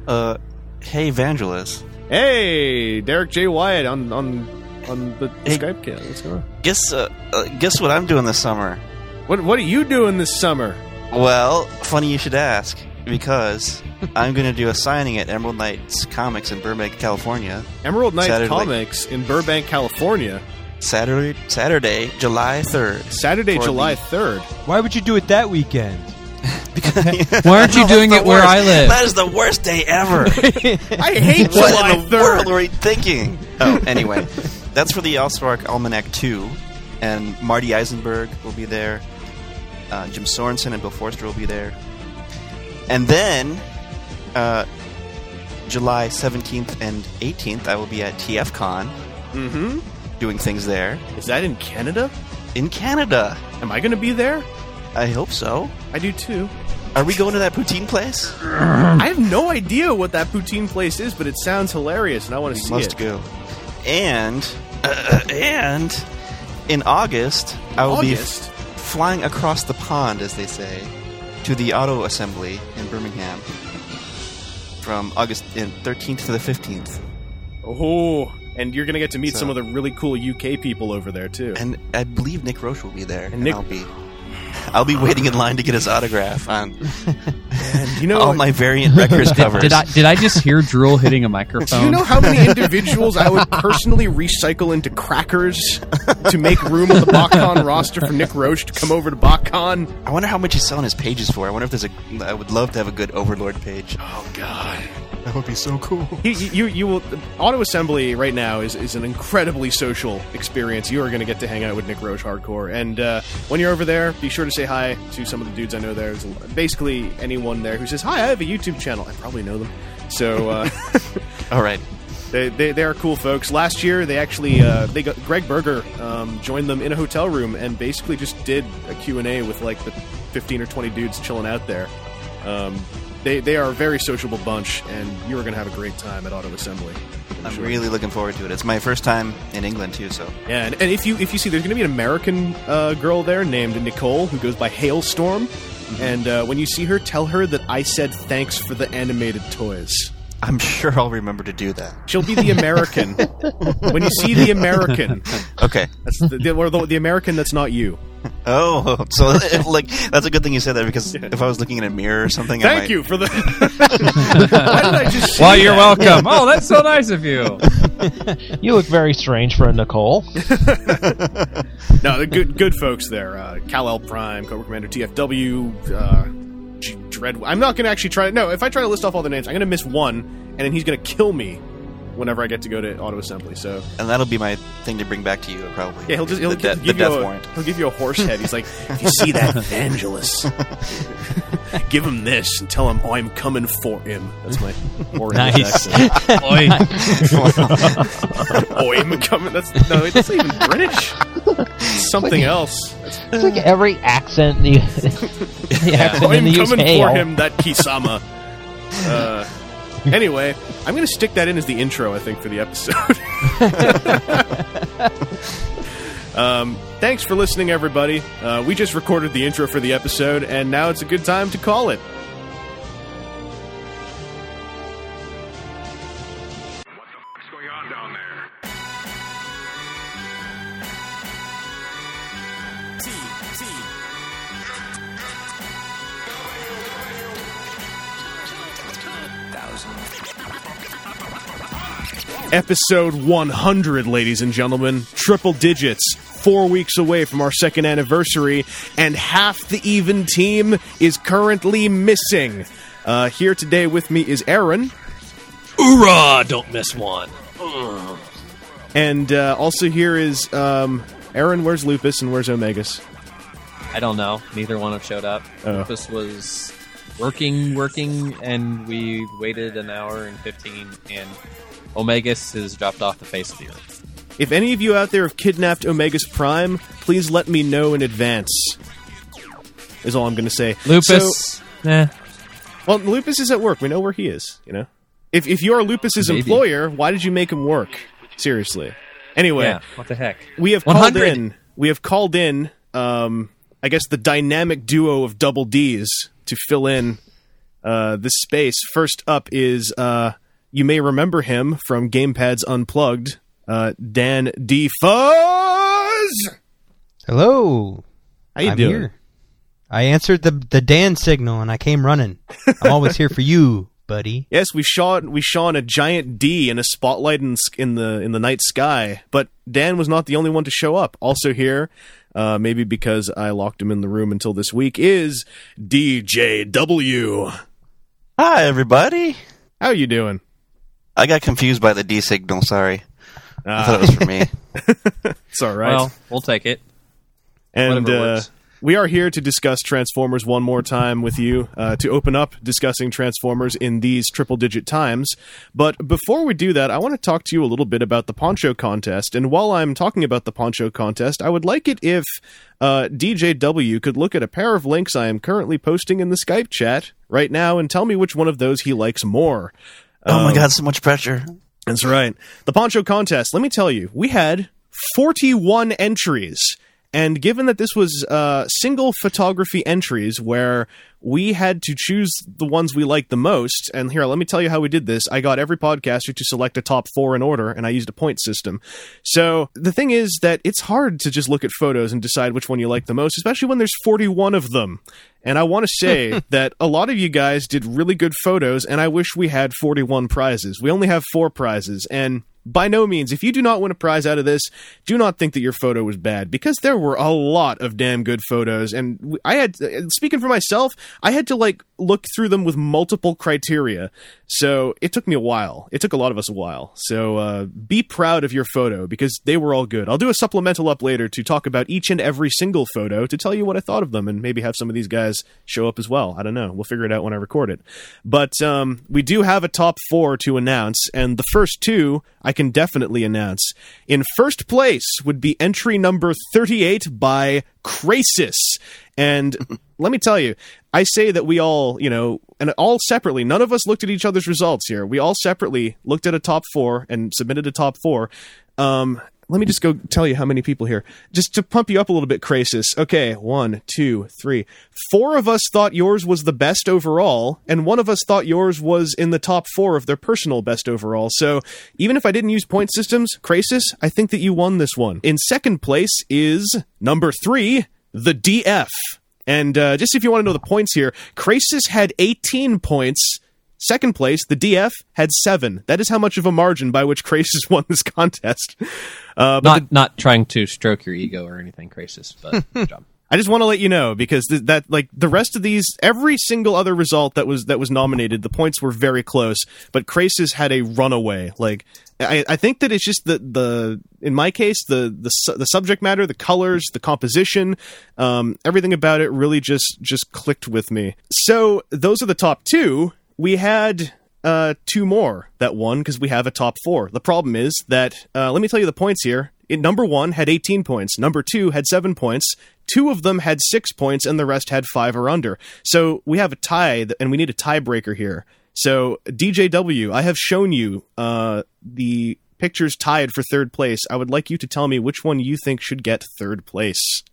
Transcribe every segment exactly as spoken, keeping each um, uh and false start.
Uh, hey, Vangelis. Hey, Derek J. Wyatt on on on the Hey, Skype cam. What's going on? Guess uh, uh, guess what I'm doing this summer? What What are you doing this summer? Well, funny you should ask, because I'm going to do a signing at Emerald Knights Comics in Burbank, California. Emerald Knights Saturday. Comics in Burbank, California. Saturday, Saturday, July third. Saturday, For July the- third. Why would you do it that weekend? Why aren't you No, doing that's it the where worst. I live? That is the worst day ever. I hate What July in the world third. were you thinking? Oh, anyway, that's for the Allspark Almanac two, and Marty Eisenberg will be there. Uh, Jim Sorensen and Bill Forster will be there. And then, uh, July seventeenth and eighteenth, I will be at T F Con Mm-hmm. doing things there. Is that in Canada? In Canada. Am I going to be there? I hope so. I do too. Are we going to that poutine place? I have no idea what that poutine place is, but it sounds hilarious, and I want to We see must it. go. And, uh, and, in August, I will August? be f- flying across the pond, as they say, to the auto assembly in Birmingham from August thirteenth to the fifteenth. Oh, and you're going to get to meet So- some of the really cool U K people over there too. And I believe Nick Roche will be there. And, Nick- I'll be I'll be waiting in line to get his autograph on And you know, all my variant records covers. Did I did I just hear Drool hitting a microphone? do you know how many individuals I would personally recycle into crackers to make room on the BotCon roster for Nick Roche to come over to BotCon? I wonder how much he's selling his pages for. I wonder if there's a. I would love to have a good Overlord page. Oh God. That would be so cool. You, you, you will. Auto assembly right now is, is an incredibly social experience. You are going to get to hang out with Nick Roche hardcore, and uh, when you're over there, be sure to say hi to some of the dudes I know there. There's basically anyone there who says hi. I have a YouTube channel. I probably know them. So uh, All right. they, they they are cool folks. Last year they actually uh, they got Greg Berger um, joined them in a hotel room and basically just did a Q and A with like the fifteen or twenty dudes chilling out there. Um, They, they are a very sociable bunch, and you are going to have a great time at Auto Assembly. I'm I'm sure. really looking forward to it. It's my first time in England too, so Yeah, and, and if you if you see, there's going to be an American uh, girl there named Nicole who goes by Hailstorm, and uh, when you see her, tell her that I said thanks for the animated toys. I'm sure I'll remember to do that. She'll be the American. When you see the American, Okay. that's the, the, or the, the American that's not you. Oh, so if, like that's a good thing you said that, because if I was looking in a mirror or something, I Thank might, you for the. Why did I just? Well, say you're that? welcome. Oh, that's so nice of you. You look very strange for a Nicole. No, the good good folks there. Uh, Kal-El Prime, Cobra Commander T F W, uh, G- Dread. I'm not going to actually try. No, if I try to list off all the names, I'm going to miss one, and then he's going to kill me whenever I get to go to auto assembly. So and that'll be my thing to bring back to you, probably. yeah, he'll just he'll the, give, de- give the you death a, warrant. he'll give you a horse head. He's like, if you see that Vangelis, give him this and tell him, oh, I'm coming for him. That's my Oriental Nice. accent. Oi. Oh, I'm coming. That's no, that's not even British. It's something else. That's, It's like every accent the, the accent oh, in I'm the use coming hail. for him, that Kisama. Uh, anyway, I'm going to stick that in as the intro, I think, for the episode. um, thanks for listening, everybody. Uh, we just recorded the intro for the episode, and now it's a good time to call it. What's going on down there? Episode one hundred, ladies and gentlemen. Triple digits. Four weeks away from our second anniversary, and half the even team is currently missing. Uh, here today with me is Aaron. Hoorah! Don't miss one. And uh, also here is um, Aaron. Where's Lupus and where's Omegas? I don't know. Neither one have showed up. Oh. Lupus was working, working, and we waited an hour and fifteen, and Omegas has dropped off the face of the earth. If any of you out there have kidnapped Omegas Prime, please let me know in advance. Is all I'm going to say. Lupus, So, eh. well, Lupus is at work. We know where he is. You know, if if you're Lupus's Maybe. employer, why did you make him work? Seriously. Anyway, Yeah, what the heck? we have one called hundred. in. We have called in. Um, I guess the dynamic duo of double D's to fill in uh, this space. First up is, uh, you may remember him from Gamepads Unplugged, uh, Dan D. Fuzz! Hello. How you I'm doing? here. I answered the the Dan signal and I came running. I'm always here for you, buddy. Yes, we shone we shone a giant D in a spotlight in, in the in the night sky, but Dan was not the only one to show up. Also here, uh, maybe because I locked him in the room until this week, is D J W. Hi, everybody. How you doing? I got confused by the D signal. Sorry, I Ah, thought it was for me. it's all right. Well, we'll take it. and whatever uh, works. we are here to discuss Transformers one more time with you, uh, to open up discussing Transformers in these triple-digit times. But before we do that, I want to talk to you a little bit about the Poncho Contest. And while I'm talking about the Poncho Contest, I would like it if uh, D J W could look at a pair of links I am currently posting in the Skype chat right now and tell me which one of those he likes more. Oh my Um, god, so much pressure. That's right. The Poncho Contest, let me tell you, we had forty-one entries. And given that this was uh, single photography entries where we had to choose the ones we liked the most, and here, let me tell you how we did this. I got every podcaster to select a top four in order, and I used a point system. So the thing is that it's hard to just look at photos and decide which one you like the most, especially when there's forty-one of them. And I want to say that a lot of you guys did really good photos, and I wish we had forty-one prizes. We only have four prizes, and by no means, if you do not win a prize out of this, do not think that your photo was bad, because there were a lot of damn good photos, and I had, speaking for myself, I had to, like, look through them with multiple criteria, so it took me a while. It took a lot of us a while, so uh, be proud of your photo, because they were all good. I'll do a supplemental up later to talk about each and every single photo, to tell you what I thought of them, and maybe have some of these guys show up as well. I don't know. We'll figure it out when I record it. But um, we do have a top four to announce, and the first two I can definitely announce. In first place would be entry number thirty-eight by Crasis. And let me tell you, I say that we all, you know, and all separately, none of us looked at each other's results here. We all separately looked at a top four and submitted a top four. Um, let me just go tell you how many people here. Just to pump you up a little bit, Crasis. Okay, one, two, three. Four of us thought yours was the best overall, and one of us thought yours was in the top four of their personal best overall. So even if I didn't use point systems, Crasis, I think that you won this one. In second place is number three, the D F. And uh, just if you want to know the points here, Crasis had eighteen points. Second place, the D F, had seven. That is how much of a margin by which Crasis won this contest. Uh, but Not the- not trying to stroke your ego or anything, Crasis, but good job. I just want to let you know, because th- that, like, the rest of these, every single other result that was that was nominated, the points were very close, but Crasis had a runaway. Like, I, I think that it's just the, the in my case, the the su- the subject matter, the colors, the composition, um, everything about it really just just clicked with me. So those are the top two. We had uh, two more that won because we have a top four. The problem is that, uh, let me tell you the points here. In number one had eighteen points. Number two had seven points. Two of them had six points, and the rest had five or under. So we have a tie, and we need a tiebreaker here. So D J W, I have shown you uh, the pictures tied for third place. I would like you to tell me which one you think should get third place.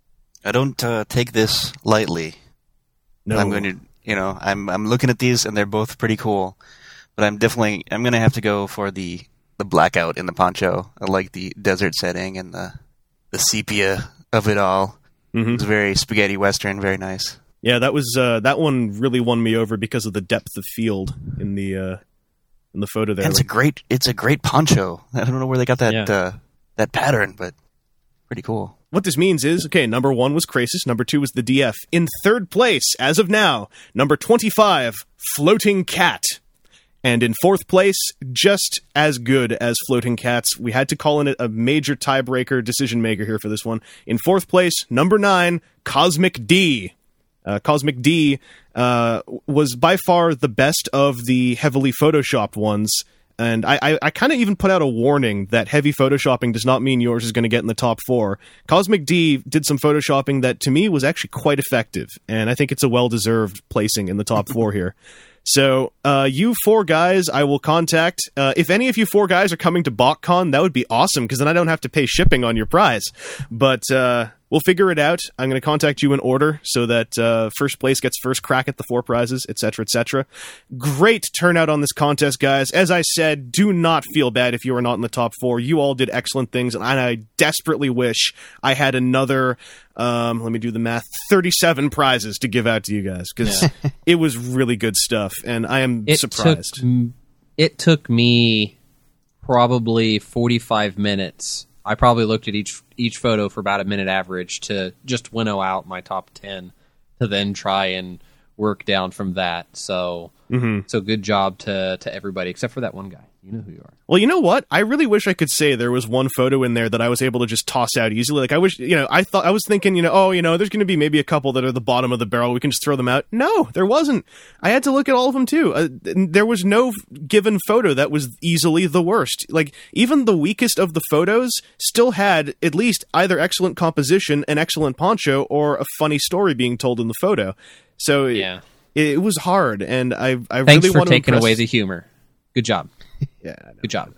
I don't uh, take this lightly. No, I'm going to, you know, I'm I'm looking at these and they're both pretty cool, but I'm definitely I'm going to have to go for the the blackout in the poncho. I like the desert setting and the the sepia of it all. Mhm. It's very spaghetti western, very nice. Yeah, that was uh, that one really won me over because of the depth of field in the uh, in the photo there. And it's a great it's a great poncho. I don't know where they got that Yeah. uh, that pattern, but pretty cool. What this means is, okay, number one was Crasis, number two was the D F. In third place, as of now, number twenty-five, Floating Cat. And in fourth place, just as good as Floating Cats. We had to call in it a major tiebreaker decision maker here for this one. In fourth place, number nine, Cosmic D. Uh, Cosmic D uh, was by far the best of the heavily photoshopped ones. And I, I, I kind of even put out a warning that heavy photoshopping does not mean yours is going to get in the top four. Cosmic D did some photoshopping that, to me, was actually quite effective. And I think it's a well-deserved placing in the top four here. So, uh, you four guys, I will contact. Uh, if any of you four guys are coming to BotCon, that would be awesome, because then I don't have to pay shipping on your prize. But uh, We'll figure it out. I'm going to contact you in order so that uh, first place gets first crack at the four prizes, et cetera, et cetera. Great turnout on this contest, guys. As I said, do not feel bad if you are not in the top four. You all did excellent things, and I desperately wish I had another, um, let me do the math, thirty-seven prizes to give out to you guys, because yeah. it was really good stuff, and I am it surprised. Took, it took me probably forty-five minutes. I probably looked at each each photo for about a minute average to just winnow out my top ten, to then try and work down from that. So, mm-hmm. so good job to to everybody except for that one guy. You know who you are. Well, you know what? I really wish I could say there was one photo in there that I was able to just toss out easily. Like, I wish, you know, I thought I was thinking, you know, oh, you know, there's going to be maybe a couple that are the bottom of the barrel. We can just throw them out. No, there wasn't. I had to look at all of them too. Uh, there was no given photo that was easily the worst. Like, even the weakest of the photos still had at least either excellent composition, an excellent poncho, or a funny story being told in the photo. So yeah, it, it was hard, and I, I Thanks really for want to taking impress... away the humor. Good job. Yeah, good job.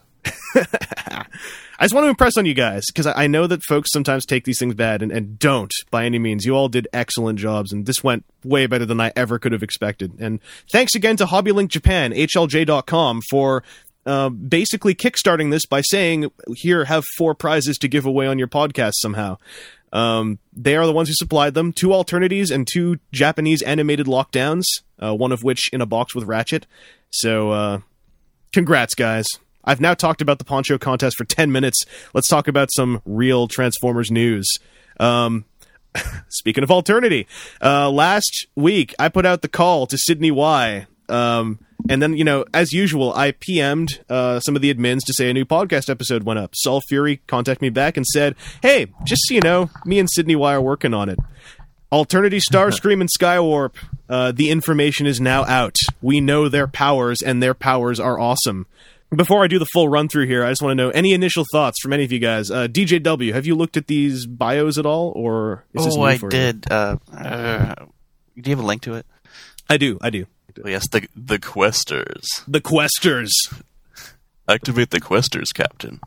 I just want to impress on you guys, because I know that folks sometimes take these things bad, and, and don't, by any means. You all did excellent jobs, and this went way better than I ever could have expected. And thanks again to HobbyLink Japan, H L J dot com, for uh, basically kickstarting this by saying, here, have four prizes to give away on your podcast somehow. Um, they are the ones who supplied them. Two Alternities and two Japanese animated lockdowns, uh, one of which in a box with Ratchet. So, uh, congrats, guys. I've now talked about the poncho contest for ten minutes. Let's talk about some real Transformers news. Um, speaking of Alternity, uh, last week I put out the call to Sydney Y. Um, and then, you know, as usual, I P M'd uh, some of the admins to say a new podcast episode went up. Saul Fury contacted me back and said, hey, just so you know, me and Sydney Y are working on it. Alternity, Starscream, and Skywarp, uh, the information is now out. We know their powers, and their powers are awesome. Before I do the full run-through here, I just want to know, any initial thoughts from any of you guys? Uh, D J W, have you looked at these bios at all, or is this oh, new I for did. Uh, uh, do you have a link to it? I do, I do. Well, yes, the the Questers. The Questers. Activate the Questers, Captain.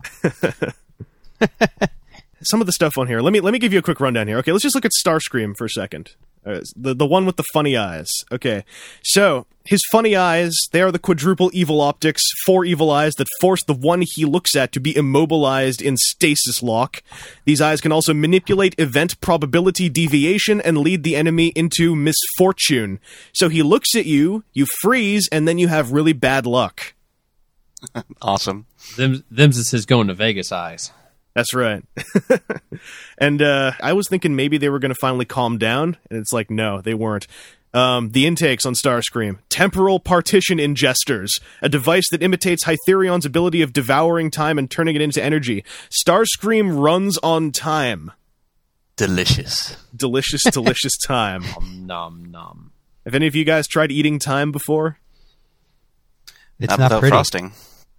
Some of the stuff on here. Let me let me give you a quick rundown here. Okay, let's just look at Starscream for a second. Uh, the the one with the funny eyes. Okay, so his funny eyes, they are the quadruple evil optics, four evil eyes that force the one he looks at to be immobilized in stasis lock. These eyes can also manipulate event probability deviation and lead the enemy into misfortune. So he looks at you, you freeze, and then you have really bad luck. Awesome. Them, them's is his going to Vegas eyes. That's right. And uh, I was thinking maybe they were going to finally calm down, and it's like, no, they weren't. Um, the intakes on Starscream. Temporal partition ingesters, a device that imitates Hytherion's ability of devouring time and turning it into energy. Starscream runs on time. Delicious. Delicious, delicious time. Nom, nom, nom. Have any of you guys tried eating time before? It's not not without pretty. frosting.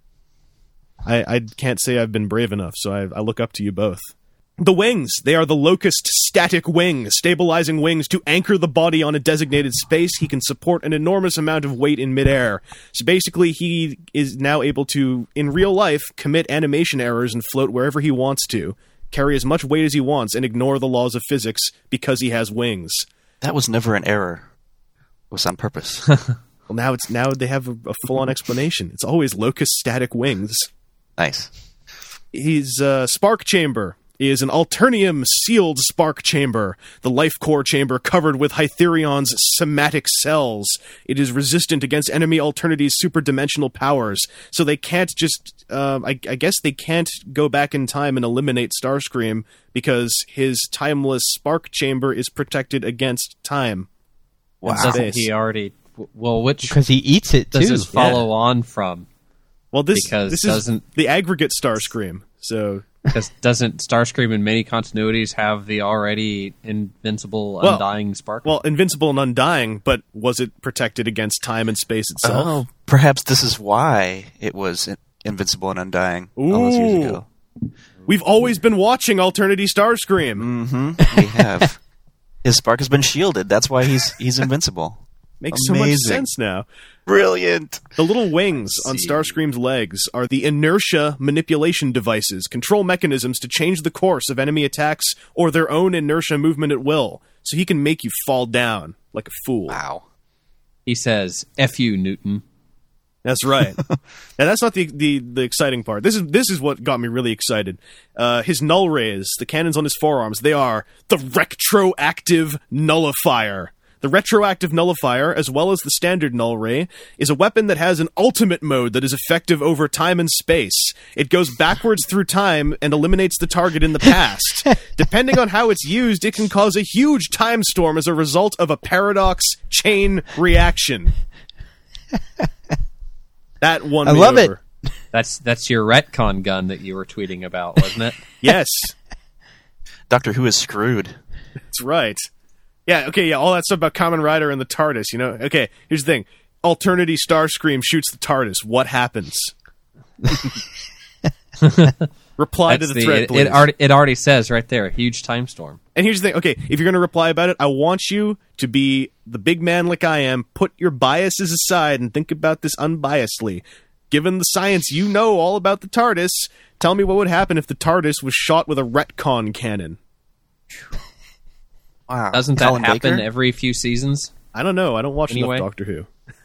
I, I can't say I've been brave enough, so I, I look up to you both. The wings. They are the Locust static wings, stabilizing wings to anchor the body on a designated space. He can support an enormous amount of weight in midair. So basically, he is now able to, in real life, commit animation errors and float wherever he wants to, carry as much weight as he wants, and ignore the laws of physics because he has wings. That was never an error. It was on purpose. Well, now it's now they have a, a full-on explanation. It's always Locust static wings. Nice. His uh, spark chamber is an Alternium sealed spark chamber, the life core chamber covered with Hytherion's somatic cells. It is resistant against enemy Alternity's superdimensional powers, so they can't just, um, I, I guess they can't go back in time and eliminate Starscream because his timeless spark chamber is protected against time. Wow. Doesn't he already, well, which Because he eats it, too. does this follow Yeah. on from? Well, this, Because this doesn't- is the aggregate Starscream, so... Because doesn't Starscream in many continuities have the already invincible, Well- undying spark? Well, invincible and undying, but was it protected against time and space itself? Oh, perhaps this is why it was in- invincible and undying all those years Ooh. ago. We've always been watching Alternity Starscream. Mm-hmm. We have. His spark has been shielded. That's why he's he's invincible. Makes so much Amazing. sense now. Brilliant. The little wings on see. Starscream's legs are the inertia manipulation devices, control mechanisms to change the course of enemy attacks or their own inertia movement at will, so he can make you fall down like a fool. Wow. He says, F you, Newton. That's right. And that's not the, the the exciting part. This is this is what got me really excited. Uh, his null rays, the cannons on his forearms, they are the retroactive nullifier. The retroactive nullifier, as well as the standard null ray, is a weapon that has an ultimate mode that is effective over time and space. It goes backwards through time and eliminates the target in the past. Depending on how it's used, it can cause a huge time storm as a result of a paradox chain reaction. That won I me love over. it. That's that's your retcon gun that you were tweeting about, wasn't it? Yes, Doctor Who is screwed. that's right. Yeah, okay, yeah, all that stuff about Kamen Rider and the TARDIS, you know? Okay, here's the thing. Alternity Starscream shoots the TARDIS. What happens? Reply That's to the, the- thread, it, please. it, already, it already says right there, huge time storm. And here's the thing. Okay, if you're going to reply about it, I want you to be the big man like I am. Put your biases aside and think about this unbiasedly. Given the science you know all about the TARDIS, tell me what would happen if the TARDIS was shot with a retcon cannon. Wow. Doesn't that Colin happen Baker? every few seasons? I don't know. I don't watch Anyway. enough Doctor Who.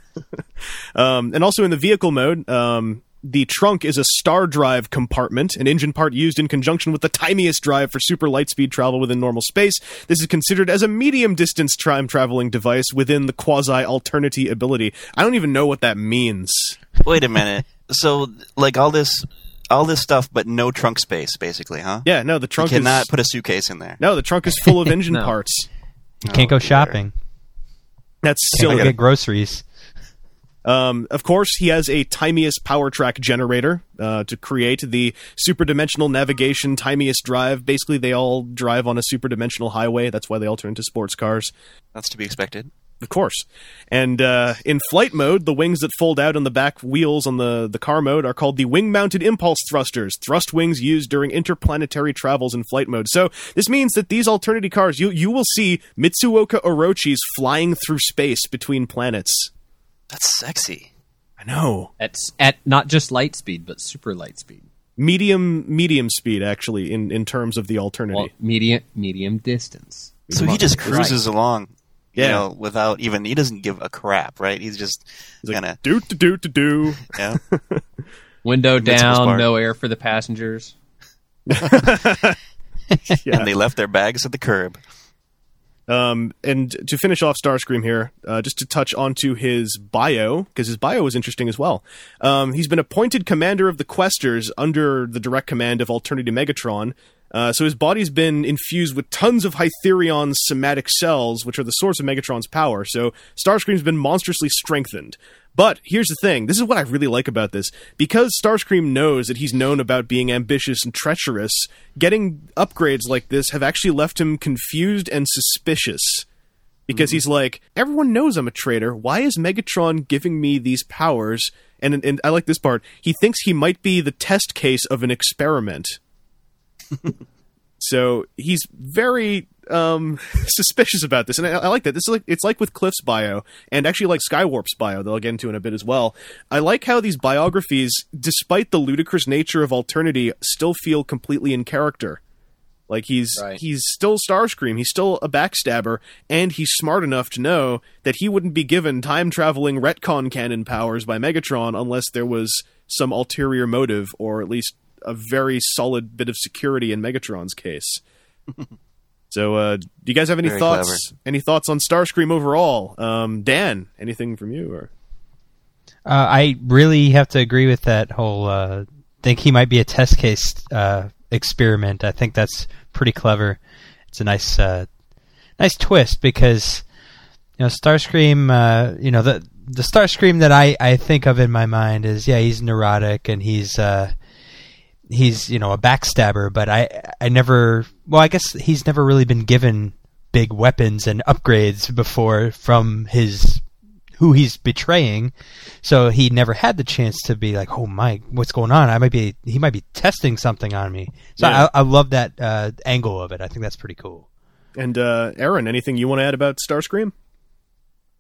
um, and also in the vehicle mode, um, the trunk is a star drive compartment, an engine part used in conjunction with the timiest drive for super lightspeed travel within normal space. This is considered as a medium-distance time traveling device within the quasi-alternity ability. I don't even know what that means. Wait a minute. So, like all this, all this stuff, but no trunk space, basically, huh? Yeah, no, the You trunk cannot is put a suitcase in there. no, the trunk is full of engine No. parts. You can't Oh, go dear. shopping. That's Can't silly. go get groceries. Um, of course, he has a Timius power track generator uh, to create the superdimensional navigation Timius drive. Basically, they all drive on a superdimensional highway. That's why they all turn into sports cars. That's to be expected. Of course. And uh, in flight mode, the wings that fold out on the back wheels on the, the car mode are called the wing-mounted impulse thrusters, thrust wings used during interplanetary travels in flight mode. So this means that these alternity cars, you, you will see Mitsuoka Orochis flying through space between planets. That's sexy. I know. At, at not just light speed, but super light speed. Medium medium speed, actually, in, in terms of the alternity. Well, medium medium distance. So he just Right. cruies along, you Yeah. know, without even, he doesn't give a crap, right? He's just He's like, kind of, do do do do do. yeah. Window Invincible down, spark. no air for the passengers. Yeah. And they left their bags at the curb. Um, and to finish off Starscream here, uh, just to touch onto his bio, because his bio is interesting as well. Um, he's been appointed commander of the Questers under the direct command of Alternity Megatron. Uh, so his body's been infused with tons of Hytherion's somatic cells, which are the source of Megatron's power. So Starscream's been monstrously strengthened. But here's the thing. This is what I really like about this. Because Starscream knows that he's known about being ambitious and treacherous, getting upgrades like this have actually left him confused and suspicious. Because he's like, everyone knows I'm a traitor. Why is Megatron giving me these powers? And, and I like this part. He thinks he might be the test case of an experiment. So he's very um, suspicious about this, and I, I like that. This is like it's like with Cliff's bio, and actually like Skywarp's bio, that I'll get into in a bit as well. I like how these biographies, despite the ludicrous nature of Alternity, still feel completely in character. Like he's Right. he's still Starscream, he's still a backstabber, and he's smart enough to know that he wouldn't be given time-traveling retcon cannon powers by Megatron unless there was some ulterior motive, or at least a very solid bit of security in Megatron's case. So, uh, do you guys have any Very thoughts? clever. Any thoughts on Starscream overall? Um, Dan, anything from you? Or Uh, I really have to agree with that whole. Uh, think he might be a test case uh, experiment. I think that's pretty clever. It's a nice, uh, nice twist because you know Starscream. Uh, you know the the Starscream that I, I think of in my mind is yeah he's neurotic and he's uh, he's you know a backstabber. But I I never well I guess he's never really been given big weapons and upgrades before from his. Who he's betraying, so he never had the chance to be like, "Oh my, what's going on? I might be, he might be testing something on me." So Yeah. I, I love that uh, angle of it. I think that's pretty cool. and uh, Aaron, anything you want to add about Starscream?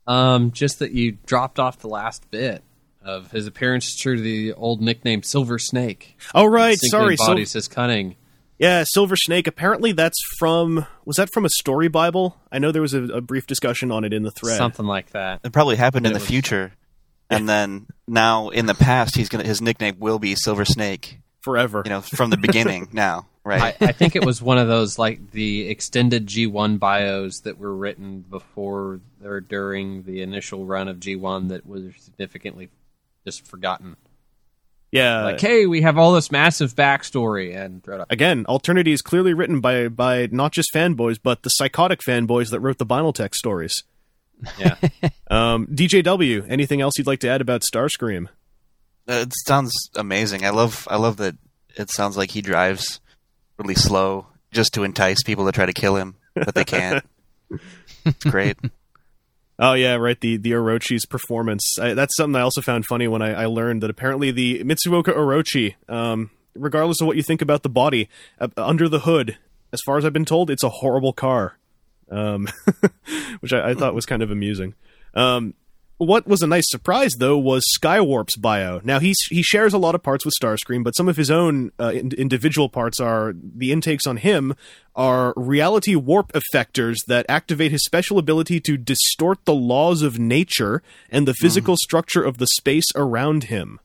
Um, just that you dropped off the last bit of his appearance through the old nickname Silver Snake. Oh, right. Distinctly Sorry. embodies Sil- his cunning. yeah, Silver Snake. Apparently that's from... Was that from a story Bible? I know there was a, a brief discussion on it in the thread. Something like that. It probably happened in It the was- future, and then now in the past, he's gonna his nickname will be Silver Snake. Forever. You know, from the beginning now, right? I, I think it was one of those, like, the extended G one bios that were written before or during the initial run of G one that was significantly just forgotten. Yeah. Like, hey, we have all this massive backstory, and throw it up. Again, Alternity is clearly written by by not just fanboys, but the psychotic fanboys that wrote the Binaltech stories. Yeah. Um, D J W, anything else you'd like to add about Starscream? Uh, It sounds amazing. I love I love that it sounds like he drives really slow just to entice people to try to kill him, but they can't. It's great. Oh yeah, right. The the Orochi's performance. I, that's something I also found funny when I, I learned that apparently the Mitsuoka Orochi, um, regardless of what you think about the body, uh, under the hood, as far as I've been told, it's a horrible car, um, which I, I thought was kind of amusing. Um, what was a nice surprise though was Skywarp's bio. Now he's he shares a lot of parts with Starscream, but some of his own uh, in, individual parts are the intakes on him are reality warp effectors that activate his special ability to distort the laws of nature and the physical mm. structure of the space around him.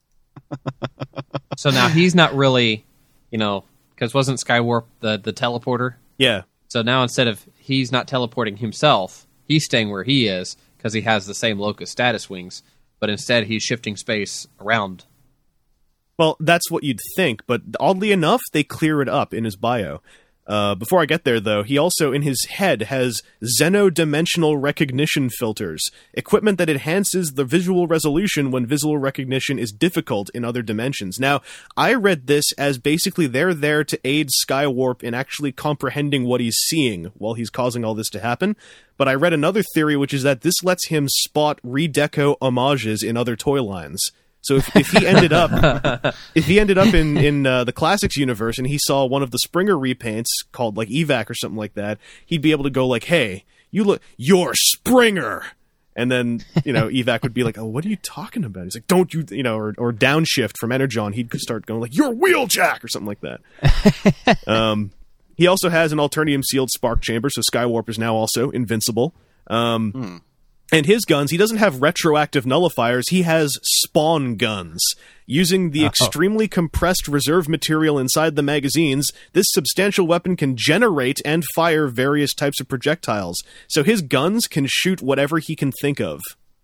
So now he's not really, you know, because wasn't Skywarp the, the teleporter? Yeah. So now instead of he's not teleporting himself, he's staying where he is because he has the same locus status wings, but instead he's shifting space around. Well, that's what you'd think, but oddly enough, they clear it up in his bio. Uh, before I get there, though, he also, in his head, has xenodimensional recognition filters, equipment that enhances the visual resolution when visual recognition is difficult in other dimensions. Now, I read this as basically they're there to aid Skywarp in actually comprehending what he's seeing while he's causing all this to happen, but I read another theory, which is that this lets him spot redeco homages in other toy lines. So if, if he ended up, if he ended up in in uh, the Classics universe and he saw one of the Springer repaints called like Evac or something like that, he'd be able to go like, "Hey, you look, you're Springer," and then you know Evac would be like, "Oh, what are you talking about?" He's like, "Don't you, you know," or or Downshift from Energon, he'd start going like, "You're Wheeljack" or something like that. um, he also has an Alternium sealed spark chamber, so Skywarp is now also invincible. Um, hmm. And his guns, he doesn't have retroactive nullifiers, he has spawn guns. Using the oh. extremely compressed reserve material inside the magazines, this substantial weapon can generate and fire various types of projectiles. So his guns can shoot whatever he can think of.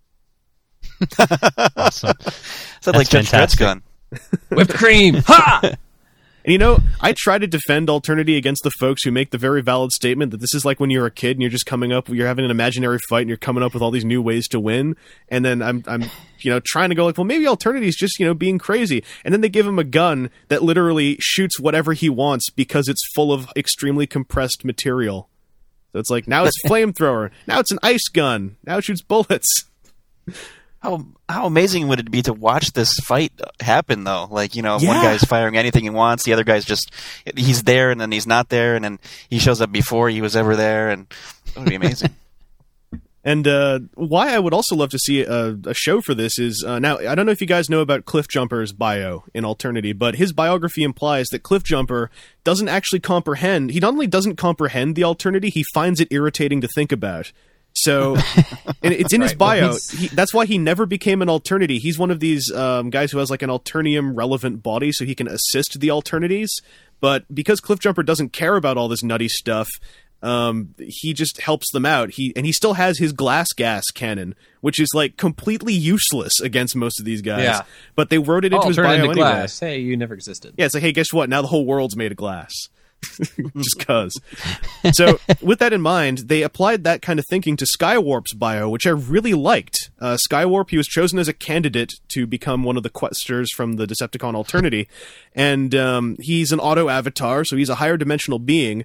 Awesome. Sounds like Judge Dredd's gun. Whipped cream! Ha! And you know, I try to defend Alternity against the folks who make the very valid statement that this is like when you're a kid and you're just coming up, you're having an imaginary fight and you're coming up with all these new ways to win. And then I'm, I'm, you know, trying to go like, well, maybe Alternity's just, you know, being crazy. And then they give him a gun that literally shoots whatever he wants because it's full of extremely compressed material. So it's like, now it's flamethrower. Now it's an ice gun. Now it shoots bullets. How how amazing would it be to watch this fight happen, though? Like, you know, Yeah. one guy's firing anything he wants, the other guy's just, he's there and then he's not there, and then he shows up before he was ever there, and it would be amazing. And uh, why I would also love to see a, a show for this is, uh, now, I don't know if you guys know about Cliffjumper's bio in Alternity, but his biography implies that Cliffjumper doesn't actually comprehend, he not only doesn't comprehend the Alternity, he finds it irritating to think about. So, and it's in his Right, bio. well, he, that's why he never became an Alternity. He's one of these um, guys who has like an Alternium relevant body, so he can assist the Alternities. But because Cliffjumper doesn't care about all this nutty stuff, um, he just helps them out. He and he still has his glass gas cannon, which is like completely useless against most of these guys. Yeah. But they wrote it into Oh, his turn bio into anyway. glass. Hey, you never existed. Yeah, it's like, hey, guess what? Now the whole world's made of glass. Just cause. So, with that in mind, they applied that kind of thinking to Skywarp's bio, which I really liked. Uh, Skywarp, he was chosen as a candidate to become one of the questers from the Decepticon Alternity, and um, he's an auto-avatar, so he's a higher dimensional being.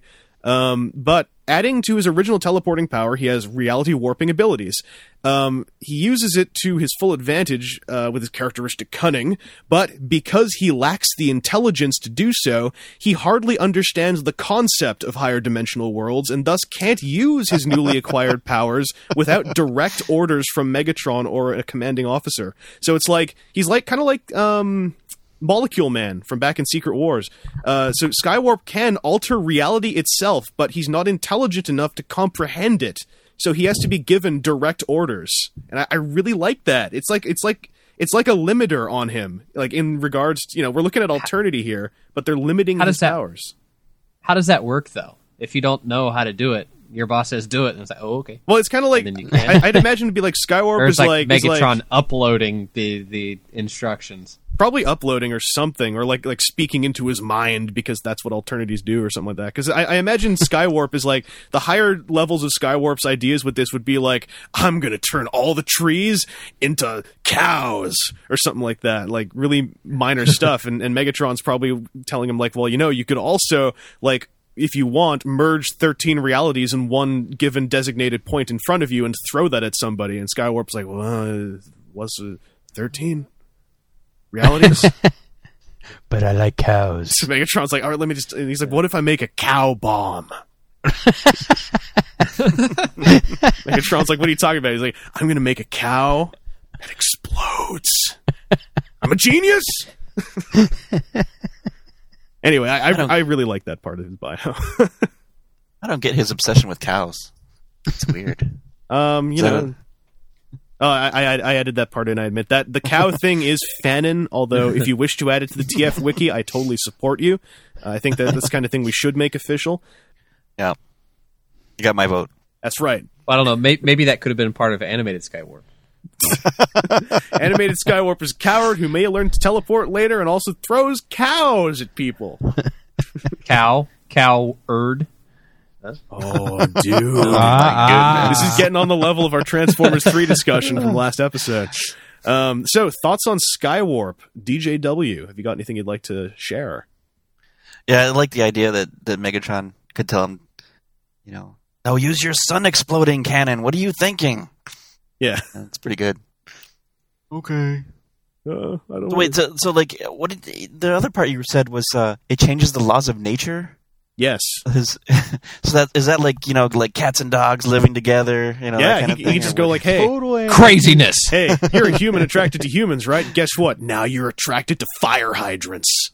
Um, but adding to his original teleporting power, he has reality warping abilities. Um, he uses it to his full advantage uh, with his characteristic cunning, but because he lacks the intelligence to do so, he hardly understands the concept of higher dimensional worlds and thus can't use his newly acquired powers without direct orders from Megatron or a commanding officer. So it's like, he's like, kind of like, um... Molecule Man from back in Secret Wars. Uh, so Skywarp can alter reality itself, but he's not intelligent enough to comprehend it. So he has to be given direct orders, and I, I really like that. It's like it's like it's like a limiter on him. Like in regards, to, you know, we're looking at Alternity here, but they're limiting How his does that- powers. How does that work, though? If you don't know how to do it, your boss says do it, and it's like, oh, okay. Well, it's kind of like And then you can. I, I'd imagine it'd be like Skywarp Or is it's like, like, is Megatron like uploading the, the instructions. probably uploading or something, or like like speaking into his mind because that's what Alternities do or something like that. Because I, I imagine Skywarp is like the higher levels of Skywarp's ideas with this would be like, I'm gonna turn all the trees into cows or something like that, like really minor stuff. And, and Megatron's probably telling him like, well, you know, you could also like, if you want, merge thirteen realities in one given designated point in front of you and throw that at somebody. And Skywarp's like, well, uh, what's uh, thirteen? Realities? But I like cows. So Megatron's like, all right, let me just... And he's like, what if I make a cow bomb? Megatron's like, what are you talking about? He's like, I'm going to make a cow that explodes. I'm a genius! Anyway, I, I, I, I really like that part of his bio. I don't get his obsession with cows. It's weird. um, you Is that know... Oh, I, I I added that part in, I admit that. The cow thing is fanon, although if you wish to add it to the T F wiki, I totally support you. Uh, I think that that's the kind of thing we should make official. Yeah. You got my vote. That's right. Well, I don't know. May- maybe that could have been part of Animated Skywarp. Animated Skywarp is a coward who may learn to teleport later and also throws cows at people. Cow. Cow-erd. Oh, dude. Ah, This is getting on the level of our Transformers three discussion from last episode. Um, so, thoughts on Skywarp, D J W? Have you got anything you'd like to share? Yeah, I like the idea that, that Megatron could tell him, you know, no, use your sun exploding cannon. What are you thinking? Yeah. That's pretty good. Okay. Uh, I don't So wait, so, so like, what did the other part you said was uh, it changes the laws of nature? Yes. Is, so that is that like, you know, like cats and dogs living together? You know, that Yeah, kind he, of thing, he just or go what? like, hey, totally. Craziness. hey, you're a human attracted to humans, right? Guess what? Now you're attracted to fire hydrants.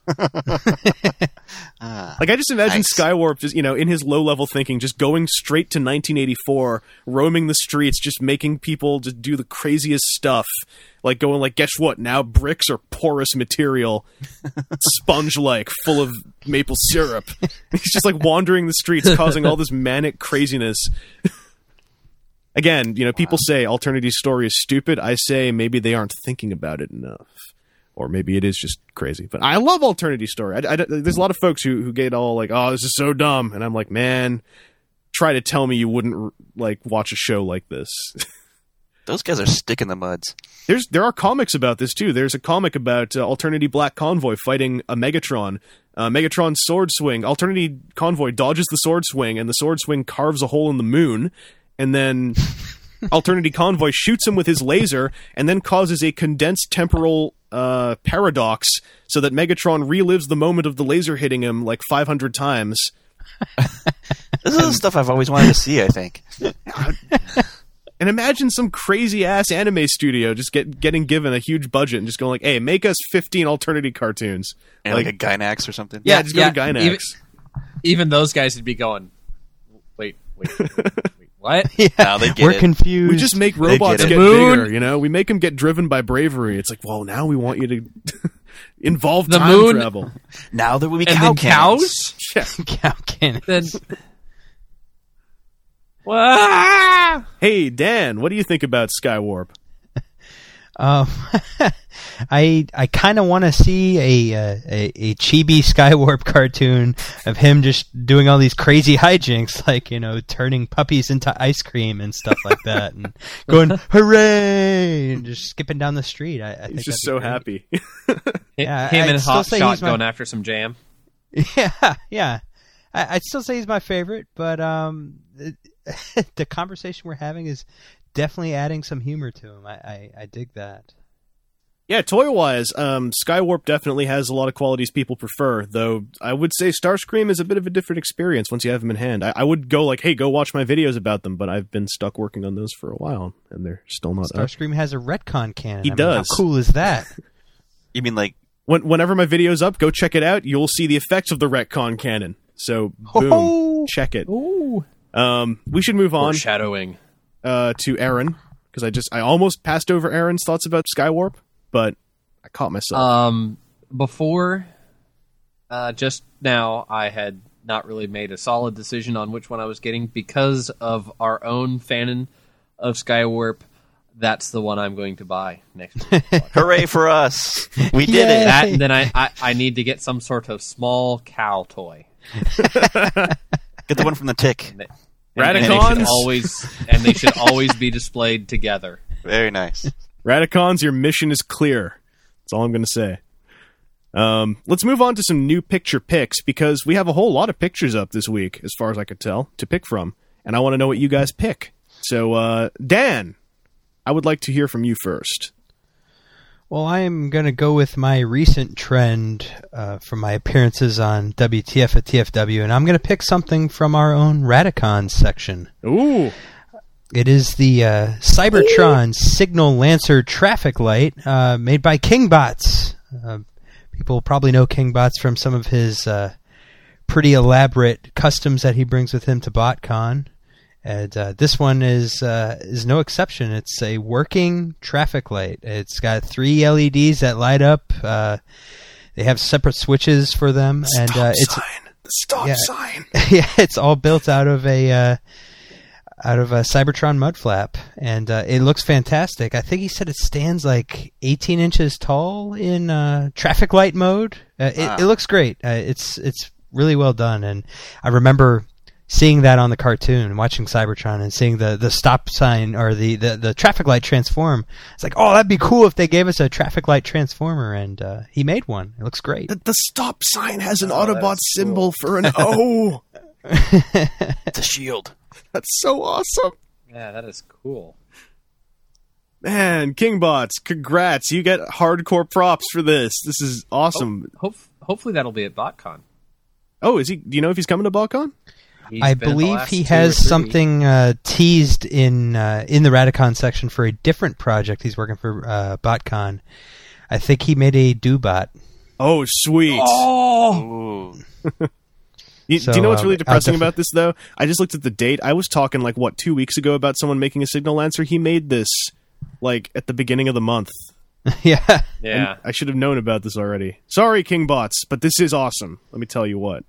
Ah. Like, I just imagine Nice. Skywarp just, you know, in his low-level thinking, just going straight to nineteen eighty-four, roaming the streets, just making people just do the craziest stuff. Like, going like, guess what? Now bricks are porous material, sponge-like, full of maple syrup. He's just, like, wandering the streets, causing all this manic craziness. Again, you know, people say Alternity's story is stupid. I say maybe they aren't thinking about it enough. Or maybe it is just crazy. But I love Alternity's story. I, I, there's a lot of folks who, who get all like, oh, this is so dumb. And I'm like, man, try to tell me you wouldn't, like, watch a show like this. Those guys are stick in the muds. There's There are comics about this, too. There's a comic about uh, Alternity Black Convoy fighting a Megatron. Uh, Megatron's sword swing. Alternity Convoy dodges the sword swing, and the sword swing carves a hole in the moon. And then Alternity Convoy shoots him with his laser, and then causes a condensed temporal uh, paradox so that Megatron relives the moment of the laser hitting him like five hundred times. This is the stuff I've always wanted to see, I think. And imagine some crazy-ass anime studio just get getting given a huge budget and just going like, hey, make us fifteen Alternity cartoons. Yeah, like, like a Gynax or something. Yeah, just go to Gynax. Even, even those guys would be going, wait, wait, wait, wait, wait what? Yeah, Now they get we're it. confused. We just make They robots get get, it. The bigger, you know? We make them get driven by bravery. It's like, well, now we want you to involve The time moon- travel. Now there will be And cow then cannons. cows? Yeah. cow cannon. Then, Wah! Hey, Dan, what do you think about Skywarp? Um, I I kind of want to see a, uh, a a chibi Skywarp cartoon of him just doing all these crazy hijinks, like, you know, turning puppies into ice cream and stuff like that, and going hooray and just skipping down the street. I, I think He's just that'd so be happy. Yeah, Him I'd and still Hot say Shot he's my- going after some jam. great. Yeah, yeah. I, I'd still say he's my favorite, but um, it, the conversation we're having is definitely adding some humor to him. I, I, I dig that. Yeah, toy-wise, um, Skywarp definitely has a lot of qualities people prefer, though I would say Starscream is a bit of a different experience once you have them in hand. I, I would go like, hey, go watch my videos about them, but I've been stuck working on those for a while, and they're still not up. Starscream has a retcon cannon. He I mean, does. How cool is that? You mean like When, whenever my video's up, go check it out. You'll see the effects of the retcon cannon. So, boom, Ho-ho! check it. Ooh. Um, we should move on Foreshadowing. uh, to Aaron, because I just I almost passed over Aaron's thoughts about Skywarp, but I caught myself. Um, before, uh, just now, I had not really made a solid decision on which one I was getting because of our own fanon of Skywarp. That's the one I'm going to buy next week. hooray for us? We did Yay. it. That, and then I, I, I need to get some sort of small cow toy. Get the one from the Tick. And they, and, and they Radicons? should always and they should always be displayed together. Very nice. Radicons, your mission is clear. That's all I'm going to say. Um, let's move on to some new picture picks, because we have a whole lot of pictures up this week, as far as I could tell, to pick from. And I want to know what you guys pick. So, uh, Dan, I would like to hear from you first. Well, I'm going to go with my recent trend uh, from my appearances on W T F at T F W, and I'm going to pick something from our own Radicon section. Ooh. It is the uh, Cybertron Signal Lancer traffic light uh, made by KingBots. Uh, people probably know KingBots from some of his uh, pretty elaborate customs that he brings with him to BotCon. And uh, this one is uh, is no exception. It's a working traffic light. It's got three L E Ds that light up. Uh, they have separate switches for them, The and stop uh, it's sign. The stop yeah. sign. yeah, it's all built out of a uh, out of a Cybertron mud flap, and uh, it looks fantastic. I think he said it stands like eighteen inches tall in uh, traffic light mode. Uh, it, Wow. it looks great. Uh, it's it's really well done, and I remember seeing that on the cartoon, watching Cybertron, and seeing the, the stop sign or the, the, the traffic light transform. It's like, oh, that'd be cool if they gave us a traffic light transformer, and uh, he made one. It looks great. The, the stop sign has an Oh, Autobot that's symbol for an O. It's a shield. That's so awesome. Yeah, that is cool. Man, KingBots, congrats. You get hardcore props for this. This is awesome. Hope, hopefully that'll be at BotCon. Oh, is he? Do you know if he's coming to BotCon? He's I been at the believe last he two or has three. something uh, teased in uh, in the Radicon section for a different project. He's working for uh, BotCon. I think he made a Doobot. Oh, sweet. Ooh. You, So, do you know what's um, really I'll depressing def- about this, though? I just looked at the date. I was talking, like, what, two weeks ago about someone making a Signal Lancer? He made this, like, at the beginning of the month. yeah. Yeah. I should have known about this already. Sorry, KingBots, but this is awesome. Let me tell you what.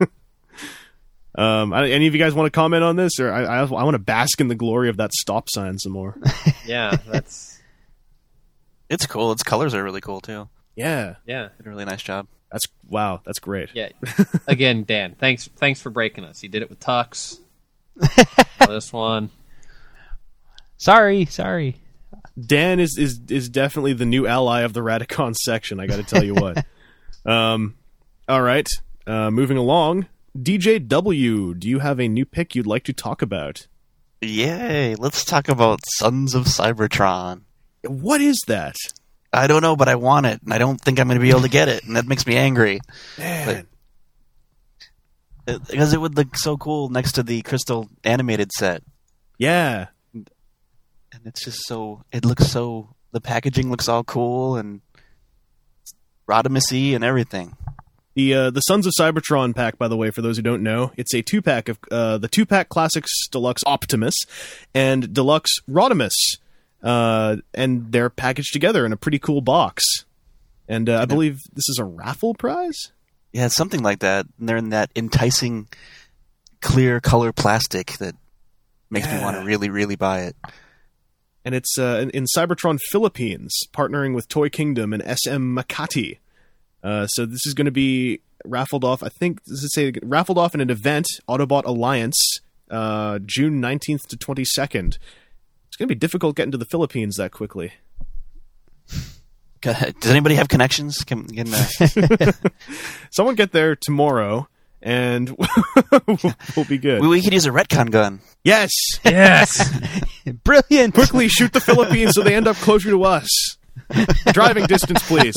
um, I- any of you guys want to comment on this? Or I, I, I want to bask in the glory of that stop sign some more. Yeah, that's It's cool. Its colors are really cool too. Yeah. yeah. Did a really nice job. That's wow. That's great. Yeah. Again, Dan, thanks thanks for breaking us. You did it with Tux. This one. Sorry, sorry. Dan is, is is definitely the new ally of the Radicon section. I got to tell you what. um, all right. Uh, moving along. D J W, do you have a new pick you'd like to talk about? Yay! Let's talk about Sons of Cybertron. What is that? I don't know, but I want it, and I don't think I'm going to be able to get it, and that makes me angry. Man. It- because it would look so cool next to the Crystal animated set. Yeah. And it's just so... It looks so... The packaging looks all cool, and... Rodimus-y and everything. The uh, the Sons of Cybertron pack, by the way, for those who don't know, it's a two pack of uh, the two pack Classics Deluxe Optimus and Deluxe Rodimus, uh, and they're packaged together in a pretty cool box. And uh, I believe this is a raffle prize. Yeah, it's something like that. And they're in that enticing, clear color plastic that makes Yeah. me want to really, really buy it. And it's uh, in, in Cybertron Philippines, partnering with Toy Kingdom and S M Makati. Uh, so this is going to be raffled off. I think this is say raffled off in an event, Autobot Alliance, uh, June nineteenth to twenty-second. It's going to be difficult getting to the Philippines that quickly. Does anybody have connections? Can, can, uh, Someone get there tomorrow, and we'll be good. We, we could use a retcon gun. Yes, Yes. Brilliant. quickly shoot the Philippines so they end up closer to us. Driving distance, please.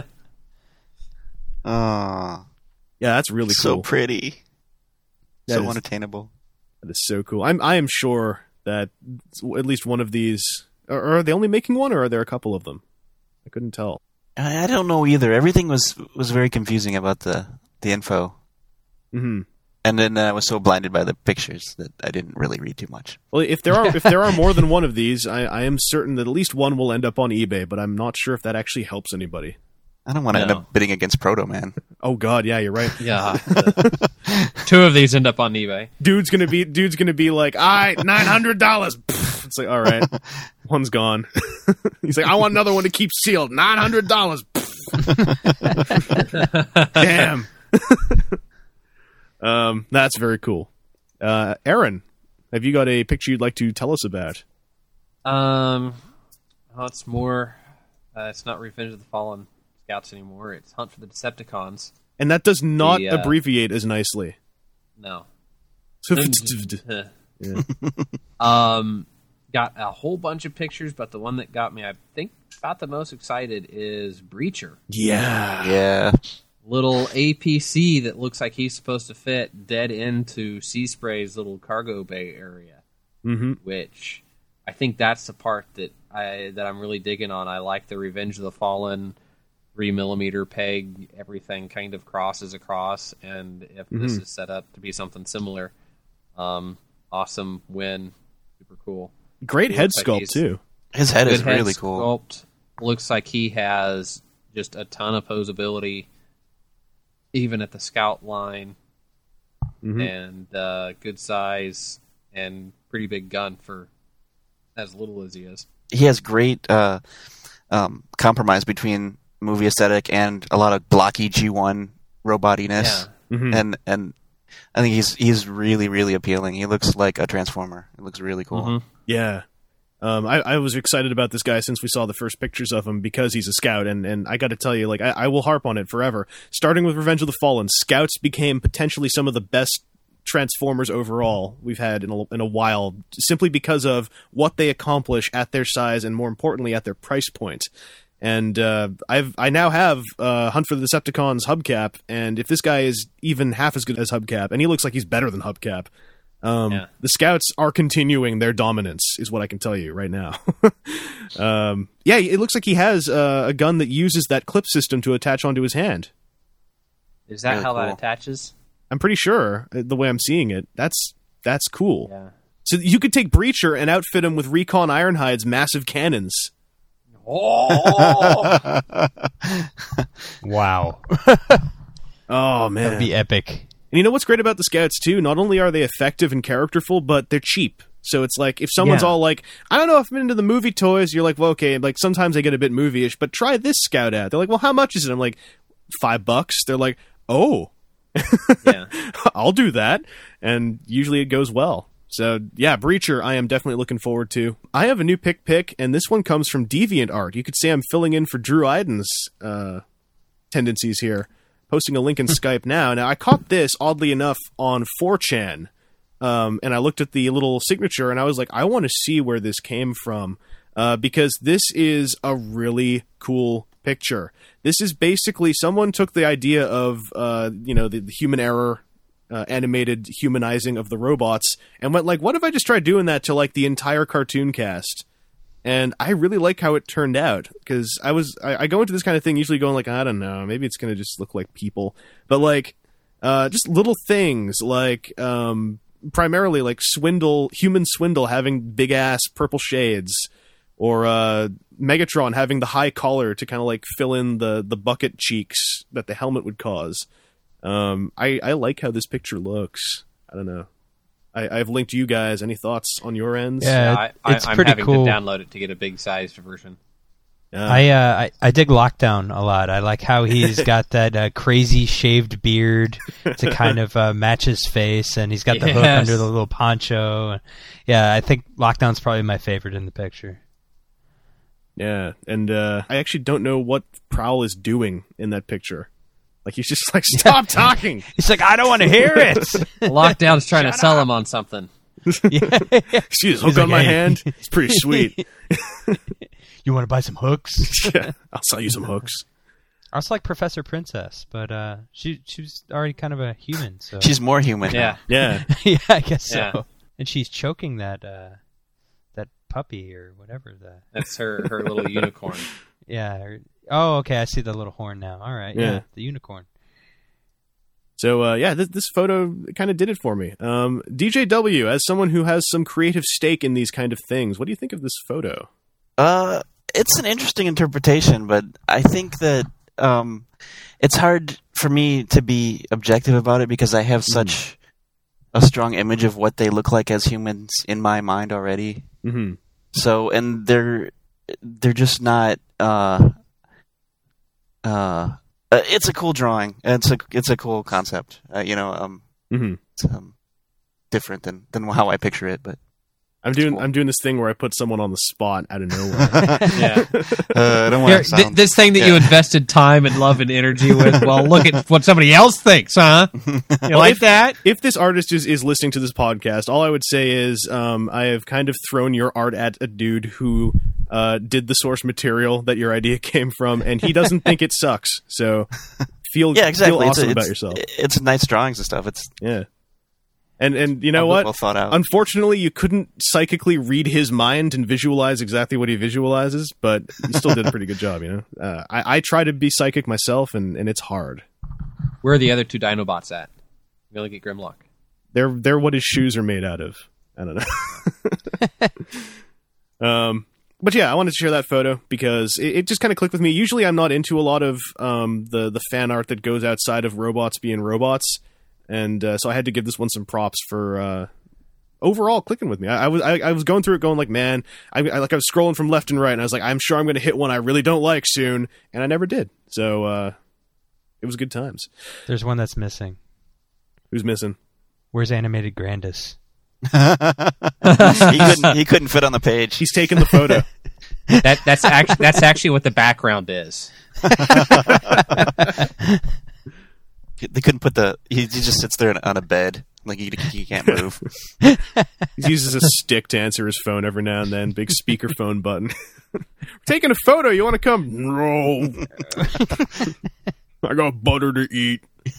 Oh, Yeah, that's really so cool. pretty. That so is- unattainable. That is so cool. I'm I am sure that at least one of these. Or are they only making one, or are there a couple of them? I couldn't tell. I, I don't know either. Everything was was very confusing about the, the info. Hmm. And then uh, I was so blinded by the pictures that I didn't really read too much. Well, if there are if there are more than one of these, I, I am certain that at least one will end up on eBay. But I'm not sure if that actually helps anybody. I don't want to No. end up bidding against Proto Man. Oh God, yeah, you're right. Yeah. Two of these end up on eBay. Dude's gonna be dude's gonna be like, all right, nine hundred dollars. It's like, all right, one's gone. He's like, I want another one to keep sealed. Nine hundred dollars. Damn. um, that's very cool. Uh, Aaron, have you got a picture you'd like to tell us about? Um, oh, it's more. Uh, it's not Revenge of the Fallen Scouts anymore. It's Hunt for the Decepticons. And that does not The, uh, abbreviate as nicely. No. Yeah. um, got a whole bunch of pictures, but the one that got me, I think, about the most excited is Breacher. Yeah. Yeah. Little A P C that looks like he's supposed to fit dead into Sea Spray's little cargo bay area, Mm-hmm. which I think that's the part that I that I'm really digging on. I like the Revenge of the Fallen three millimeter peg, everything kind of crosses across, and if this Mhm. is set up to be something similar, um, awesome win, super cool. Great head Looks like sculpt he's- too. His head Good is really cool. Sculpt. Looks like he has just a ton of posability, even at the scout line, Mhm. and uh, good size and pretty big gun for as little as he is. He has great uh, um, compromise between movie aesthetic and a lot of blocky G one robotiness. Yeah. Mhm. And and I think he's he's really really appealing. He looks like a transformer. It looks really cool. Mhm. Yeah. Um, I, I was excited about this guy since we saw the first pictures of him because he's a scout, and, and I got to tell you, like I, I will harp on it forever. Starting with Revenge of the Fallen, scouts became potentially some of the best Transformers overall we've had in a, in a while, simply because of what they accomplish at their size and, more importantly, at their price point. And uh, I've I now have uh, Hunt for the Decepticons hubcap, and if this guy is even half as good as hubcap, and he looks like he's better than hubcap. Um, Yeah. The scouts are continuing their dominance, is what I can tell you right now. um, yeah, it looks like he has uh, a gun that uses that clip system to attach onto his hand. Is that Really how that cool. attaches? I'm pretty sure, uh, the way I'm seeing it, that's that's cool. Yeah. So you could take Breacher and outfit him with Recon Ironhide's massive cannons. Oh, Wow. Oh, man. That'd be epic. And you know what's great about the scouts, too? Not only are they effective and characterful, but they're cheap. So it's like, if someone's Yeah. all like, I don't know if I'm into the movie toys, you're like, well, okay, like sometimes they get a bit movie-ish, but try this scout out. They're like, well, how much is it? I'm like, five bucks? They're like, oh, yeah. I'll do that. And usually it goes well. So, yeah, Breacher, I am definitely looking forward to. I have a new pick pick, and this one comes from DeviantArt. You could say I'm filling in for Drew Iden's uh, tendencies here. Posting a link in Skype now. Now, I caught this, oddly enough, on four chan. Um, and I looked at the little signature, and I was like, I want to see where this came from. Uh, because this is a really cool picture. This is basically someone took the idea of, uh, you know, the, the human error, uh, animated humanizing of the robots, and went like, what if I just tried doing that to like the entire cartoon cast? And I really like how it turned out, because I was I, I go into this kind of thing usually going like, I don't know, maybe it's gonna just look like people, but like uh, just little things like um, primarily like Swindle, human Swindle having big ass purple shades, or uh, Megatron having the high collar to kind of like fill in the the bucket cheeks that the helmet would cause. Um, I I like how this picture looks. I don't know. I, I've linked to you guys. Any thoughts on your ends? Yeah, I, I, it's I'm pretty having cool. to download it to get a big sized version. Yeah. I, uh, I I dig Lockdown a lot. I like how he's got that uh, crazy shaved beard to kind of uh, match his face, and he's got the hook Yes. under the little poncho. Yeah, I think Lockdown's probably my favorite in the picture. Yeah, and uh, I actually don't know what Prowl is doing in that picture. Like he's just like, stop talking. He's like, I don't want to hear it. Lockdown's trying to sell him on something. See this hook He's on like, my "Hey." hand? It's pretty sweet. You want to buy some hooks? Yeah, I'll sell you some hooks. I was like Professor Princess, but uh, she she was already kind of a human. So She's more human. Yeah. Yeah. yeah, I guess so. Yeah. And she's choking that uh, that puppy or whatever. The That's her, her little unicorn. yeah. Or, oh, okay. I see the little horn now. All right. Yeah, Yeah. the unicorn. So, uh, yeah, this, this photo kind of did it for me. Um, D J W, as someone who has some creative stake in these kind of things, what do you think of this photo? Uh, it's an interesting interpretation, but I think that um, it's hard for me to be objective about it because I have such a strong image of what they look like as humans in my mind already. Mm-hmm. So, and they're they're just not. Uh, uh, uh, it's a cool drawing. It's a it's a cool concept. Uh, you know, um, Mm-hmm. it's um, different than, than how I picture it, but. I'm doing cool. I'm doing this thing where I put someone on the spot out of nowhere. Yeah. Uh, I don't Here, want to th- sound. this thing that you yeah. invested time and love and energy with, well, look at what somebody else thinks, huh? You Well, like if- that? If this artist is, is listening to this podcast, all I would say is um, I have kind of thrown your art at a dude who uh, did the source material that your idea came from, and he doesn't think it sucks. So feel, Yeah, exactly. feel It's a- awesome about it's- yourself. It's nice drawings and stuff. It's Yeah. And and you know well, what? well thought out. Unfortunately, you couldn't psychically read his mind and visualize exactly what he visualizes, but you still did a pretty good job, you know? Uh, I, I try to be psychic myself, and, and it's hard. Where are the other two Dinobots at? We look at Grimlock. They're they're what his shoes are made out of. I don't know. um, but yeah, I wanted to share that photo because it, it just kind of clicked with me. Usually, I'm not into a lot of um, the the fan art that goes outside of robots being robots, and uh, so I had to give this one some props for uh, overall clicking with me. I, I was I, I was going through it, going like, man, I, I like I was scrolling from left and right, and I was like, I'm sure I'm going to hit one I really don't like soon, and I never did. So uh, it was good times. There's one that's missing. Who's missing? Where's animated Grandis? he couldn't he couldn't fit on the page. He's taking the photo. That that's actually that's actually what the background is. They couldn't put the. He, he just sits there on a bed, like he, he can't move. He uses a stick to answer his phone every now and then. Big speakerphone button. We're taking a photo. You want to come? No. I got butter to eat.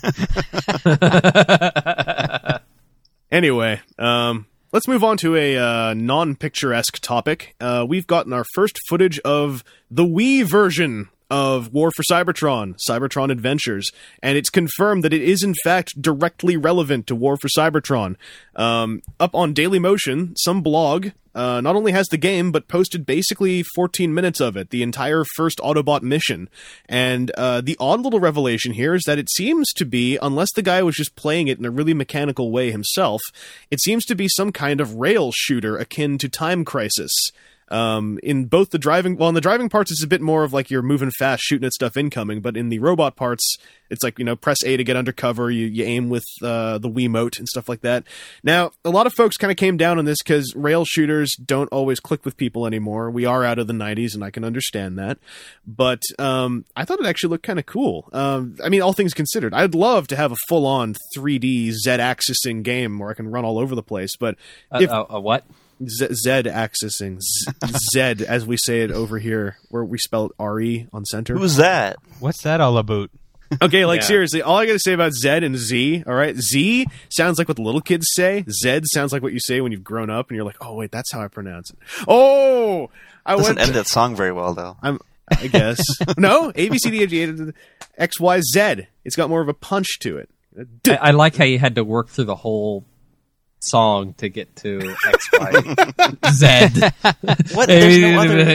Anyway, um, let's move on to a uh, non-picturesque topic. Uh, we've gotten our first footage of the Wii version of War for Cybertron, Cybertron Adventures, and it's confirmed that it is in fact directly relevant to War for Cybertron. Um, up on Dailymotion, some blog uh, not only has the game, but posted basically fourteen minutes of it, the entire first Autobot mission. And uh, the odd little revelation here is that it seems to be, unless the guy was just playing it in a really mechanical way himself, it seems to be some kind of rail shooter akin to Time Crisis. Um, in both the driving, well, in the driving parts, it's a bit more of like you're moving fast, shooting at stuff incoming, but in the robot parts, it's like, you know, press A to get under cover, you, you aim with uh, the Wiimote and stuff like that. Now, a lot of folks kind of came down on this because rail shooters don't always click with people anymore. We are out of the nineties, and I can understand that. But um, I thought it actually looked kind of cool. Um, I mean, all things considered, I'd love to have a full-on three D Z-axising game where I can run all over the place, but Uh, if... uh, uh, what? Z, Z accessing Z, Z as we say it over here, where we spell it R E on center. Who was that? What's that all about? Okay, like Yeah. seriously, all I got to say about Z and Z, all right, Z sounds like what the little kids say. Z sounds like what you say when you've grown up, and you're like, oh wait, that's how I pronounce it. Oh, I Doesn't went. end that song very well though. I'm. I guess no. A B C D E F G X Y Z. It's got more of a punch to it. I, I like how you had to work through the whole song to get to X, Y, Z. What? There's no other.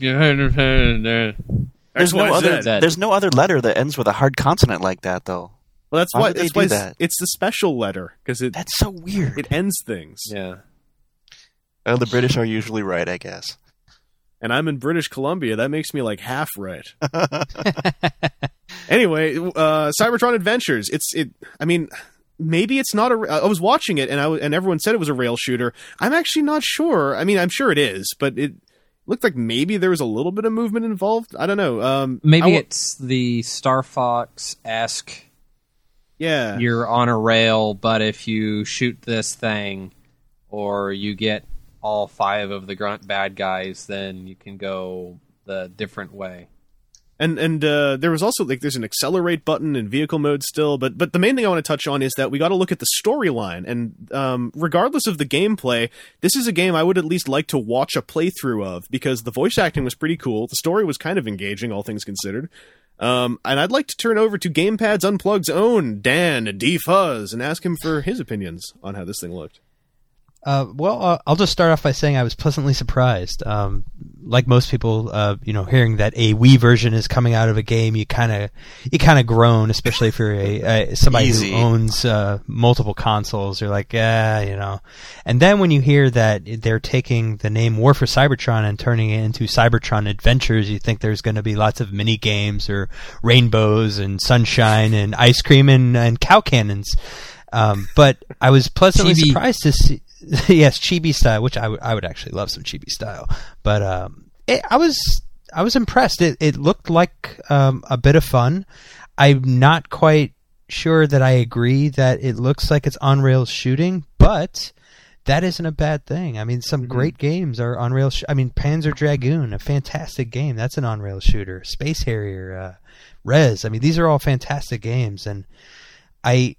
There's no X Y Z. other. There's no other letter that ends with a hard consonant like that though. Well, that's Why why. would they That's do why it's, that? it's the special letter because it That's so weird. it ends things. Yeah. Well, the British are usually right, I guess. And I'm in British Columbia. That makes me like half right. Anyway, uh, Cybertron Adventures. It's it. I mean, maybe it's not a. I was watching it, and I and everyone said it was a rail shooter. I'm actually not sure. I mean, I'm sure it is, but it looked like maybe there was a little bit of movement involved. I don't know. Um, Maybe w- it's the Star Fox-esque, yeah. you're on a rail, but if you shoot this thing, or you get all five of the grunt bad guys, then you can go the different way. And and uh, there was also like there's an accelerate button in vehicle mode still, but but the main thing I want to touch on is that we got to look at the storyline. And um, regardless of the gameplay, this is a game I would at least like to watch a playthrough of because the voice acting was pretty cool. The story was kind of engaging, all things considered. Um, and I'd like to turn over to Gamepads Unplugged's own Dan D. Fuzz and ask him for his opinions on how this thing looked. Uh, well, uh, I'll just start off by saying I was pleasantly surprised. Um, like most people, uh, you know, hearing that a Wii version is coming out of a game, you kind of you kind of groan, especially if you're a, a somebody Easy. who owns uh, multiple consoles. You're like, yeah, you know. And then when you hear that they're taking the name War for Cybertron and turning it into Cybertron Adventures, you think there's going to be lots of mini games or rainbows and sunshine and ice cream and, and cow cannons. Um, but I was pleasantly Chibi. surprised to see. Yes, chibi style, which I would I would actually love some chibi style. But um, it, I was I was impressed. It it looked like um, a bit of fun. I'm not quite sure that I agree that it looks like it's on rails shooting, but that isn't a bad thing. I mean, some mm-hmm. great games are on rails. Sh- I mean, Panzer Dragoon, a fantastic game. That's an on rails shooter. Space Harrier, uh, Rez. I mean, these are all fantastic games, and I.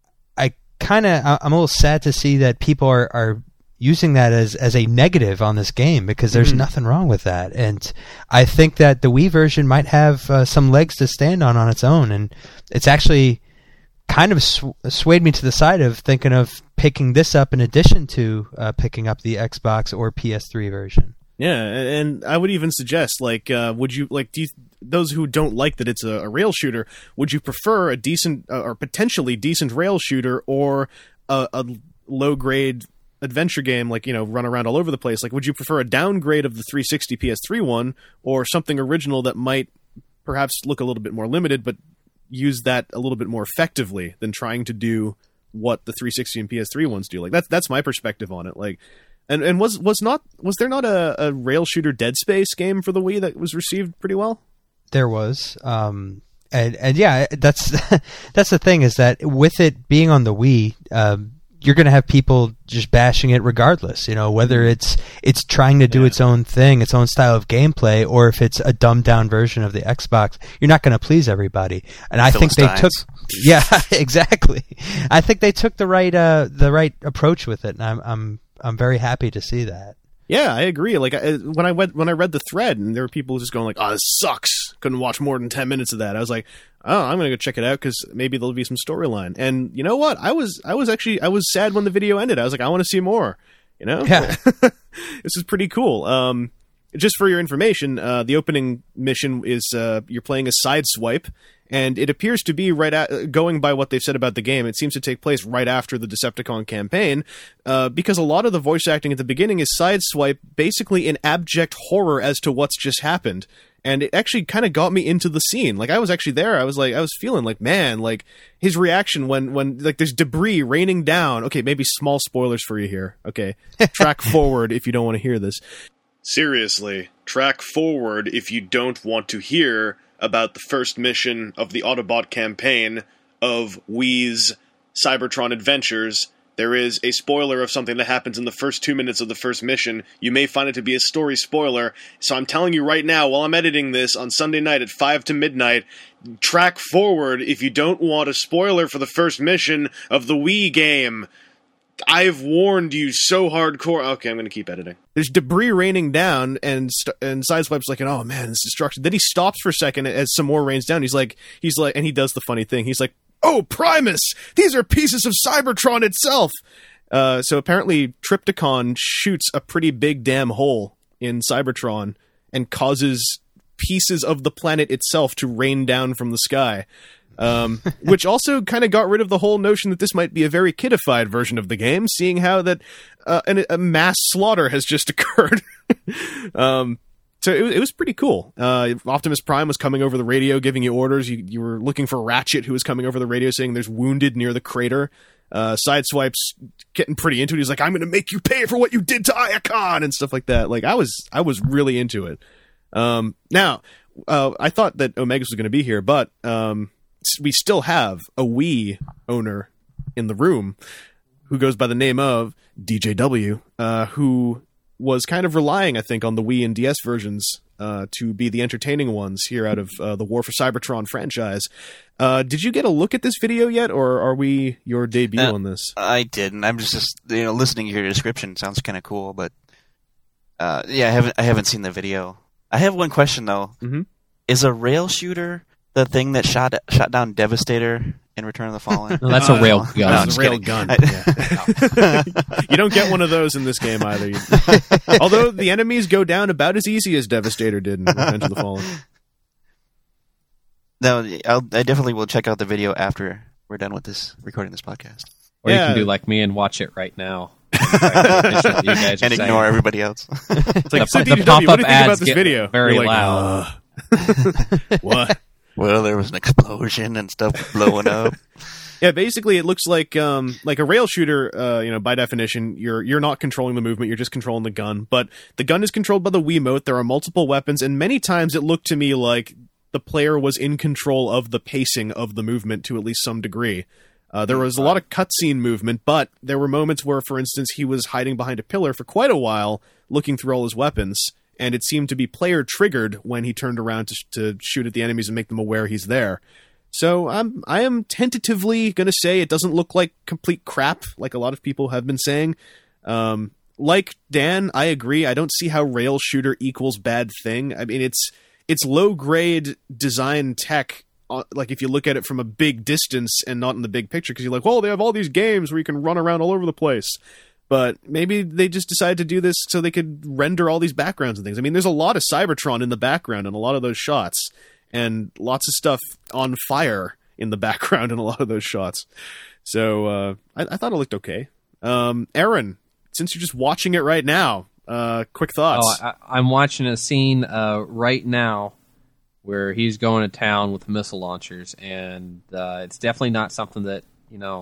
I kind of I'm a little sad to see that people are, are using that as, as a negative on this game because there's mm-hmm. nothing wrong with that. And I think that the Wii version might have uh, some legs to stand on on its own. And it's actually kind of sw- swayed me to the side of thinking of picking this up in addition to uh, picking up the Xbox or P S three version. Yeah, and I would even suggest, like, uh, would you, like, do you, those who don't like that it's a, a rail shooter, would you prefer a decent, uh, or potentially decent rail shooter, or a, a low-grade adventure game, like, you know, run around all over the place? Like, would you prefer a downgrade of the three sixty P S three one, or something original that might perhaps look a little bit more limited, but use that a little bit more effectively than trying to do what the three sixty and P S three ones do? Like, that's that's my perspective on it, like... And and was was not was there not a, a rail shooter Dead Space game for the Wii that was received pretty well? There was, um, and and yeah, that's that's the thing is that with it being on the Wii, um, you're going to have people just bashing it regardless. You know, whether it's it's trying to do yeah. its own thing, its own style of gameplay, or if it's a dumbed down version of the Xbox, you're not going to please everybody. And I think they took, yeah, exactly. I think they took the right uh, the right approach with it, and I'm I'm. I'm very happy to see that. Yeah, I agree. Like I, when I went when I read the thread, and there were people just going like, "Oh, this sucks." Couldn't watch more than ten minutes of that. I was like, "Oh, I'm gonna go check it out because maybe there'll be some storyline." And you know what? I was I was actually I was sad when the video ended. I was like, "I want to see more." You know? Yeah. This is pretty cool. Um, just for your information, uh, the opening mission is uh, you're playing a Sideswipe. And it appears to be right at, going by what they've said about the game, it seems to take place right after the Decepticon campaign, uh, because a lot of the voice acting at the beginning is Sideswipe, basically in abject horror as to what's just happened. And it actually kind of got me into the scene. Like, I was actually there. I was like, I was feeling like, man, like, his reaction when, when like, there's debris raining down. Okay, maybe small spoilers for you here. Okay, track forward if you don't want to hear this. Seriously, track forward if you don't want to hear about the first mission of the Autobot campaign of Wii's Cybertron Adventures. There is a spoiler of something that happens in the first two minutes of the first mission. You may find it to be a story spoiler, so I'm telling you right now, while I'm editing this on Sunday night at five to midnight, track forward if you don't want a spoiler for the first mission of the Wii game. I've warned you so hardcore. Okay, I'm going to keep editing. There's debris raining down, and st- and Sideswipe's like, oh man, this destruction. Then he stops for a second as some more rains down. He's like, he's like, and he does the funny thing. He's like, oh, Primus, these are pieces of Cybertron itself. Uh, so apparently Trypticon shoots a pretty big damn hole in Cybertron and causes pieces of the planet itself to rain down from the sky. Um, which also kind of got rid of the whole notion that this might be a very kidified version of the game, seeing how that uh, an, a mass slaughter has just occurred. um, so it, it was pretty cool. Uh, Optimus Prime was coming over the radio, giving you orders. You, you were looking for Ratchet, who was coming over the radio saying there's wounded near the crater. Uh, Sideswipe's getting pretty into it. He's like, I'm going to make you pay for what you did to Iacon and stuff like that. Like I was, I was really into it. Um, now, uh, I thought that Omegas was going to be here, but um, we still have a Wii owner in the room who goes by the name of D J W, uh, who was kind of relying, I think, on the Wii and D S versions uh, to be the entertaining ones here out of uh, the War for Cybertron franchise. Uh, did you get a look at this video yet, or are we your debut Uh, on this? I didn't. I'm just, just you know listening to your description. It sounds kind of cool, but uh, yeah, I haven't I haven't seen the video. I have one question though. Mhm. Is a rail shooter the thing that shot shot down Devastator in Return of the Fallen? No, that's a rail gun. No, I'm That's just a rail kidding. gun. I- Yeah. You don't get one of those in this game either. Although the enemies go down about as easy as Devastator did in Revenge of the Fallen. No, I'll, I definitely will check out the video after we're done with this recording this podcast Or you Yeah. can do like me and watch it right now. You guys are and saying. ignore everybody else. It's like, The- so the D J W, what pop-up do you think about ads this get video? very You're like, loud. "Uh, what? Well, there was an explosion and stuff blowing up. Yeah, basically it looks like um like a rail shooter, uh, you know, by definition, you're you're not controlling the movement, you're just controlling the gun. But the gun is controlled by the Wiimote, there are multiple weapons, and many times it looked to me like the player was in control of the pacing of the movement to at least some degree. Uh, there was a lot of cutscene movement, but there were moments where, for instance, he was hiding behind a pillar for quite a while, looking through all his weapons, and it seemed to be player triggered when he turned around to, to shoot at the enemies and make them aware he's there. So I'm I am tentatively going to say it doesn't look like complete crap, like a lot of people have been saying. Um, like Dan, I agree. I don't see how rail shooter equals bad thing. I mean, it's it's low grade design tech. Uh, like if you look at it from a big distance and not in the big picture, because you're like, well, they have all these games where you can run around all over the place. But maybe they just decided to do this so they could render all these backgrounds and things. I mean, there's a lot of Cybertron in the background in a lot of those shots, and lots of stuff on fire in the background in a lot of those shots. So uh, I, I thought it looked okay. Um, Aaron, since you're just watching it right now, uh, quick thoughts. Oh, I, I'm watching a scene uh, right now where he's going to town with missile launchers, and uh, it's definitely not something that, you know,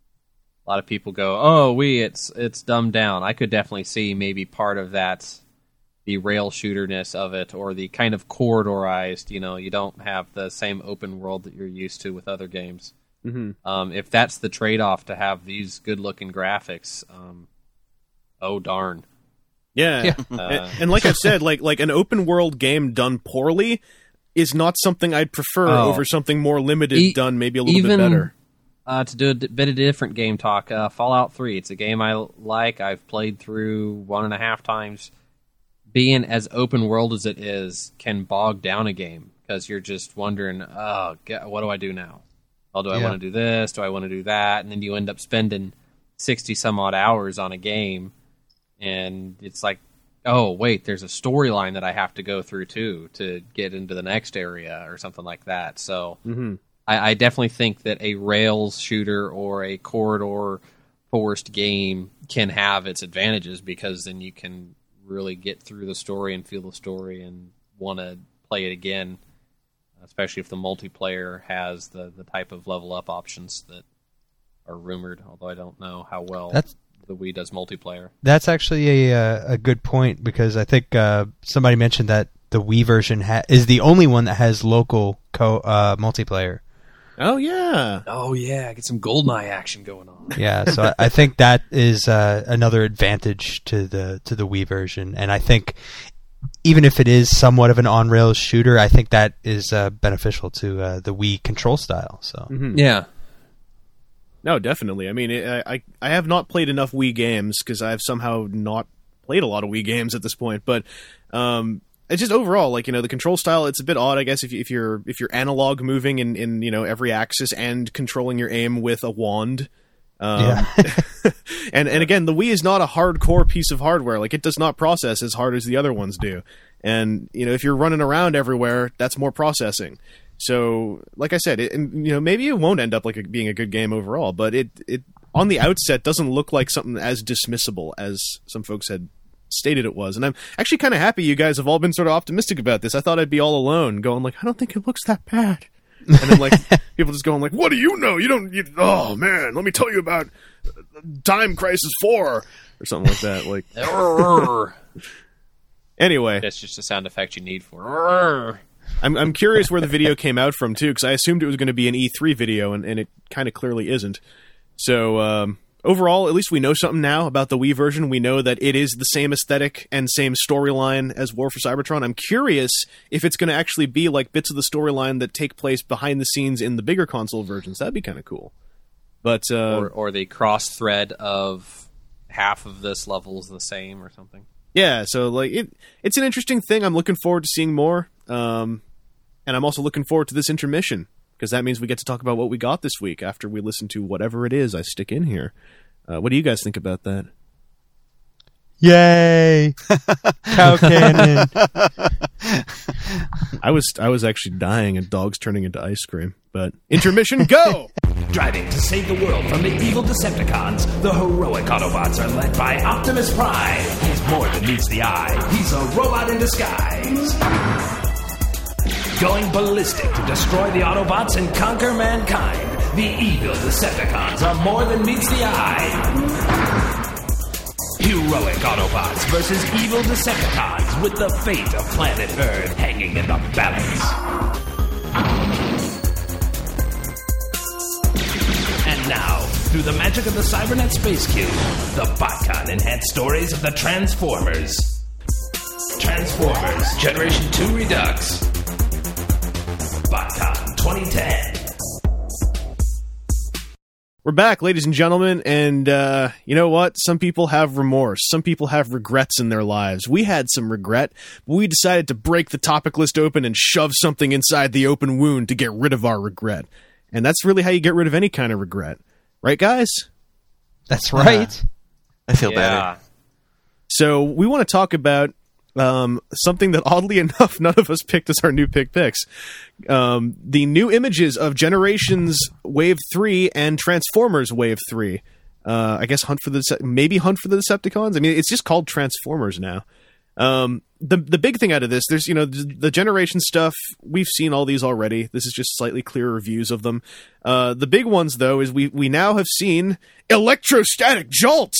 a lot of people go, oh, we, it's it's dumbed down. I could definitely see maybe part of that, the rail shooterness of it, or the kind of corridorized, you know, you don't have the same open world that you're used to with other games. Mm-hmm. Um, if that's the trade-off to have these good-looking graphics, um, oh, darn. Yeah, Yeah. and, Uh, and like I've said, like like an open world game done poorly is not something I'd prefer Oh. over something more limited, E- done maybe a little even, bit better. Uh, to do a d- bit of different game talk, uh, Fallout three. It's a game I l- like. I've played through one and a half times. Being as open world as it is can bog down a game because you're just wondering, oh, God, what do I do now? Oh, do I Yeah. want to do this? Do I want to do that? And then you end up spending sixty some odd hours on a game, and it's like, oh, wait, there's a storyline that I have to go through too to get into the next area or something like that. So. Mm-hmm. I, I definitely think that a rails shooter or a corridor forced game can have its advantages because then you can really get through the story and feel the story and want to play it again, especially if the multiplayer has the, the type of level up options that are rumored, although I don't know how well That's- the Wii does multiplayer. That's actually a uh, a good point because I think uh, somebody mentioned that the Wii version ha- is the only one that has local co uh, multiplayer. Oh yeah, Oh, yeah, get some GoldenEye action going on. Yeah, so I, I think that is uh, another advantage to the to the Wii version, and I think even if it is somewhat of an on-rails shooter, I think that is uh, beneficial to uh, the Wii control style. So mm-hmm. Yeah. No, definitely. I mean, I I, I have not played enough Wii games because I've somehow not played a lot of Wii games at this point. But um, it's just overall, like, you know, the control style. It's a bit odd, I guess, if you, if you're if you're analog moving in, in you know every axis and controlling your aim with a wand. Um, Yeah. and and again, the Wii is not a hardcore piece of hardware. Like, it does not process as hard as the other ones do. And you know, if you're running around everywhere, that's more processing. So, like I said, it, and, you know, maybe it won't end up like a, being a good game overall, but it it on the outset doesn't look like something as dismissible as some folks had stated it was. And I'm actually kind of happy you guys have all been sort of optimistic about this. I thought I'd be all alone, going like, I don't think it looks that bad. And then, like, people just going, like, what do you know? You don't, you, oh, man, let me tell you about Time Crisis four, or something like that. Like, anyway. That's just a sound effect you need for. I'm I'm curious where the video came out from, too, because I assumed it was going to be an E three video, and, and it kind of clearly isn't. So, um, overall, at least we know something now about the Wii version. We know that it is the same aesthetic and same storyline as War for Cybertron. I'm curious if it's going to actually be like bits of the storyline that take place behind the scenes in the bigger console versions. That'd be kind of cool. But uh, or, or the cross-thread of half of this level is the same or something. Yeah, so like it, it's an interesting thing. I'm looking forward to seeing more. Um, and I'm also looking forward to this intermission, because that means we get to talk about what we got this week after we listen to whatever it is I stick in here. Uh, what do you guys think about that? Yay! Cow cannon. I was I was actually dying and dogs turning into ice cream. But intermission, go! Driving to save the world from the evil Decepticons, the heroic Autobots are led by Optimus Prime. He's more than meets the eye. He's a robot in disguise. Going ballistic to destroy the Autobots and conquer mankind. The evil Decepticons are more than meets the eye. Heroic Autobots versus evil Decepticons, with the fate of planet Earth hanging in the balance. And now, through the magic of the Cybernet Space Cube, the BotCon enhanced stories of the Transformers. Transformers Generation two Redux. BotCon twenty ten. We're back, ladies and gentlemen, and uh, you know what? Some people have remorse. Some people have regrets in their lives. We had some regret, but we decided to break the topic list open and shove something inside the open wound to get rid of our regret. And that's really how you get rid of any kind of regret. Right, guys? That's right. Uh, I feel Yeah. better. So we want to talk about um, something that, oddly enough, none of us picked as our new pick picks. Um, the new images of Generations Wave three and Transformers Wave three. Uh, I guess Hunt for the Dece- maybe Hunt for the Decepticons? I mean, it's just called Transformers now. Um, the the big thing out of this, there's, you know, the, the Generation stuff, we've seen all these already. This is just slightly clearer reviews of them. Uh, the big ones, though, is we, we now have seen Electrostatic Jolt!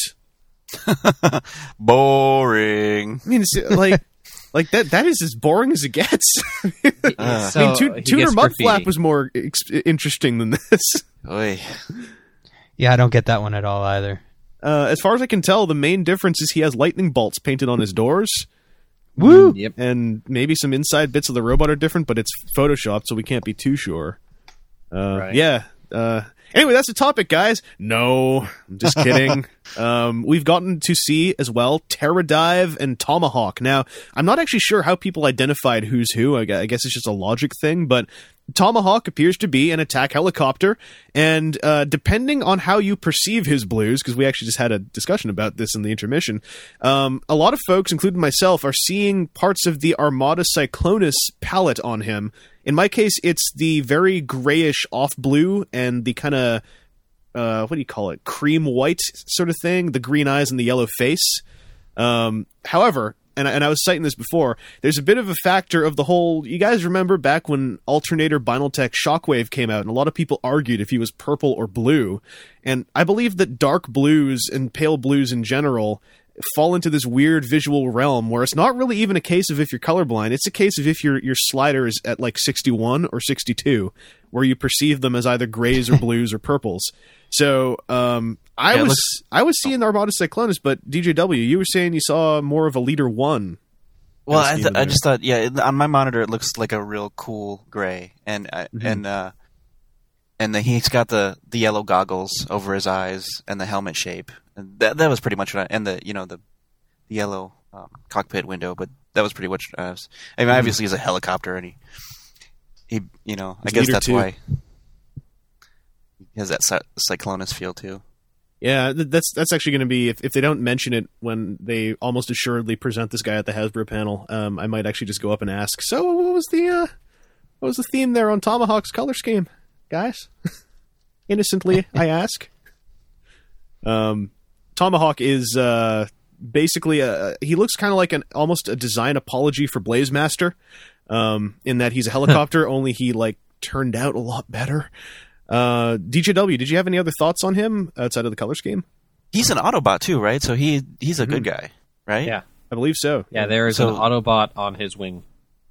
Boring. I mean, it's like, like that. That is as boring as it gets. Uh, So, I mean, Tu- he Tuner gets Mudflap graffiti. was more ex- interesting than this. Oy. Yeah, I don't get that one at all either. Uh, as far as I can tell, the main difference is he has lightning bolts painted on his doors. Woo! Yep. And maybe some inside bits of the robot are different, but it's photoshopped, so we can't be too sure. Uh, Right. Yeah. Uh, anyway, that's the topic, guys. No, I'm just kidding. um, we've gotten to see as well Pterodive and Tomahawk. Now, I'm not actually sure how people identified who's who. I gu- I guess it's just a logic thing, but Tomahawk appears to be an attack helicopter, and uh, depending on how you perceive his blues, because we actually just had a discussion about this in the intermission, um, a lot of folks, including myself, are seeing parts of the Armada Cyclonus palette on him. In my case, it's the very grayish off blue and the kind of, uh, what do you call it, cream white sort of thing, the green eyes and the yellow face. Um, however, and I, and I was citing this before, there's a bit of a factor of the whole, you guys remember back when Alternator Binaltech Shockwave came out, and a lot of people argued if he was purple or blue, and I believe that dark blues and pale blues in general fall into this weird visual realm where it's not really even a case of if you're colorblind, it's a case of if your your slider is at like sixty-one or sixty-two, where you perceive them as either grays or blues or purples. So um, I Yeah, it was looks- I was seeing Armada Cyclonus, but D J W, you were saying you saw more of a Leader One. Well, Kinda I, scheme th- I there. just thought, yeah, it- on my monitor it looks like a real cool gray, and uh, Mhm. and uh, and the, he's got the, the yellow goggles over his eyes and the helmet shape. And that that was pretty much what I, and the you know the, the yellow um, cockpit window, but that was pretty much. Uh, I mean, Mhm. obviously he's a helicopter, and he he you know I He's guess leader that's two. why he has that cy- Cyclonus feel too. Yeah, th- that's that's actually going to be, if, if they don't mention it when they almost assuredly present this guy at the Hasbro panel, um, I might actually just go up and ask, so what was the uh, what was the theme there on Tomahawk's color scheme, guys? Innocently, I ask. Um, Tomahawk is uh, basically, a, he looks kind of like an almost a design apology for Blazemaster, um, in that he's a helicopter, only he like turned out a lot better. Uh, D J W, did you have any other thoughts on him outside of the color scheme? He's an Autobot too, right? So he he's a mm-hmm. good guy, right? Yeah, I believe so. Yeah, there is so, an Autobot on his wing.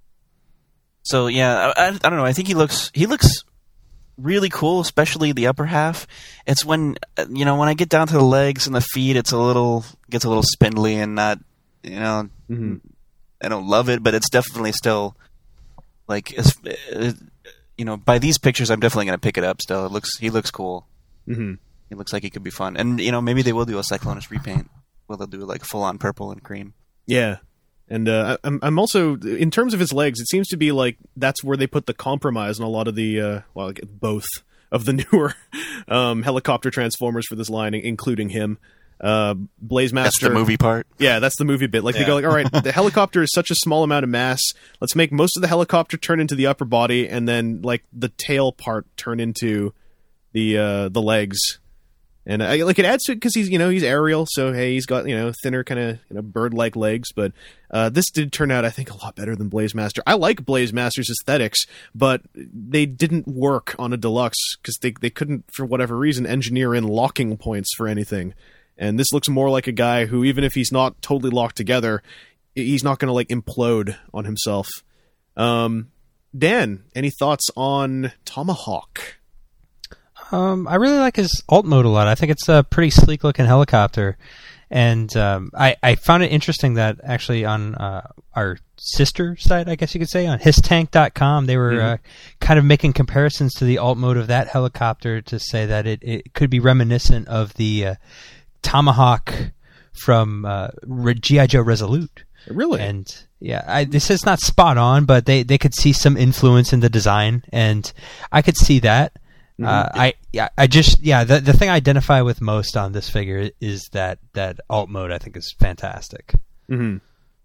So yeah, I, I don't know. I think he looks he looks really cool, especially the upper half. It's when you know when I get down to the legs and the feet, it's a little gets a little spindly and not you know mm-hmm. I don't love it, but it's definitely still like it's, it, you know by these pictures, I'm definitely going to pick it up. Still, it looks he looks cool. Mm-hmm. He looks like he could be fun, and you know maybe they will do a Cyclonus repaint. Well, they'll do like full on purple and cream. Yeah. And uh, I'm, I'm also, in terms of his legs, it seems to be like that's where they put the compromise on a lot of the, uh, well, both of the newer um, helicopter transformers for this line, including him. Uh, Blaze Master. That's the movie part. Yeah, that's the movie bit. Like, yeah. They go like, all right, the helicopter is such a small amount of mass. Let's make most of the helicopter turn into the upper body, and then, like, the tail part turn into the uh, the legs. And I, like it adds to it because he's you know he's aerial, so hey, he's got you know thinner kind of you know bird-like legs. But uh, this did turn out, I think, a lot better than Blaze Master. I like Blaze Master's aesthetics, but they didn't work on a deluxe because they they couldn't, for whatever reason, engineer in locking points for anything. And this looks more like a guy who, even if he's not totally locked together, he's not going to like implode on himself. Um, Dan, any thoughts on Tomahawk? Um, I really like his alt mode a lot. I think it's a pretty sleek looking helicopter. And um, I, I found it interesting that actually on uh, our sister site, I guess you could say, on his tank dot com, they were mm-hmm. uh, kind of making comparisons to the alt mode of that helicopter to say that it, it could be reminiscent of the uh, Tomahawk from uh, G I. Joe Resolute. Really? And yeah, I, this is not spot on, but they, they could see some influence in the design, and I could see that. Mm-hmm. Uh, I yeah, I just yeah the the thing I identify with most on this figure is that that alt mode. I think is fantastic. Mm-hmm.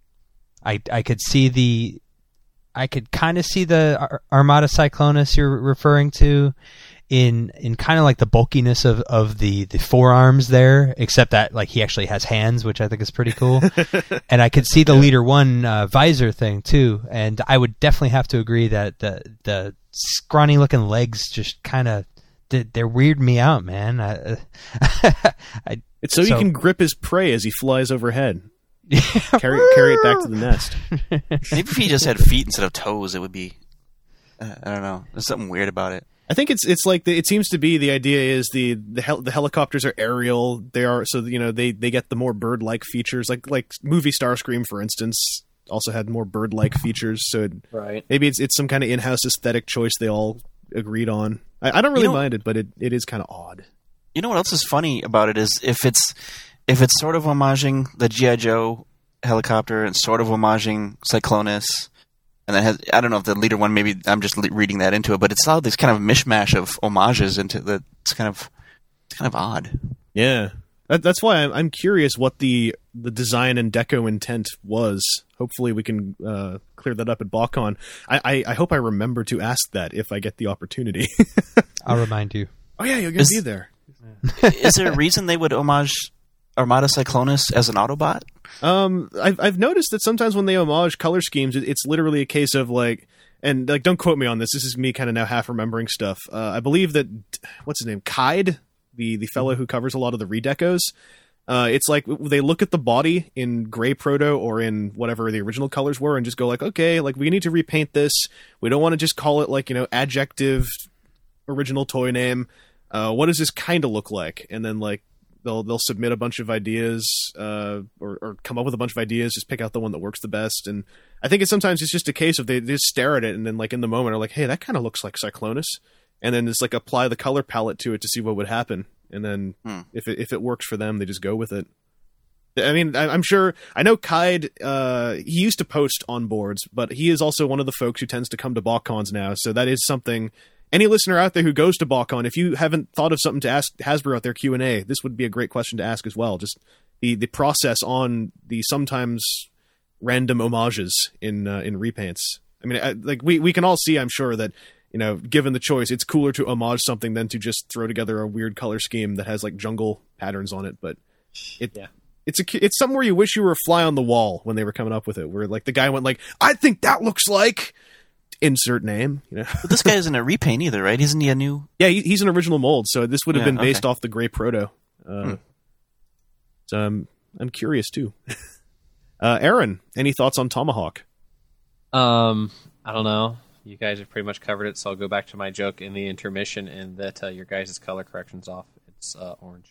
I I could see the I could kind of see the Ar- Armada Cyclonus you're referring to in in kind of like the bulkiness of, of the, the forearms there, except that like he actually has hands, which I think is pretty cool. And I could see the yeah. Leader One uh, visor thing too, and I would definitely have to agree that the the scrawny looking legs just kind of they're weird me out, man. I, I, it's so, so you can grip his prey as he flies overhead. carry carry it back to the nest. Maybe if he just had feet instead of toes, it would be. Uh, I don't know. There's something weird about it. I think it's it's like the, it seems to be the idea is the the, hel- the helicopters are aerial. They are so you know they, they get the more bird like features like like movie Starscream, for instance, also had more bird like features. So it, right. maybe it's it's some kind of in house aesthetic choice they all agreed on. I, I don't really you know, mind it, but it, it is kind of odd. You know what else is funny about it is if it's if it's sort of homaging the G I. Joe helicopter and sort of homaging Cyclonus. And that has, I don't know if the Leader One, maybe I'm just le- reading that into it, but it's all this kind of mishmash of homages into the, it's kind of, it's kind of odd. Yeah. That, that's why I'm, I'm curious what the, the design and deco intent was. Hopefully we can uh, clear that up at BotCon. I, I, I hope I remember to ask that if I get the opportunity. I'll remind you. Oh yeah, you're going to be there. Is there a reason they would homage Armada Cyclonus as an Autobot? Um, I've I've noticed that sometimes when they homage color schemes, it, it's literally a case of like, and like, don't quote me on this. This is me kind of now half remembering stuff. Uh, I believe that what's his name, Kaid, the the fellow who covers a lot of the redecos. Uh, it's like they look at the body in gray proto or in whatever the original colors were, and just go like, okay, like we need to repaint this. We don't want to just call it like you know adjective original toy name. Uh, what does this kind of look like? And then like. They'll they'll submit a bunch of ideas, uh, or, or come up with a bunch of ideas. Just pick out the one that works the best. And I think it's sometimes it's just a case of they, they just stare at it and then like in the moment are like, hey, that kind of looks like Cyclonus, and then just like apply the color palette to it to see what would happen. And then hmm. if it, if it works for them, they just go with it. I mean, I, I'm sure I know Kaid. Uh, he used to post on boards, but he is also one of the folks who tends to come to BotCons now. So that is something. Any listener out there who goes to BotCon, if you haven't thought of something to ask Hasbro at their Q and A, this would be a great question to ask as well. Just the, the process on the sometimes random homages in uh, in repaints. I mean, I, like we, we can all see, I'm sure, that you know, given the choice, it's cooler to homage something than to just throw together a weird color scheme that has like jungle patterns on it. But it yeah. it's a it's something where you wish you were a fly on the wall when they were coming up with it. Where like the guy went like, I think that looks like insert name. You know, But this guy isn't a repaint either, right? Isn't he a new? yeah, he, he's an original mold, so this would have Yeah, been based okay. off the Gray Proto. Uh, Hmm. So I'm I'm curious too. uh, Aaron, any thoughts on Tomahawk? Um, I don't know. You guys have pretty much covered it, so I'll go back to my joke in the intermission, and that uh, your guys' color correction's off. It's uh, orange.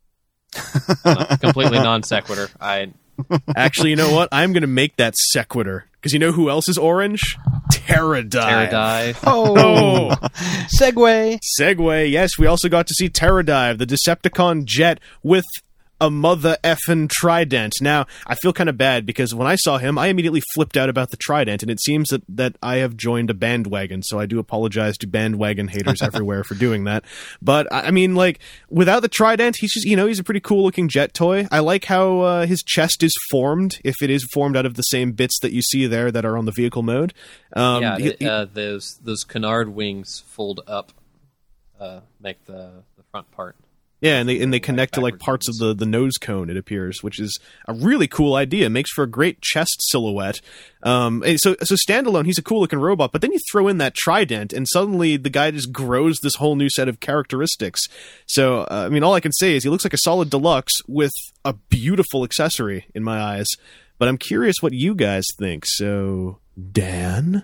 Uh, completely non sequitur. I Actually, you know what? I'm going to make that sequitur because you know who else is orange? Pterradive. Pterradive. Oh, Segway. segue. Yes, we also got to see Pterradive, the Decepticon jet with a mother effing trident. Now, I feel kind of bad because when I saw him, I immediately flipped out about the trident, and it seems that, that I have joined a bandwagon, so I do apologize to bandwagon haters everywhere for doing that. But, I I mean, like, without the trident, he's just, you know, he's a pretty cool-looking jet toy. I like how uh, his chest is formed, if it is formed out of the same bits that you see there that are on the vehicle mode. Um, yeah, he- it, uh, those those canard wings fold up, uh, make the, the front part. Yeah, and they and they Like connect to like backwards parts of ones. the, the nose cone, it appears, which is a really cool idea. It makes for a great chest silhouette. Um, and so so standalone, he's a cool looking robot, but then you throw in that trident, and suddenly the guy just grows this whole new set of characteristics. So uh, I mean, all I can say is he looks like a solid deluxe with a beautiful accessory in my eyes. But I'm curious what you guys think. So Dan,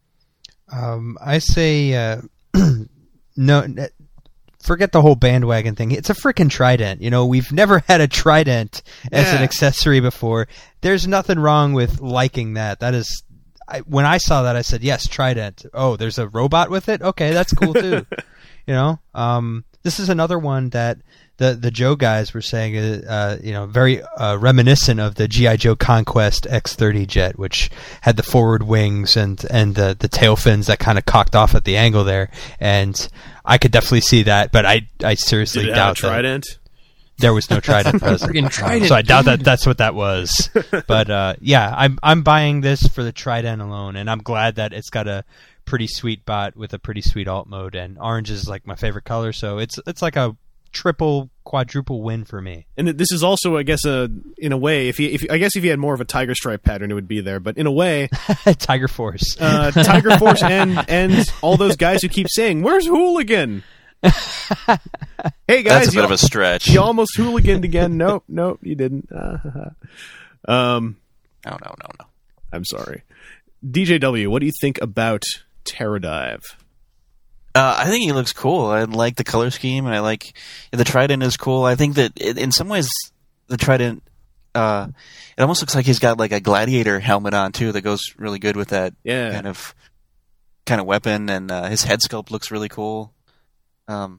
Um, I say uh, no. n- Forget the whole bandwagon thing. It's a freaking trident. You know, we've never had a trident as an Yeah. accessory before. There's nothing wrong with liking that. That is, I, when I saw that, I said, yes, trident. Oh, there's a robot with it? Okay, that's cool too. You know, um, this is another one that the the Joe guys were saying, uh, uh, you know, very uh, reminiscent of the G I. Joe Conquest X thirty jet, which had the forward wings and and the the tail fins that kind of cocked off at the angle there. And I could definitely see that, but I I seriously did it have a doubt that trident? there was no trident present. Friggin' trident, So I doubt that that's what that was. But uh, yeah, I'm I'm buying this for the trident alone, and I'm glad that it's got a pretty sweet bot with a pretty sweet alt mode, and orange is like my favorite color, so it's it's like a triple quadruple win for me. And this is also, I guess, a in a way, if he, if I guess if he had more of a tiger stripe pattern, it would be there. But in a way, Tiger Force. uh, Tiger Force and and all those guys who keep saying, "Where's Hooligan?" Hey guys, That's a bit you, of a stretch. you almost hooliganed again. Nope, nope, you didn't. um, No, no, no, no. I'm sorry. D J W, what do you think about Pterradive? Uh, I think he looks cool. I like the color scheme, and I like the trident is cool. I think that it, in some ways, the trident, uh, it almost looks like he's got like a gladiator helmet on too. That goes really good with that Yeah. kind of kind of weapon, and uh, his head sculpt looks really cool. Um,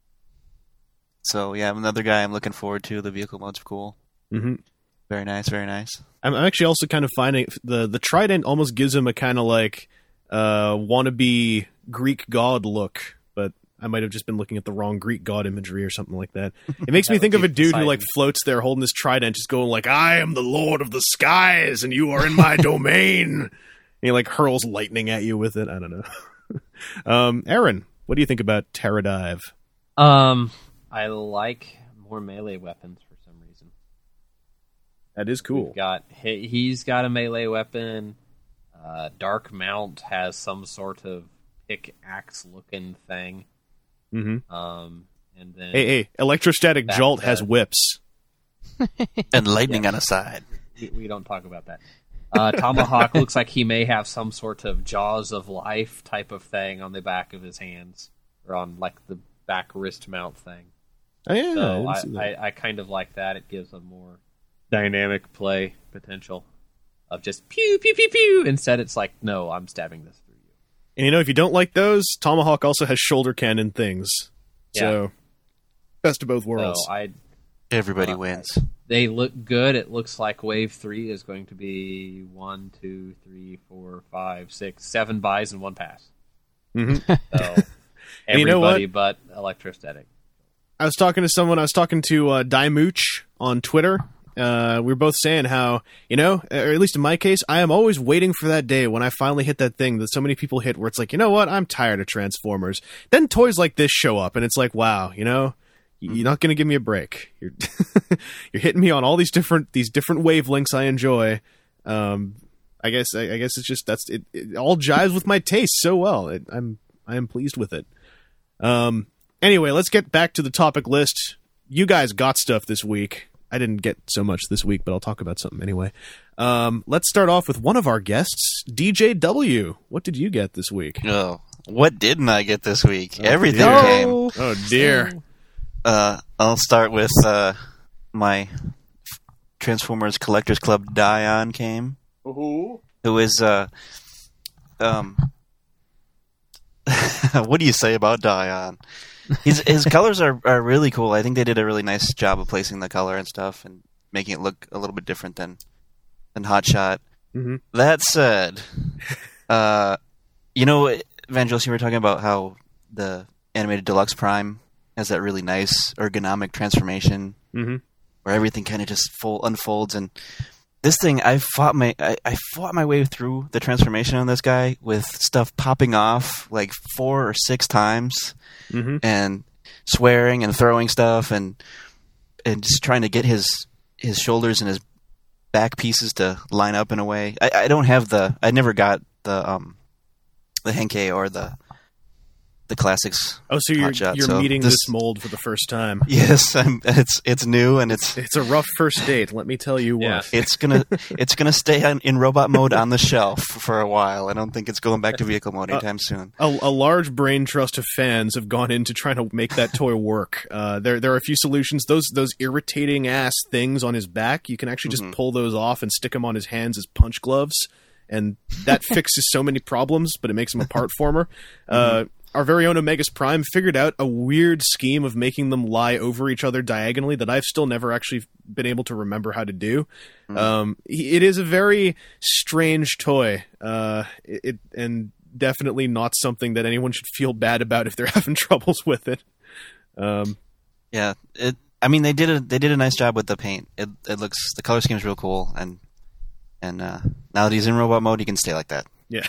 so yeah, another guy I'm looking forward to. The vehicle mode's cool. Mm-hmm. Very nice, very nice. I'm I'm actually also kind of finding the the trident almost gives him a kind of like uh, wannabe Greek god look, but I might have just been looking at the wrong Greek god imagery or something like that. It makes me That think would of a be dude who Poseidon. like floats there holding his trident, just going like, "I am the lord of the skies, and you are in my domain." And he like hurls lightning at you with it. I don't know. um, Aaron, what do you think about Pterradive? Um, I like more melee weapons for some reason. That is cool. We've got he, he's got a melee weapon. Uh, Dark Mount has some sort of pickaxe looking thing. Mm-hmm. Um, and then Hey, hey, electrostatic Back jolt to- has whips. And lightning on the side. we, we don't talk about that. Uh, Tomahawk looks like he may have some sort of jaws of life type of thing on the back of his hands, or on like the back wrist mount thing. Oh yeah, So I I, didn't see that. I, I kind of like that. It gives a more dynamic play potential of just pew pew pew pew. Instead, it's like, no, I'm stabbing this through you. And you know, if you don't like those, Tomahawk also has shoulder cannon things. So, best of both worlds. So I Everybody Uh, wins. they look good. It looks like Wave Three is going to be one, two, three, four, five, six, seven buys and one pass. Mhm. So And you know everybody but Electrostatic. I was talking to someone. I was talking to uh, Dimooch on Twitter. Uh, we were both saying how, you know, or at least in my case, I am always waiting for that day when I finally hit that thing that so many people hit, where it's like, you know what, I'm tired of Transformers. Then toys like this show up, and it's like, wow, you know, you're not going to give me a break. You're you're hitting me on all these different these different wavelengths I enjoy. Um, I guess I, I guess it's just that's it, it all jives with my taste so well. It, I'm I am pleased with it. Um. Anyway, let's get back to the topic list. You guys got stuff this week. I didn't get so much this week, but I'll talk about something anyway. Um. Let's start off with one of our guests, D J W. What did you get this week? Oh, what didn't I get this week? Oh, Everything dear. came. Oh dear. Uh, I'll start with uh, my Transformers Collectors Club Dion came. Ooh. Who is uh, um, what do you say about Dion? His his colors are, are really cool. I think they did a really nice job of placing the color and stuff and making it look a little bit different than than Hotshot. Mm-hmm. That said, uh, you know, Vangelis, you were talking about how the animated Deluxe Prime has that really nice ergonomic transformation Mm-hmm. where everything kind of just full unfolds. And this thing, I fought my I, I fought my way through the transformation on this guy with stuff popping off like four or six times, Mm-hmm. and swearing and throwing stuff and and just trying to get his his shoulders and his back pieces to line up in a way. I, I don't have the I never got the um the Henkei or the the classics. Oh, so you're Hotshot, you're so meeting this, this mold for the first time. Yes, I'm, it's it's new and it's It's a rough first date, let me tell you what. Yeah. it's gonna it's gonna stay on, in robot mode on the shelf for a while. I don't think it's going back to vehicle mode anytime soon. A, a large brain trust of fans have gone into trying to make that toy work. Uh, there, there are a few solutions. Those, those irritating ass things on his back, you can actually just Mhm. pull those off and stick them on his hands as punch gloves, and that fixes so many problems. But it makes him a part former. Uh, our very own Omegas Prime figured out a weird scheme of making them lie over each other diagonally that I've still never actually been able to remember how to do. Mhm. Um, it is a very strange toy. Uh, it, it and. Definitely not something that anyone should feel bad about if they're having troubles with it. Um, Yeah, it. I mean, they did a they did a nice job with the paint. It it looks the color scheme is real cool, and and uh, now that he's in robot mode, he can stay like that. yeah.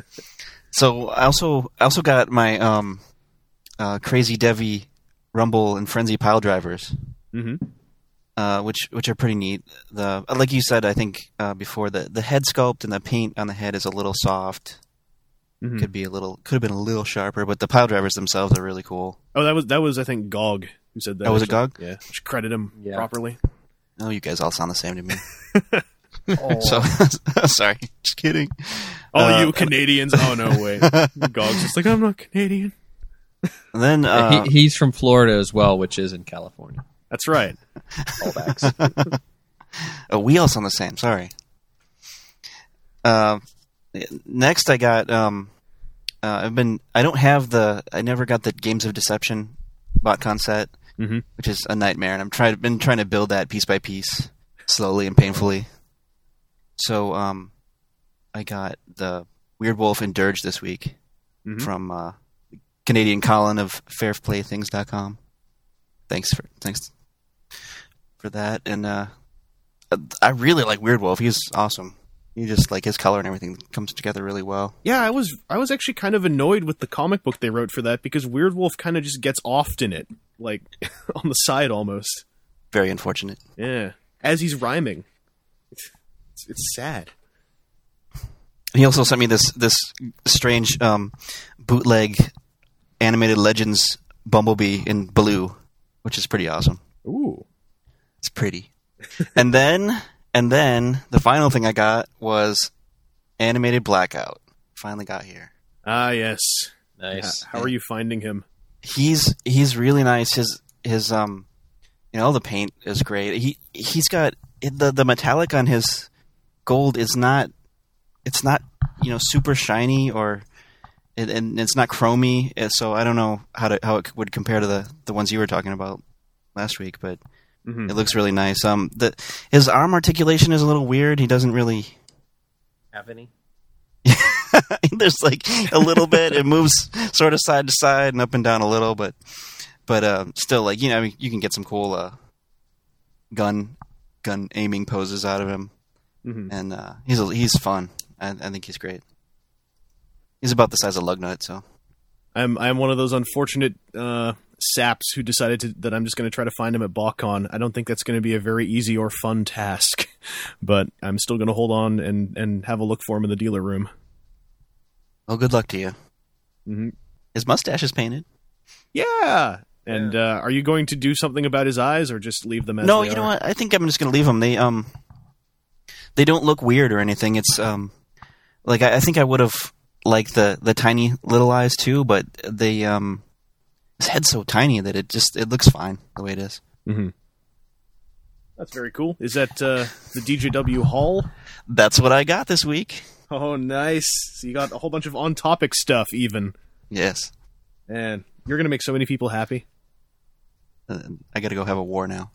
So I also I also got my um, uh, Crazy Devi Rumble and Frenzy pile drivers, Mm-hmm. uh, which which are pretty neat. The like you said, I think uh, before the the head sculpt and the paint on the head is a little soft. Mm-hmm. Could be a little could have been a little sharper, but the pile drivers themselves are really cool. Oh, that was that was I think Gog who said that. Oh, was it actually. Gog? Yeah, should credit him Yeah. properly. Oh, you guys all sound the same to me. Oh. So sorry, just kidding. All Uh, you Canadians. Oh no, wait. Gog's just like, I'm not Canadian. And then uh, he, he's from Florida as well, which is in California. That's right. Callbacks. oh, we all sound the same. Sorry. Uh, next, I got. Um, uh, I've been. I don't have the. I never got the Games of Deception BotCon set, Mhm. which is a nightmare, and I'm trying. Been trying to build that piece by piece, slowly and painfully. So, um, I got the Weird Wolf and Dirge this week Mhm. from uh, Canadian Colin of fair play things dot com. Thanks for thanks for that, and uh, I really like Weird Wolf. He's awesome. He just like his color and everything comes together really well. Yeah, I was I was actually kind of annoyed with the comic book they wrote for that because Weird Wolf kind of just gets offed in it, like on the side almost. Very unfortunate. Yeah, as he's rhyming. It's, it's, it's sad. He also sent me this this strange um, bootleg animated Legends Bumblebee in blue, which is pretty awesome. Ooh. It's pretty. and then and then the final thing I got was animated Blackout. Finally got here. Ah, yes. Nice. How are you finding him? He's he's really nice. His his um you know the paint is great. He he's got the the metallic on his gold is not it's not you know super shiny or it, and it's not chromy. So I don't know how to how it would compare to the the ones you were talking about last week, but Mhm. it looks really nice. Um the his arm articulation is a little weird. He doesn't really Have any? There's like a little bit. It moves sort of side to side and up and down a little, but but uh, still, like you know, I mean, you can get some cool uh, gun gun aiming poses out of him, Mhm. and uh, he's a, he's fun. I, I think he's great. He's about the size of Lugnut, so I'm I'm one of those unfortunate uh, saps who decided to, that I'm just going to try to find him at BotCon. I don't think that's going to be a very easy or fun task, but I'm still going to hold on and, and have a look for him in the dealer room. Well, good luck to you. Mm-hmm. His mustache is painted. Yeah! And uh, are you going to do something about his eyes, or just leave them as No, they you know are? what? I think I'm just going to leave them. They um, they don't look weird or anything. It's um, like I, I think I would have liked the, the tiny little eyes too, but they um, his head's so tiny that it just it looks fine the way it is. Mm-hmm. That's very cool. Is that uh, the D J W Hall? That's what I got this week. Oh, nice. So you got a whole bunch of on-topic stuff, even. Yes. Man, you're going to make so many people happy. Uh, I got to go have a war now.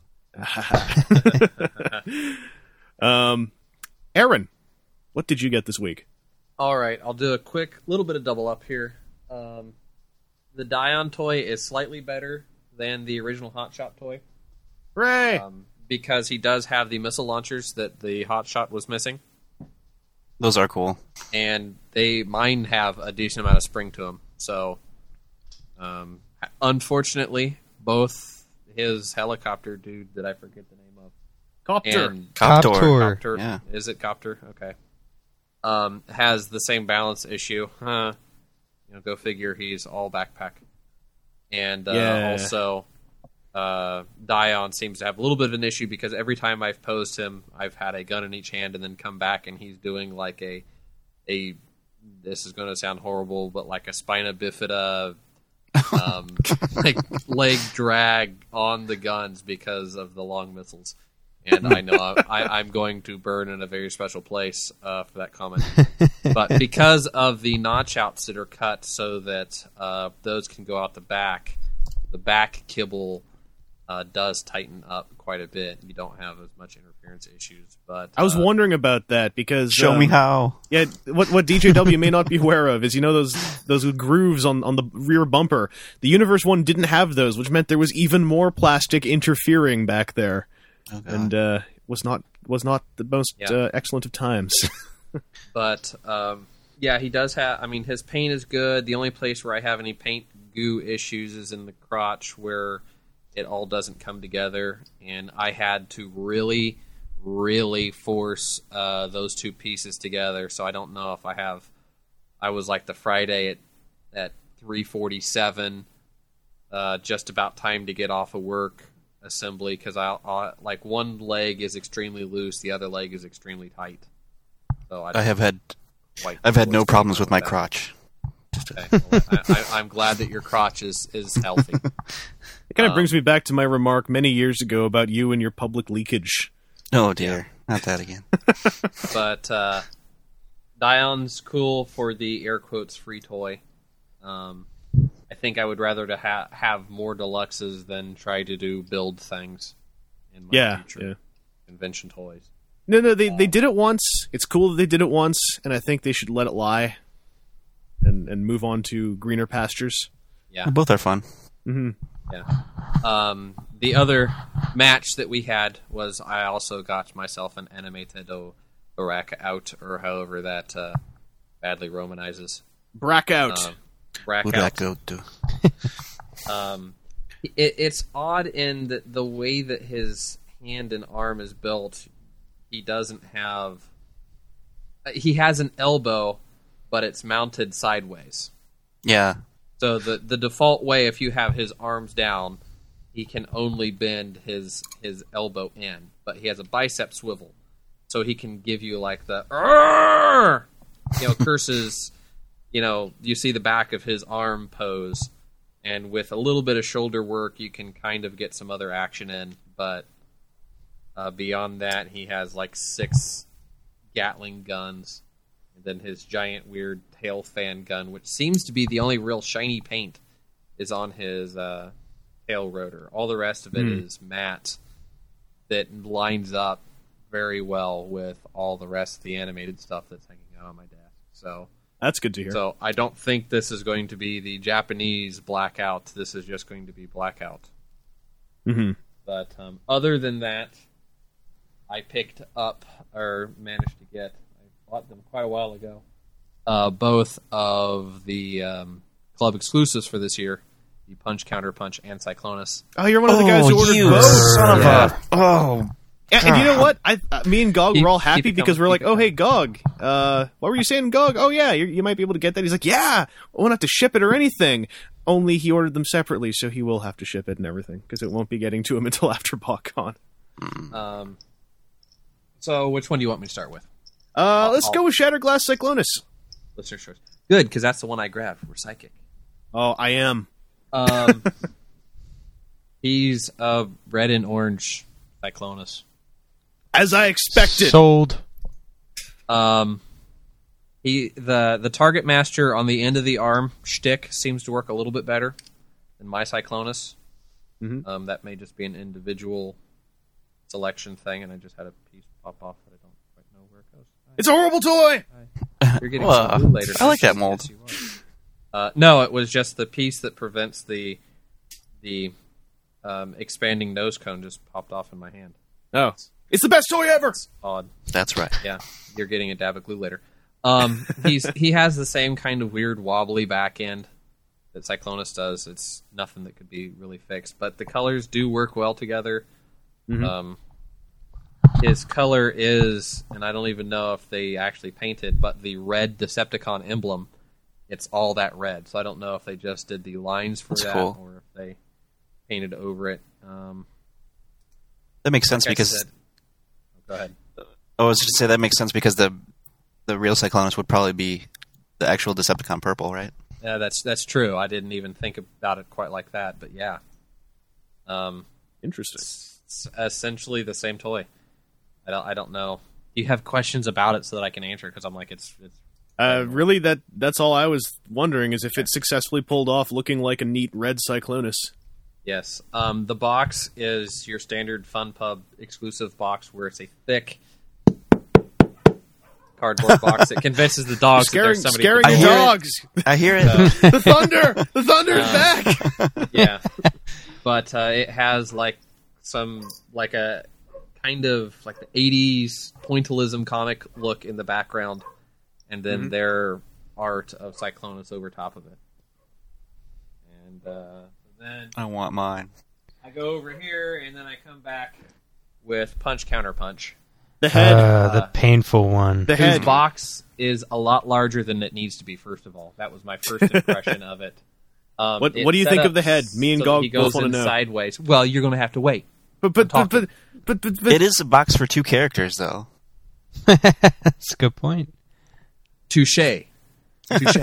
um, Aaron, what did you get this week? All right, I'll do a quick little bit of double up here. Um, the Dion toy is slightly better than the original Hot Shot toy. Hooray! Um, because he does have the missile launchers that the Hot Shot was missing. Those are cool. And they mine have a decent amount of spring to them. So, um, unfortunately, both his helicopter dude that I forget the name of, Copter, and Copter. Copter, Yeah. Is it Copter? Okay. Um, has the same balance issue. Huh. You know, go figure. He's all backpack, and uh, Yeah. also uh, Dion seems to have a little bit of an issue because every time I've posed him, I've had a gun in each hand, and then come back and he's doing like a a. This is going to sound horrible, but like a spina bifida, um, like leg drag on the guns because of the long missiles. And I know I, I'm going to burn in a very special place uh, for that comment. But because of the notch outs that are cut so that uh, those can go out the back, the back kibble uh, does tighten up quite a bit. You don't have as much interference issues. But I was uh, wondering about that because Show um, me how. Yeah, what what D J W may not be aware of is, you know, those those grooves on, on the rear bumper. The Universe one didn't have those, which meant there was even more plastic interfering back there, Oh, God. and uh, was not was not the most Yeah. uh, excellent of times. But um, yeah, he does have. I mean, his paint is good. The only place where I have any paint goo issues is in the crotch, where it all doesn't come together, and I had to really, really force uh, those two pieces together. So I don't know if I have. I was like the Friday at at three forty-seven, uh, just about time to get off of work assembly, because I I'll, like one leg is extremely loose, the other leg is extremely tight. So I, I have had quite I've had no forced problems to with my that. crotch. Okay. Well, I, I, I'm glad that your crotch is, is healthy. It kind of Um, brings me back to my remark many years ago about you and your public leakage. Oh dear, not that again. But uh, Dion's cool for the air quotes free toy. Um, I think I would rather to ha- have more deluxes than try to do build things in my Yeah, future yeah. convention toys. No, no, they they did it once. It's cool that they did it once, and I think they should let it lie, and and move on to greener pastures. Yeah. Both are fun. Mm-hmm. Yeah. Um, the other match that we had was I also got myself an animated Barak out, or however that uh, badly romanizes. Brack out. Um, Brack Would out. that go to? Um, it, it's odd in the, the way that his hand and arm is built. He doesn't have. He has an elbow, but it's mounted sideways. Yeah. So the the default way, if you have his arms down, he can only bend his his elbow in. But he has a bicep swivel, so he can give you like the "Arrgh!" you know curses. You know, you see the back of his arm pose, and with a little bit of shoulder work, you can kind of get some other action in. But uh, beyond that, he has like six Gatling guns. Then his giant weird tail fan gun, which seems to be the only real shiny paint, is on his uh, tail rotor. All the rest of it Mm. is matte that lines up very well with all the rest of the animated stuff that's hanging out on my desk. So, That's good to hear. so I don't think this is going to be the Japanese Blackout. This is just going to be Blackout. Mm-hmm. But um, other than that, I picked up, or managed to get, I bought them quite a while ago, uh, both of the um, club exclusives for this year, the Punch, Counter Punch, and Cyclonus. Oh, you're one of the guys who ordered you both. son of Yeah. a... Oh, Yeah, and you know what? I, uh, me and Gog Keep- were all keep happy it because coming, we're like, keep it "Oh, hey, Gog, uh, what were you saying, Gog? Oh, yeah, you you might be able to get that." He's like, "Yeah, I won't have to ship it or anything." Only he ordered them separately, so he will have to ship it and everything because it won't be getting to him until after BotCon. Um, so, which one do you want me to start with? Uh, let's I'll- go with Shatterglass Cyclonus. Listener choice. Good, because that's the one I grabbed for Psychic. Oh, I am. Um, he's a red and orange Cyclonus. As I expected. Sold. Um, he the the target master on the end of the arm shtick seems to work a little bit better than my Cyclonus. Mhm. Um, that may just be an individual selection thing, and I just had a piece pop off that I don't quite know where it goes. It's a horrible toy! You're getting Well, some glue later. I like that mold. Yes, you are. Uh, no, it was just the piece that prevents the the um, expanding nose cone just popped off in my hand. Oh. It's the best toy ever! Odd. that's right. Yeah, you're getting a dab of glue later. Um, he's he has the same kind of weird wobbly back end that Cyclonus does. It's nothing that could be really fixed, but the colors do work well together. Mhm. Um, his color is, and I don't even know if they actually painted, but the red Decepticon emblem, it's all that red. So I don't know if they just did the lines for That's that cool. or if they painted over it. Um, That makes sense like I because... said- go ahead. I was just to say that makes sense because the the real Cyclonus would probably be the actual Decepticon purple, right? Yeah, that's that's true. I didn't even think about it quite like that, but yeah. Um, Interesting. it's, it's essentially the same toy. I don't I don't know. You have questions about it so that I can answer because I'm like it's it's Uh, really, that that's all I was wondering is if it successfully pulled off looking like a neat red Cyclonus. yes. Um, the box is your standard FunPub exclusive box where it's a thick cardboard box that convinces the dogs that Scaring, there's somebody. scaring I your hear it. dogs! I hear it. The thunder! The thunder is back! Yeah, but uh, it has like some like a kind of like the eighties pointillism comic look in the background, and then Mhm. their art of Cyclonus over top of it. And uh, then I want mine. I go over here, and then I come back with Punch Counter Punch. The head. Uh, the painful one. the Whose head. box is a lot larger than it needs to be. First of all, that was my first impression of it. Um, What- it's what do you set think up of the head? Me and so that Gog he goes both wanna in know. sideways. Well, you're going to have to wait. But but, but, I'm but but but but It is a box for two characters, though. That's a good point. Touche. Touche.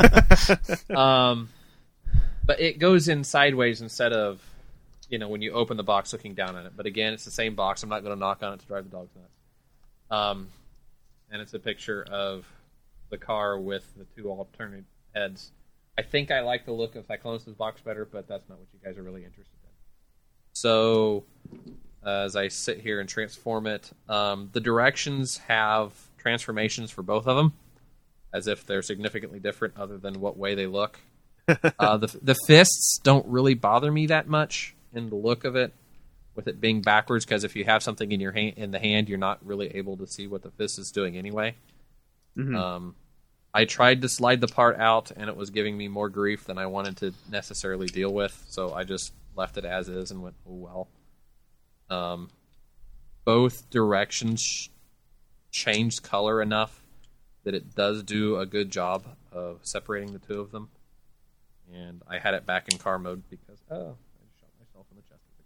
um, but it goes in sideways instead of, you know, when you open the box looking down at it. But again, it's the same box. I'm not going to knock on it to drive the dogs nuts. Um, and it's a picture of the car with the two alternate heads. I think I like the look of Cyclonus' box better, but that's not what you guys are really interested in. So, uh, as I sit here and transform it, um, the directions have transformations for both of them, as if they're significantly different other than what way they look. uh, the the fists don't really bother me that much in the look of it, with it being backwards, because if you have something in your hand, in the hand, you're not really able to see what the fist is doing anyway. Mhm. Um, I tried to slide the part out, and it was giving me more grief than I wanted to necessarily deal with, so I just left it as is and went, oh well. Um, both directions sh- changed color enough that it does do a good job of separating the two of them. And I had it back in car mode because, oh, I just shot myself in the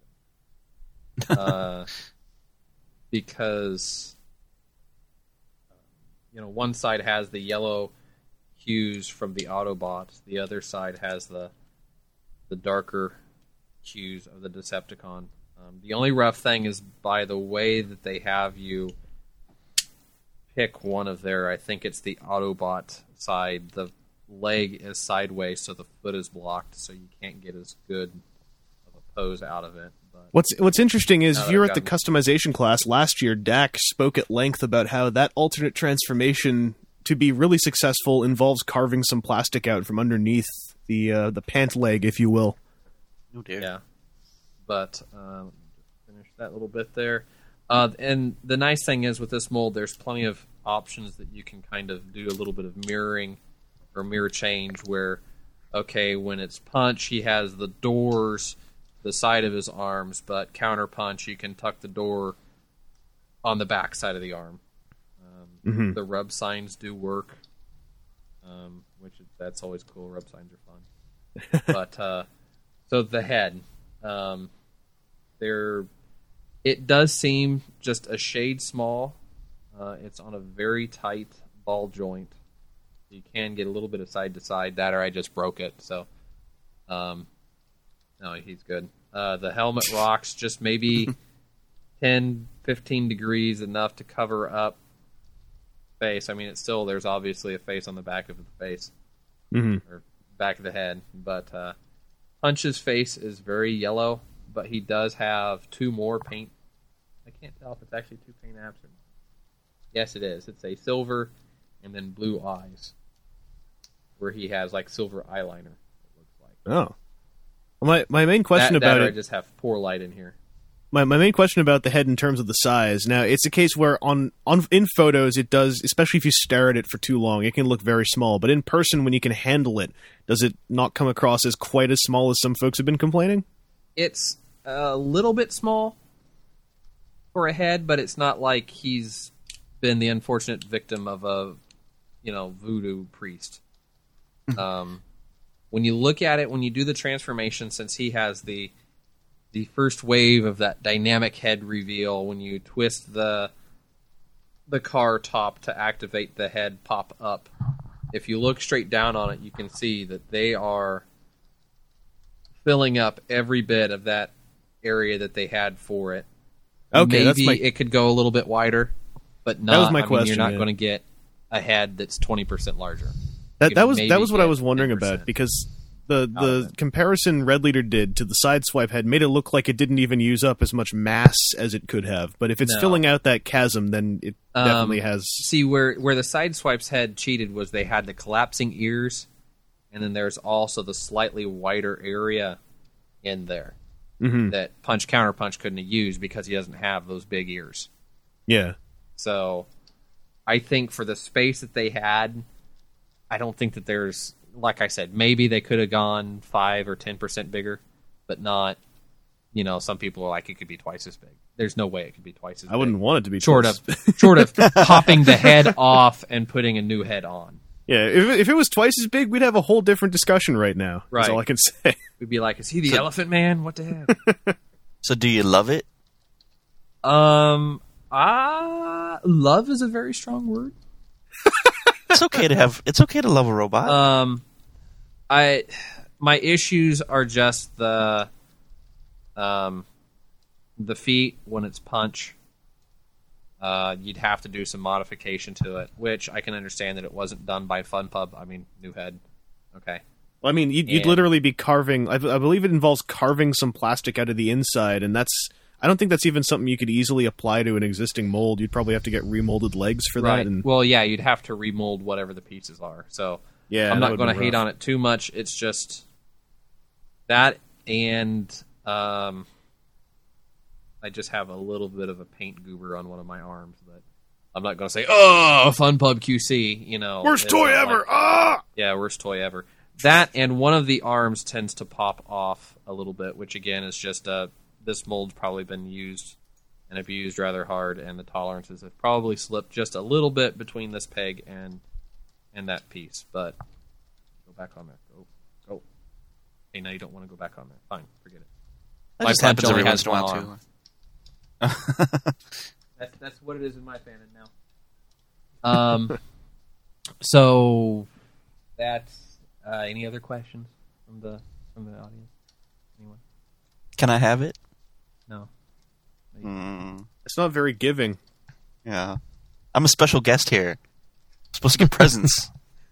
chest. uh, because, um, you know, one side has the yellow hues from the Autobot, the other side has the the darker hues of the Decepticon. Um, the only rough thing is by the way that they have you pick one of their, I think it's the Autobot side, the leg is sideways so the foot is blocked, so you can't get as good of a pose out of it. But What's What's interesting is Now if that you were I've at the gotten- customization class last year, Dak spoke at length about how that alternate transformation to be really successful involves carving some plastic out from underneath the uh, the pant leg, if you will. Oh dear. yeah, but um, just finish that little bit there. Uh, and the nice thing is with this mold, there's plenty of options that you can kind of do a little bit of mirroring or mirror change where okay, when it's punch, he has the doors, the side of his arms, but counter punch, you can tuck the door on the back side of the arm. Um, Mhm. The rub signs do work, um, which is, that's always cool. Rub signs are fun. But uh, so the head, um, they're it does seem just a shade small. Uh, it's on a very tight ball joint. You can get a little bit of side to side. That or I just broke it. So, um, no, he's good. Uh, the helmet rocks just maybe ten, fifteen degrees, enough to cover up face. I mean, it's still, there's obviously a face on the back of the face. Mm-hmm. Or back of the head. But uh, Punch's face is very yellow, but he does have two more paint. I can't tell if it's actually two paint apps or not. Yes, it is. It's a silver and then blue eyes, where he has like silver eyeliner. It looks like. Oh, well, my my main question that, about that or it. I just have poor light in here. My my main question about the head in terms of the size. Now, it's a case where on on in photos it does, especially if you stare at it for too long, it can look very small. But in person, when you can handle it, does it not come across as quite as small as some folks have been complaining? It's a little bit small for a head, but it's not like he's been the unfortunate victim of a, you know, voodoo priest. um, when you look at it, when you do the transformation, since he has the the first wave of that dynamic head reveal, when you twist the the car top to activate the head pop up, if you look straight down on it, you can see that they are filling up every bit of that area that they had for it. Okay, Maybe that's my- it could go a little bit wider, but not. That was my I mean, question, you're not yeah. going to get a head that's twenty percent larger. That You that can was maybe that was what I get was wondering ten percent. about, because the out of the it. comparison Red Leader did to the Sideswipe head made it look like it didn't even use up as much mass as it could have. But if it's No. filling out that chasm, then it Um, definitely has. See, where where the Sideswipe's head cheated was they had the collapsing ears, and then there's also the slightly wider area in there Mhm. that Punch Counterpunch couldn't have used because he doesn't have those big ears. Yeah. So I think for the space that they had, I don't think that there's, like I said, maybe they could have gone five or ten percent bigger, but not, you know, some people are like, it could be twice as big. There's no way it could be twice as big. I wouldn't want it to be Short twice- of, short of popping the head off and putting a new head on. Yeah, if, if it was twice as big, we'd have a whole different discussion right now. That's Right. all I can say. We'd be like, is he the Elephant Man? What the heck? So do you love it? um, ah, love is a very strong word. It's okay to have. It's okay to love a robot. Um, I my issues are just the um the feet when it's punch. Uh, you'd have to do some modification to it, which I can understand that it wasn't done by FunPub. I mean, new head. Okay. Well, I mean, you'd, you'd And- literally be carving. I, I believe it involves carving some plastic out of the inside, and that's. I don't think that's even something you could easily apply to an existing mold. You'd probably have to get remolded legs for Right. that. And Well, yeah, you'd have to remold whatever the pieces are. So yeah, I'm that not would going to be hate rough. on it too much. It's just that, and um, I just have a little bit of a paint goober on one of my arms. But I'm not going to say, "Oh, FunPub Q C," you know, Worst it's toy not ever! like- Ah! yeah, worst toy ever. That and one of the arms tends to pop off a little bit, which again is just uh, this mold's probably been used and abused rather hard, and the tolerances have probably slipped just a little bit between this peg and and that piece. But go back on there. Go, go. Hey, now you don't want to go back on there. Fine, forget it. that my just punch happens every only once has in a while one too. arm. That's that's what it is in my fanon now. Um. So that's uh, any other questions from the from the audience? Anyone? Can I have it? No. Mm, It's not very giving. yeah, I'm a special guest here. I'm supposed to get presents.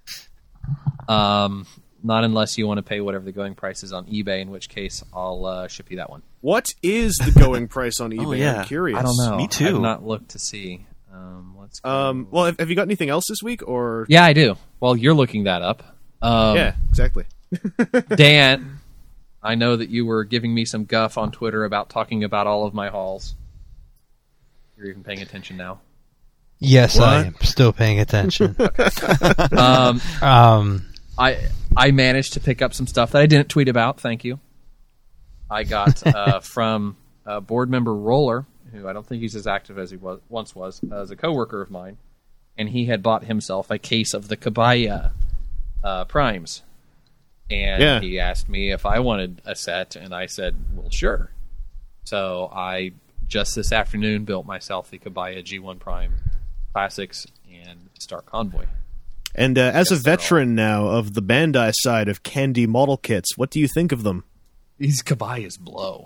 Um. Not unless you want to pay whatever the going price is on eBay, in which case I'll uh, ship you that one. What is the going price on eBay? yeah. I'm curious. I don't know. Me too. I've not looked to see. Um. Let's. Go. Um, well, have, have you got anything else this week, or yeah, I do. Well, you're looking that up. Um, yeah, exactly. Dan, I know that you were giving me some guff on Twitter about talking about all of my hauls. You're even paying attention now. Yes, I What? am still paying attention. Um, um, I I managed to pick up some stuff that I didn't tweet about. Thank you. I got uh, from a board member Roller, who I don't think he's as active as he was once was, as a coworker of mine, and he had bought himself a case of the Kabaya uh, primes, and Yeah. he asked me if I wanted a set, and I said, "Well, sure." So I just this afternoon built myself the Kabaya G one Prime Classics and Star Convoy. And uh, as a Yes, they're veteran now of the Bandai side of Candy model kits, what do you think of them? These Kabayas blow.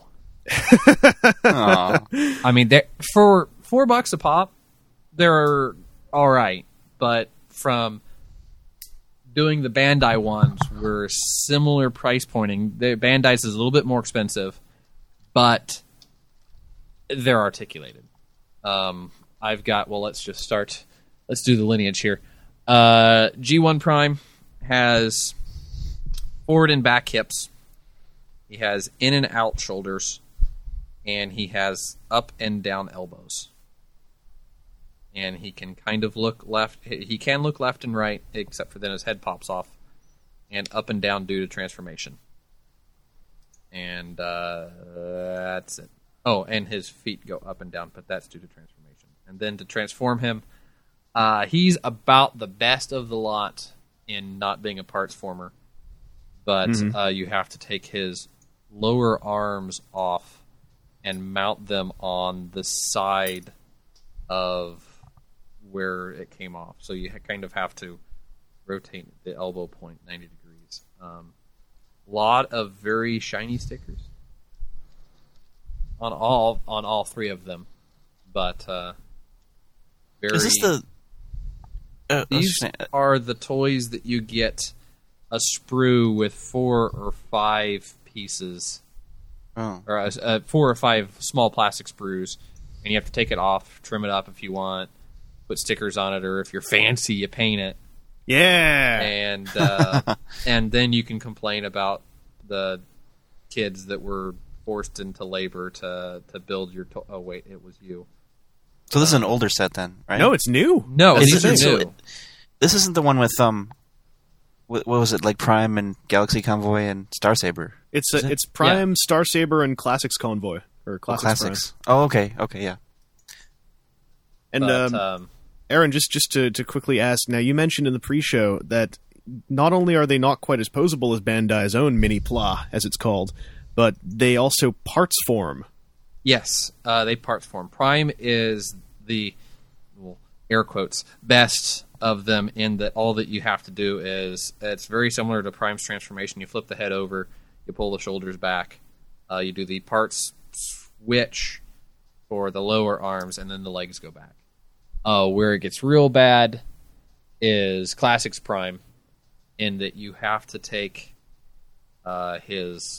Aw. I mean, they're- for four bucks a pop, they're all right. But from doing the Bandai ones, we're similar price pointing. The Bandai's is a little bit more expensive, but they're articulated. Um, I've got. Well, let's just start. Let's do the lineage here. Uh, G one Prime has forward and back hips. He has in and out shoulders, and he has up and down elbows. And he can kind of look left. He can look left and right, except for then his head pops off, and up and down due to transformation. And uh, that's it. Oh, and his feet go up and down, but that's due to transformation. And then to transform him, uh, he's about the best of the lot in not being a parts former. But Mhm. uh, you have to take his lower arms off and mount them on the side of where it came off. So you ha- kind of have to rotate the elbow point ninety degrees. Um, lot of very shiny stickers on all on all three of them, but uh, very. Is this the? Uh, I was These saying- are the toys that you get a sprue with four or five pieces, oh. or uh, uh, four or five small plastic sprues, and you have to take it off, trim it up if you want, put stickers on it, or if you're fancy, you paint it. Yeah. And uh, and then you can complain about the kids that were forced into labor to to build your. To- oh wait, it was you. So this is an older set then, right? No, it's new. No, This these are isn't- so new. it- This isn't the one with um, what, what was it like Prime and Galaxy Convoy and Star Saber? It's Is a, it? it's Prime, Star Saber, and Classics Convoy or Oh, Classics. classics. Prime. Oh, okay, okay, yeah. And But, um, um, Aaron, just just to, to quickly ask, now you mentioned in the pre-show that not only are they not quite as posable as Bandai's own Mini Pla, as it's called, but they also parts form. Yes, uh, they parts form. Prime is the, well, air quotes, best of them in that all that you have to do is, it's very similar to Prime's transformation. You flip the head over, you pull the shoulders back, uh, you do the parts switch for the lower arms, and then the legs go back. Uh, where it gets real bad is Classics Prime, in that you have to take uh, his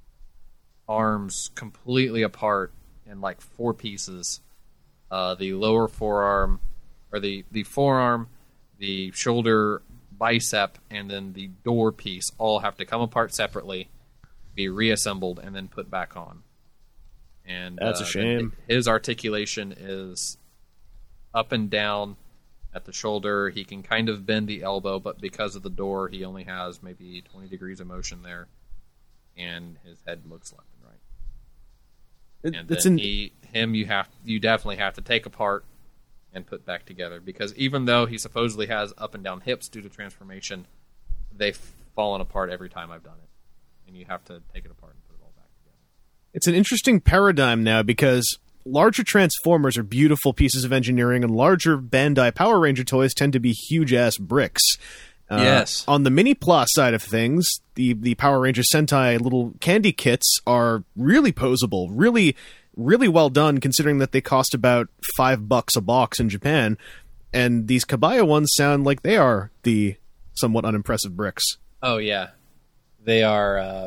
arms completely apart in like four pieces. Uh, the lower forearm, or the, the forearm, the shoulder, bicep, and then the door piece all have to come apart separately, be reassembled, and then put back on. And That's a uh, shame. His articulation is up and down at the shoulder. He can kind of bend the elbow, but because of the door, he only has maybe twenty degrees of motion there, and his head looks left and right. It, And it's then an, he, him, you have, you definitely have to take apart and put back together, because even though he supposedly has up and down hips due to transformation, they've fallen apart every time I've done it, and you have to take it apart and put it all back together. it's an interesting paradigm now because larger Transformers are beautiful pieces of engineering, and larger Bandai Power Ranger toys tend to be huge-ass bricks. Uh, Yes. On the Mini Pla side of things, the, the Power Ranger Sentai little candy kits are really posable, really, really well done, considering that they cost about five bucks a box in Japan. And these Kabaya ones sound like they are the somewhat unimpressive bricks. Oh yeah, they are. Uh,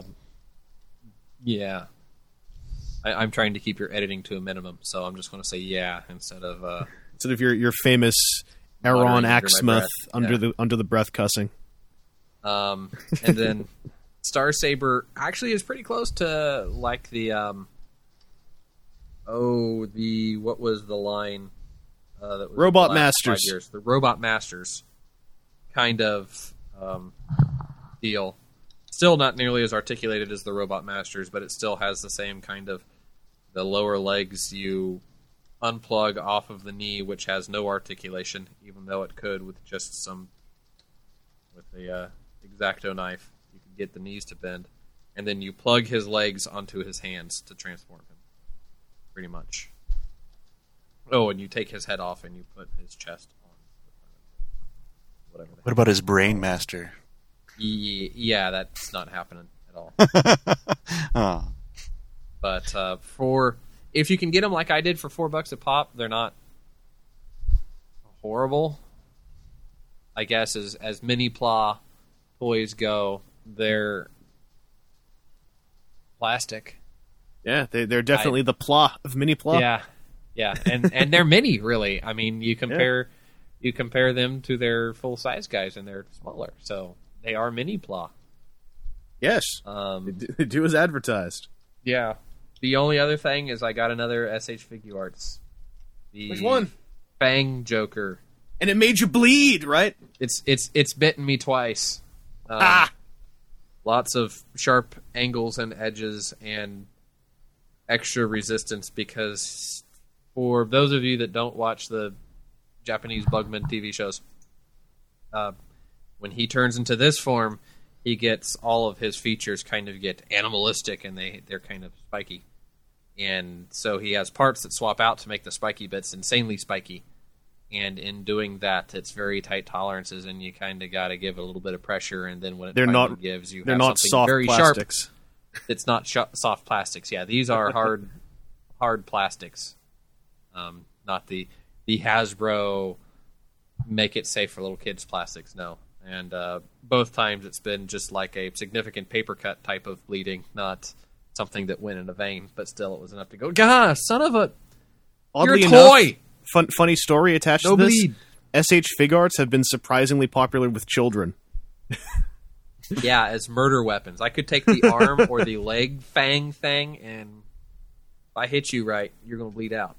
yeah, I, I'm trying to keep your editing to a minimum, so I'm just going to say yeah instead of. Uh, Instead of your your famous Muttering Aaron under my Axmuth breath, under yeah. the under the breath cussing. Um, and then Star Saber actually is pretty close to like the um, oh the what was the line uh, that was Robot the last five Masters. years? The Robot Masters kind of um, deal. Still not nearly as articulated as the Robot Masters, but it still has the same kind of the lower legs you unplug off of the knee, which has no articulation, even though it could with just some with the uh, X-Acto knife. You can get the knees to bend, and then you plug his legs onto his hands to transform him. Pretty much. Oh, and you take his head off and you put his chest on. Whatever. What about his Brain Master? Yeah, that's not happening at all. Oh. But uh, for if you can get them like I did for four bucks a pop, they're not horrible. I guess as as mini pla toys go, they're plastic. Yeah, they they're definitely I, the plot of mini plot. Yeah, yeah, and and they're mini really. I mean, you compare yeah. you compare them to their full size guys, and they're smaller. So. They are mini pla. Yes. Um, they, do, they do as advertised. Yeah. The only other thing is I got another S H Figuarts. The Which one? Fang Joker. And it made you bleed, right? It's it's it's bitten me twice. Um, ah! Lots of sharp angles and edges and extra resistance because for those of you that don't watch the Japanese Bugman T V shows, uh, when he turns into this form, he gets all of his features kind of get animalistic, and they, they're kind of spiky. And so he has parts that swap out to make the spiky bits insanely spiky. And in doing that, it's very tight tolerances, and you kind of got to give a little bit of pressure, and then when it they're finally not, gives, you they're have not something soft very plastics. sharp. It's not sh- soft plastics. Yeah, these are hard hard plastics. Um, not the, the Hasbro make it safe for little kids plastics, no. And uh, both times it's been just like a significant paper cut type of bleeding, not something that went in a vein, but still it was enough to go, God, son of a... Oddly you're a toy! Enough, fun, funny story attached no to this. bleed. S H Figuarts have been surprisingly popular with children. Yeah, as murder weapons. I could take the arm or the leg fang thing, and if I hit you right, you're going to bleed out.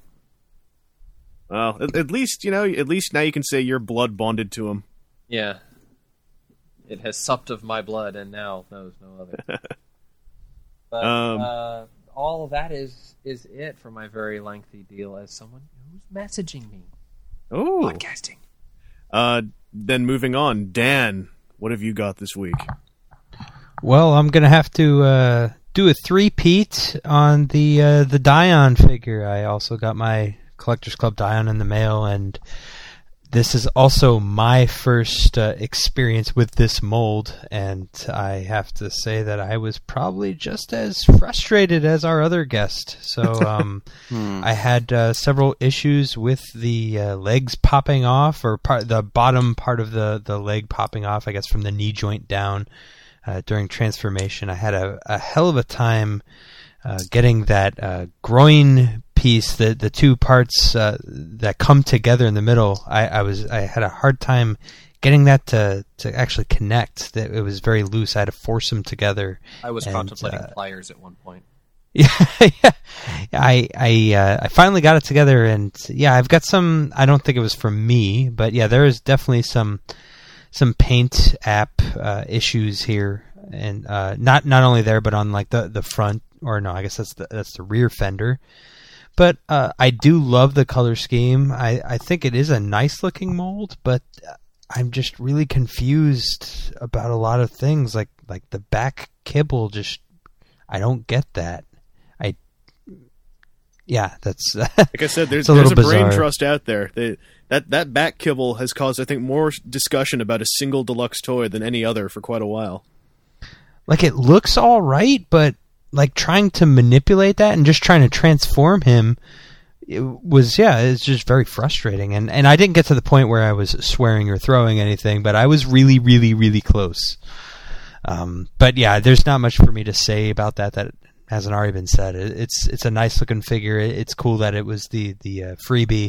Well, at, at least, you know, at least now you can say you're blood bonded to him. Yeah. It has supped of my blood and now knows no other. But um, uh, all of that is is it for my very lengthy deal as someone who's messaging me. Oh. Podcasting. Uh, then moving on, Dan, what have you got this week? Well, I'm going to have to uh, do a three-peat on the uh, the Dion figure. I also got my Collectors Club Dion in the mail, and this is also my first uh, experience with this mold, and I have to say that I was probably just as frustrated as our other guest. So um, hmm. I had uh, several issues with the uh, legs popping off, or part, the bottom part of the, the leg popping off, I guess from the knee joint down uh, during transformation. I had a, a hell of a time uh, getting that uh, groin piece, the the two parts uh, that come together in the middle. I, I was I had a hard time getting that to, to actually connect. That it was very loose. I had to force them together. I was and, contemplating uh, pliers at one point. Yeah, yeah. I I uh, I finally got it together, and yeah, I've got some. I don't think it was from me, but yeah, there is definitely some some paint app uh, issues here, and uh, not not only there, but on like the, the front, or no, I guess that's the that's the rear fender. But uh, I do love the color scheme. I, I think it is a nice looking mold, but I'm just really confused about a lot of things. Like like the back kibble, just I don't get that. I yeah, that's like I said. There's, a, there's a bizarre. brain trust out there. They, that that back kibble has caused, I think, more discussion about a single deluxe toy than any other for quite a while. Like it looks all right, but like trying to manipulate that and just trying to transform him, it was yeah, it's just very frustrating. And and I didn't get to the point where I was swearing or throwing anything, but I was really, really, really close. Um, but yeah, there's not much for me to say about that that hasn't already been said. It, it's it's a nice looking figure. It, it's cool that it was the the uh, freebie.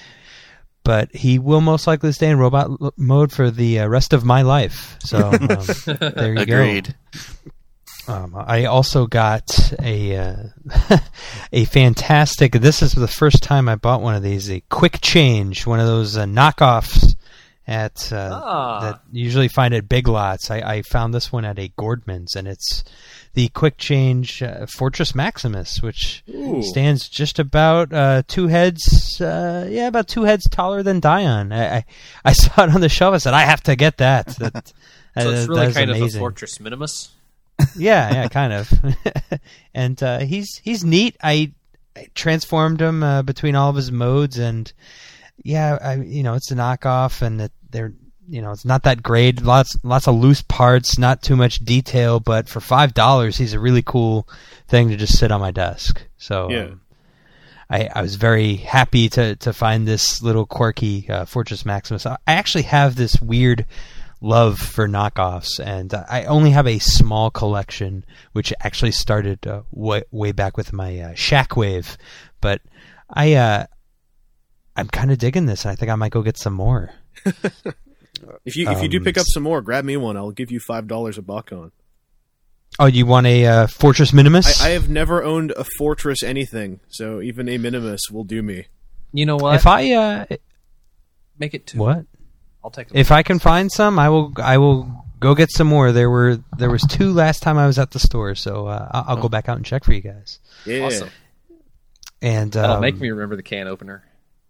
But he will most likely stay in robot l- mode for the uh, rest of my life. So um, there you Agreed. go. Um, I also got a uh, a fantastic. This is the first time I bought one of these. A Quick Change, one of those uh, knockoffs, at uh, Ah. that you usually find at Big Lots. I, I found this one at a Gordman's, and it's the Quick Change uh, Fortress Maximus, which Ooh. stands just about uh, two heads, uh, yeah, about two heads taller than Dion. I, I I saw it on the shelf. I said, I have to get that. that So uh, it's really that's kind amazing. of a Fortress Minimus. Yeah, yeah, kind of. And uh, he's he's neat. I, I transformed him uh, between all of his modes, and yeah, I you know it's a knockoff, and it, they're you know it's not that great. Lots lots of loose parts, not too much detail, but for five dollars, he's a really cool thing to just sit on my desk. So Yeah. um, I, I was very happy to to find this little quirky uh, Fortress Maximus. I actually have this weird love for knockoffs, and uh, I only have a small collection, which actually started uh, way, way back with my uh, Shockwave. But I, uh, I'm kind of digging this, and I think I might go get some more. If you if you do Um, pick up some more, grab me one. I'll give you five dollars a buck on. Oh, you want a uh, Fortress Minimus? I, I have never owned a Fortress anything, so even a Minimus will do me. You know what? If I uh, Make it two. what? I'll take them. If I can find some, I will. I will go get some more. There were there was two last time I was at the store, so uh, I'll, I'll go back out and check for you guys. Yeah. Awesome. And That'll um, make me remember the can opener.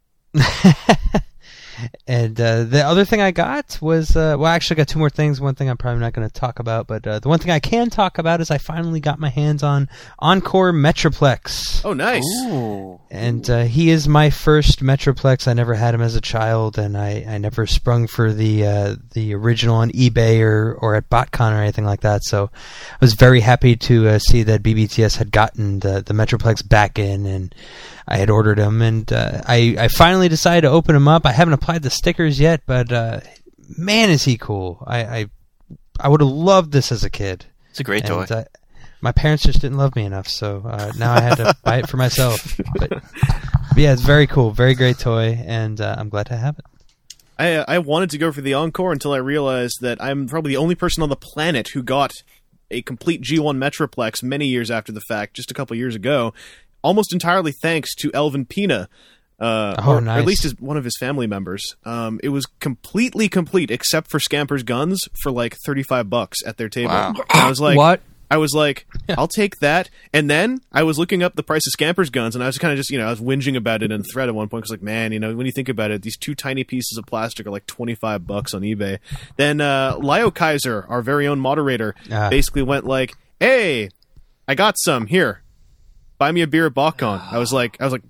And uh, the other thing I got was, uh, well, I actually got two more things. One thing I'm probably not going to talk about, but uh, the one thing I can talk about is I finally got my hands on Encore Metroplex. Oh, nice. Ooh. And uh, he is my first Metroplex. I never had him as a child, and I, I never sprung for the uh, the original on eBay or, or at BotCon or anything like that. So I was very happy to uh, see that B B T S had gotten the, the Metroplex back in, and I had ordered them, and uh, I, I finally decided to open them up. I haven't applied the stickers yet, but uh, man, is he cool. I I, I would have loved this as a kid. It's a great toy. And, uh, my parents just didn't love me enough, so uh, now I had to buy it for myself. But, but yeah, it's very cool, very great toy, and uh, I'm glad to have it. I uh, I wanted to go for the Encore until I realized that I'm probably the only person on the planet who got a complete G one Metroplex many years after the fact, just a couple years ago, almost entirely thanks to Elvin Pina. Uh, Oh, or, or nice. at least his, one of his family members. Um, it was completely complete except for Scamper's Guns for like thirty-five bucks at their table. Wow. And I was like, What? I was like, I'll take that. And then I was looking up the price of Scamper's Guns, and I was kind of just, you know, I was whinging about it in the thread at one point. Because, like, man, you know, when you think about it, these two tiny pieces of plastic are like twenty-five bucks on eBay. Then uh, Leo Kaiser, our very own moderator, Ah. basically went like, "Hey, I got some here. Buy me a beer at BotCon." I was like, I was like,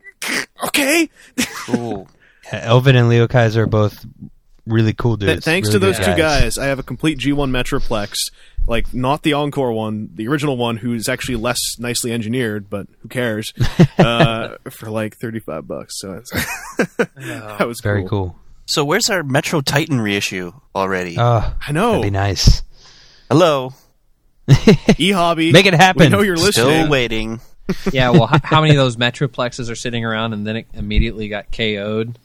okay. Cool. Yeah, Elvin and Leo Kaiser are both really cool dudes. Th- thanks really to those good two guys, I have a complete G one Metroplex. Like, not the Encore one, the original one, who's actually less nicely engineered, but who cares? uh, for like thirty-five bucks. So it's that was Very cool. cool. So where's our Metro Titan reissue already? Oh, I know. that'd be nice. Hello. E-Hobby. Make it happen. We know you're listening. Still waiting. Yeah, well, h- how many of those Metroplexes are sitting around and then it immediately got K O'd?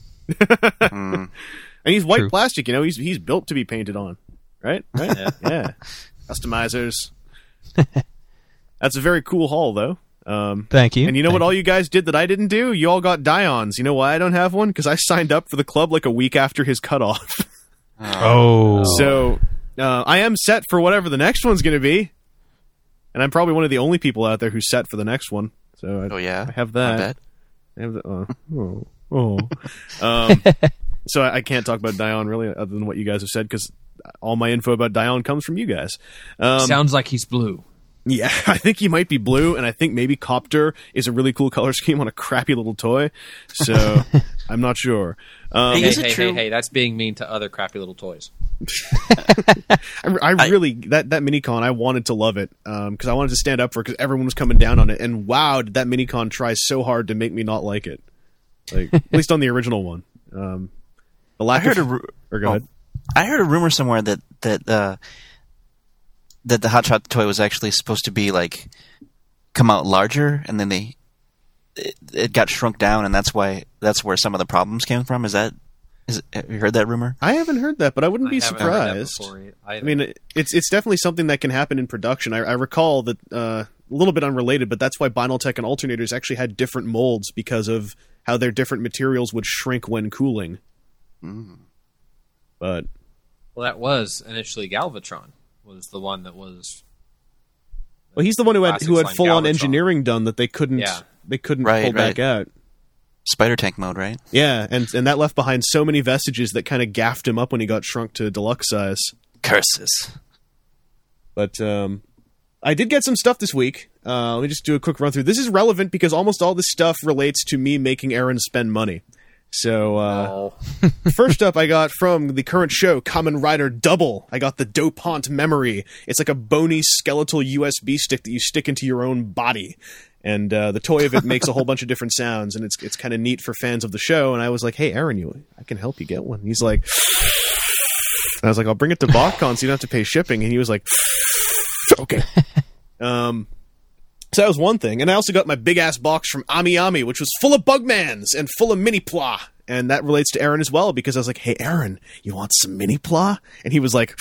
And he's white True. plastic, you know. He's he's built to be painted on, right? Right? Yeah. Yeah. Customizers. That's a very cool haul, though. Um, Thank you. and you know what Thank all you guys did that I didn't do? You all got Dions. You know why I don't have one? Because I signed up for the club like a week after his cutoff. Oh. So uh, I am set for whatever the next one's going to be. And I'm probably one of the only people out there who's set for the next one. So I, Oh yeah. I have I that. bet. I have the, uh, oh, oh. Um, so I, I can't talk about Dion really, other than what you guys have said, because all my info about Dion comes from you guys. Um, Sounds like he's blue. yeah, I think he might be blue, and I think maybe Copter is a really cool color scheme on a crappy little toy. So I'm not sure. Um, Hey, Hey, is it hey, true- hey, hey, that's being mean to other crappy little toys. I, I really that that minicon I wanted to love it because I wanted to stand up for it because everyone was coming down on it, and wow, did that minicon try so hard to make me not like it. Like at least on the original one. Um, the lack I heard of a ru- or go oh, ahead. I heard a rumor somewhere that that uh, that the Hot Shot toy was actually supposed to be like come out larger, and then they it, it got shrunk down, and that's why that's where some of the problems came from. Is that is have you heard that rumor? I haven't heard that, but I wouldn't be I haven't heard that surprised. before I mean, it- it's it's definitely something that can happen in production. I, I recall that uh, a little bit unrelated, but that's why Binaltech and alternators actually had different molds because of how their different materials would shrink when cooling. But Well, that was initially Galvatron. Was the one that was. well, he's the one who had Classics who had like full on Galvatron. engineering done that they couldn't Yeah. they couldn't Right, pull back right. out. Spider tank mode, right? Yeah, and and that left behind so many vestiges that kind of gaffed him up when he got shrunk to deluxe size. Curses. But um, I did get some stuff this week. Uh, let me just do a quick run through. This is relevant because almost all this stuff relates to me making Aaron spend money. So uh, Oh. first up, I got from the current show, Kamen Rider Double. I got the Dopant Memory. It's like a bony skeletal U S B stick that you stick into your own body. And uh, the toy of it makes a whole bunch of different sounds, and it's it's kind of neat for fans of the show. And I was like, "Hey, Aaron, you, I can help you get one." And he's like, and I was like, "I'll bring it to BotCon so you don't have to pay shipping." And he was like, "Okay." Um, so that was one thing. And I also got my big ass box from Ami Ami, which was full of Bugmans and full of Mini Pla. And that relates to Aaron as well, because I was like, "Hey, Aaron, you want some Mini Pla?" And he was like,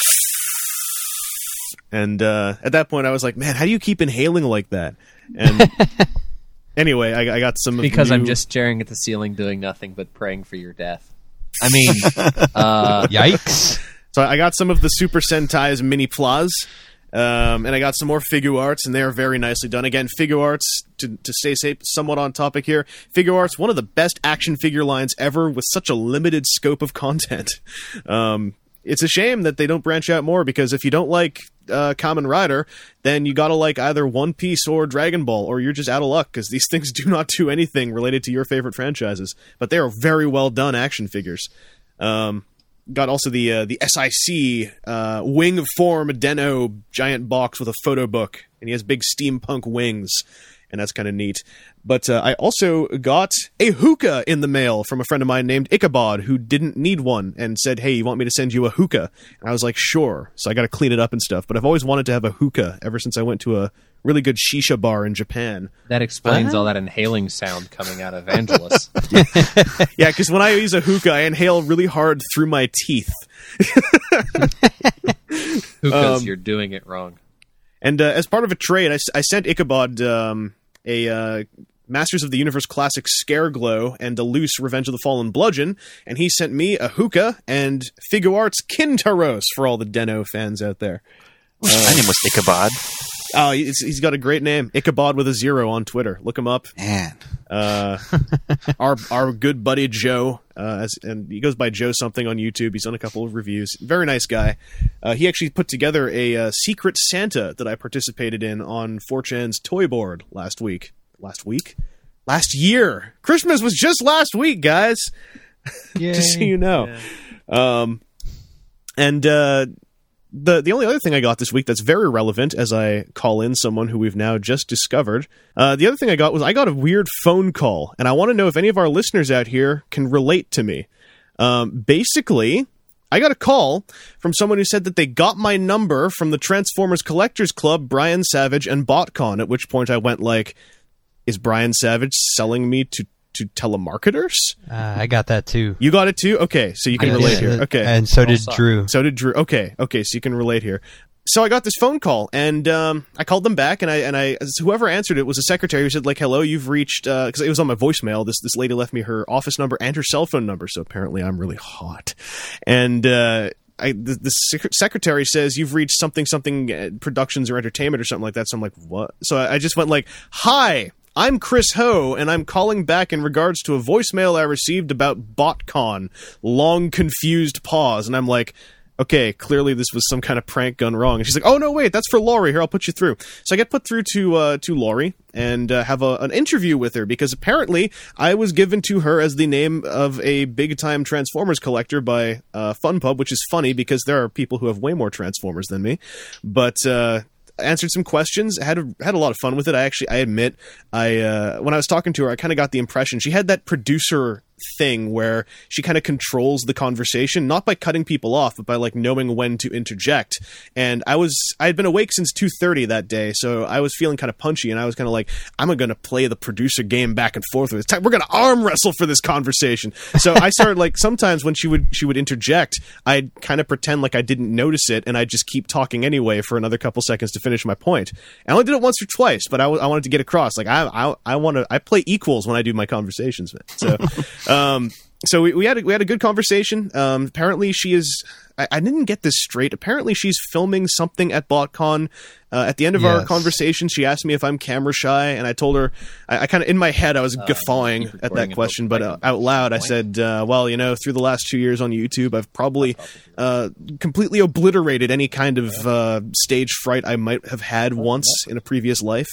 and uh, at that point, I was like, "Man, how do you keep inhaling like that?" And anyway, I, I got some Because new... I'm just staring at the ceiling doing nothing but praying for your death. I mean, uh, Yikes. So I got some of the Super Sentai's Mini Plas, um, and I got some more Figure Arts, and they are very nicely done. Again, Figure Arts, to, to stay safe, somewhat on topic here, Figure Arts, one of the best action figure lines ever with such a limited scope of content. Um, it's a shame that they don't branch out more, because if you don't like uh, Kamen Rider, then you gotta like either One Piece or Dragon Ball, or you're just out of luck, because these things do not do anything related to your favorite franchises. But they are very well done action figures. Um... Got also the uh, the S I C uh, wing form Deno giant box with a photo book, and he has big steampunk wings, and that's kind of neat. But uh, I also got a hookah in the mail from a friend of mine named Ichabod, who didn't need one, and said, "Hey, you want me to send you a hookah?" And I was like, "Sure." So I got to clean it up and stuff. But I've always wanted to have a hookah ever since I went to a really good shisha bar in Japan. that explains all that inhaling sound coming out of Angelus. Yeah, because when I use a hookah, I inhale really hard through my teeth. Because Um, you're doing it wrong. And uh, as part of a trade, I, s- I sent Ichabod um, a uh, Masters of the Universe Classic Scare Glow and a loose Revenge of the Fallen Bludgeon, and he sent me a hookah and Figure Arts Kintaros for all the Deno fans out there. My name was Ichabod. Oh, he's, he's got a great name, Ichabod with a zero on Twitter. Look him up. Man. Uh, our our good buddy Joe, uh, as, and he goes by Joe something on YouTube. He's done a couple of reviews. Very nice guy. Uh, he actually put together a uh, Secret Santa that I participated in on four chan's Toy Board last week. Last week? Last year. Christmas was just last week, guys. Just so you know. Um, and uh, the the only other thing I got this week that's very relevant, as I call in someone who we've now just discovered, uh, the other thing I got was I got a weird phone call, and I want to know if any of our listeners out here can relate to me. Um, basically, I got a call from someone who said that they got my number from the Transformers Collectors Club, Brian Savage, and BotCon, at which point I went like, is Brian Savage selling me to to telemarketers? Uh, I got that too. You got it too? Okay, so you can I relate did. here. Okay. And so did sorry. Drew. So did Drew. Okay, okay, so you can relate here. So I got this phone call, and um, I called them back, and I and I whoever answered it was a secretary who said like, "Hello, you've reached," because it was on my voicemail. This this lady left me her office number and her cell phone number. So apparently I'm really hot, and. Uh, I, the, the sec- secretary says you've reached something something uh, productions or entertainment or something like that. So I'm like, what? So I, I just went like, "Hi, I'm Chris Ho, and I'm calling back in regards to a voicemail I received about BotCon." Long confused pause, and I'm like, okay, clearly this was some kind of prank gone wrong. And she's like, "Oh no, wait, that's for Laurie. Here, I'll put you through." So I get put through to uh, to Laurie and uh, have a, an interview with her, because apparently I was given to her as the name of a big time Transformers collector by uh, FunPub, which is funny because there are people who have way more Transformers than me, but. Uh, answered some questions, had a, had a lot of fun with it. I actually, I admit, I uh, when I was talking to her, I kind of got the impression she had that producer thing where she kind of controls the conversation, not by cutting people off, but by like knowing when to interject. And I was, I had been awake since two thirty that day, so I was feeling kind of punchy, and I was kind of like, I'm going to play the producer game back and forth with this. We're going to arm wrestle for this conversation. So I started like, sometimes when she would, she would interject, I'd kind of pretend like I didn't notice it, and I'd just keep talking anyway for another couple seconds to finish my point. And I only did it once or twice, but I, w- I wanted to get across. Like I, I, I want to, I play equals when I do my conversations, man. So, Um, so we, we had a, we had a good conversation. Um, apparently she is. I, I didn't get this straight. Apparently she's filming something at BotCon. Uh, at the end of Yes. our conversation, she asked me if I'm camera shy, and I told her. I, I kind of in my head I was Uh, guffawing keep at recording that question, but uh, until- out loud I point. said, uh, "Well, you know, through the last two years on YouTube, I've probably uh, completely obliterated any kind of uh, stage fright I might have had once in a previous life."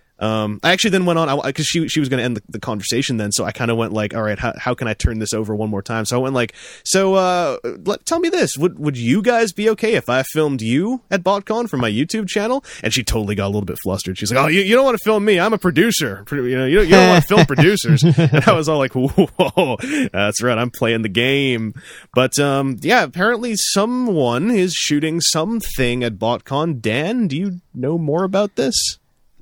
Um, I actually then went on because she she was going to end the, the conversation then, so I kind of went like, all right, how, how can I turn this over one more time? So I went like, so uh, let, tell me this: would would you guys be okay if I filmed you at BotCon for my YouTube channel? And she totally got a little bit flustered. She's like, oh, you, you don't want to film me? I'm a producer. You know, you don't, you don't want to film producers. And I was all like, whoa, that's right, I'm playing the game. But um, yeah, apparently someone is shooting something at BotCon. Dan, do you know more about this?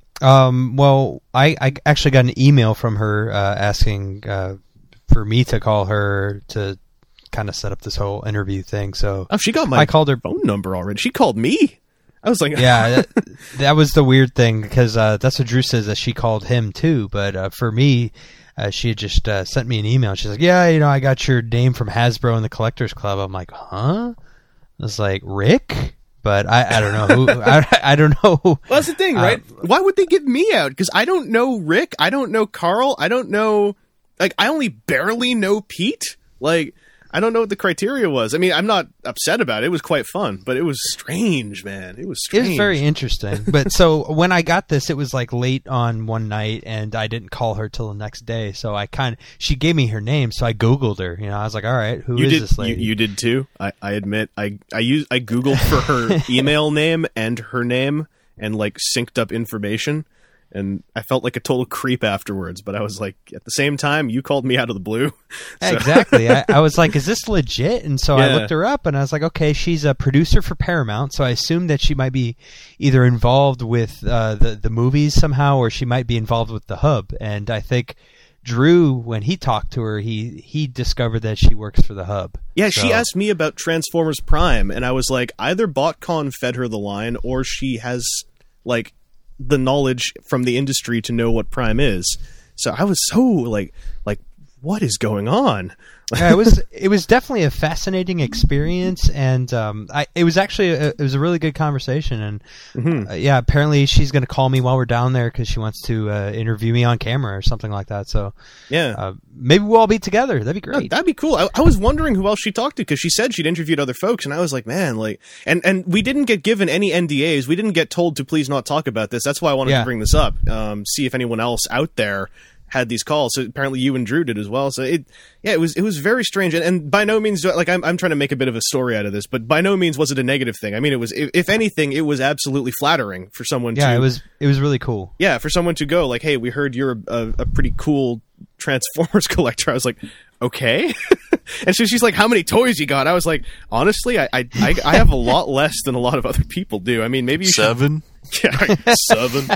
Um, well, I, I actually got an email from her uh, asking uh, for me to call her to kind of set up this whole interview thing. So Oh, she got my I called her. phone number already. She called me. I was like, Yeah, that, that was the weird thing because uh, that's what Drew says that she called him too. But uh, for me, uh, she had just uh, sent me an email. She's like, "Yeah, you know, I got your name from Hasbro and the Collectors Club." I'm like, "Huh?" I was like, "Rick." But I, I don't know who I, I don't know. Well, that's the thing, right? Uh, Why would they give me out? Because I don't know Rick. I don't know Carl. I don't know. Like, I only barely know Pete. Like, I don't know what the criteria was. I mean, I'm not upset about it. It was quite fun, but it was strange, man. It was It strange. was very interesting. But so when I got this, it was like late on one night, and I didn't call her till the next day. So I kind of she gave me her name, so I Googled her. You know, I was like, "All right, who You is did. this You, lady?" you did too. I, I admit. I I used. I Googled for her email name and her name and like synced up information. And I felt like a total creep afterwards, but I was like, at the same time, you called me out of the blue. Yeah, So- exactly. I, I was like, "Is this legit?" And so I Yeah. looked her up, and I was like, "Okay, she's a producer for Paramount." So I assumed that she might be either involved with uh, the the movies somehow, or she might be involved with the hub. And I think Drew, when he talked to her, he he discovered that she works for the hub. Yeah, she So- asked me about Transformers Prime, and I was like, either BotCon fed her the line, or she has like the knowledge from the industry to know what Prime is. So I was so like, like, what is going on? Yeah, it was it was definitely a fascinating experience, and um, I it was actually a, it was a really good conversation, and Mhm. uh, yeah, apparently she's going to call me while we're down there because she wants to uh, interview me on camera or something like that. So Yeah. uh, maybe we'll all be together. That'd be No, great. that'd be cool. I, I was wondering who else she talked to because she said she'd interviewed other folks, and I was like, man, like, and and we didn't get given any N D As. We didn't get told to please not talk about this. That's why I wanted Yeah. to bring this up. Um, see if anyone else out there had these calls. So apparently you and Drew did as well. So it, yeah, it was it was very strange, and, and by no means like I'm I'm trying to make a bit of a story out of this, but by no means was it a negative thing. I mean, it was if, if anything, it was absolutely flattering for someone. yeah, to, it was it was really cool. yeah, for someone to go like, hey, we heard you're a, a, a pretty cool Transformers collector. I was like, okay. And so she's like, how many toys you got? I was like, honestly, I I, I, I have a lot less than a lot of other people do. I mean, maybe you should- Seven. yeah, seven,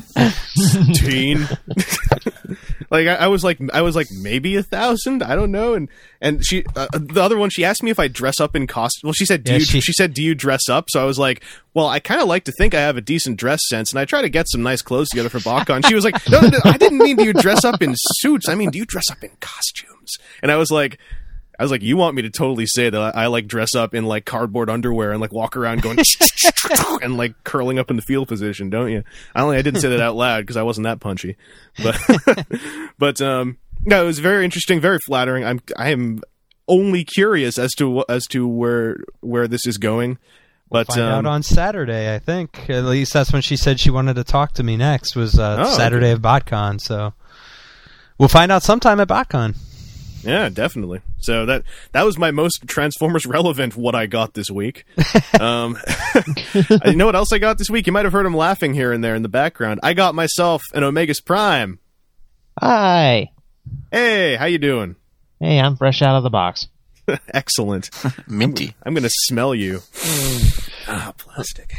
teen. Like I, I was like, I was like maybe a thousand. I don't know. And and she, uh, the other one, she asked me if I dress up in costume. Well, she said, do Yeah, you? she- She said, do you dress up? So I was like, well, I kind of like to think I have a decent dress sense, and I try to get some nice clothes together for BotCon. She was like, no, no, no, I didn't mean do you dress up in suits. I mean, do you dress up in costumes? And I was like. I was like, you want me to totally say that I, I like dress up in like cardboard underwear and like walk around going and like curling up in the fetal position, don't you? I only I didn't say that out loud because I wasn't that punchy, but but um, no, it was very interesting, very flattering. I'm I am only curious as to as to where where this is going. But Find um, out on Saturday, I think. At least that's when she said she wanted to talk to me next. Was uh, Oh, Saturday okay. of BotCon. So we'll find out sometime at BotCon. yeah, definitely. So that that was my most Transformers relevant what I got this week. um, you know what else I got this week? You might have heard him laughing here and there in the background. I got myself an Omegas Prime. Hi. Hey, how you doing? Hey, I'm fresh out of the box. Excellent. Minty. I'm going to smell you. Ah, plastic.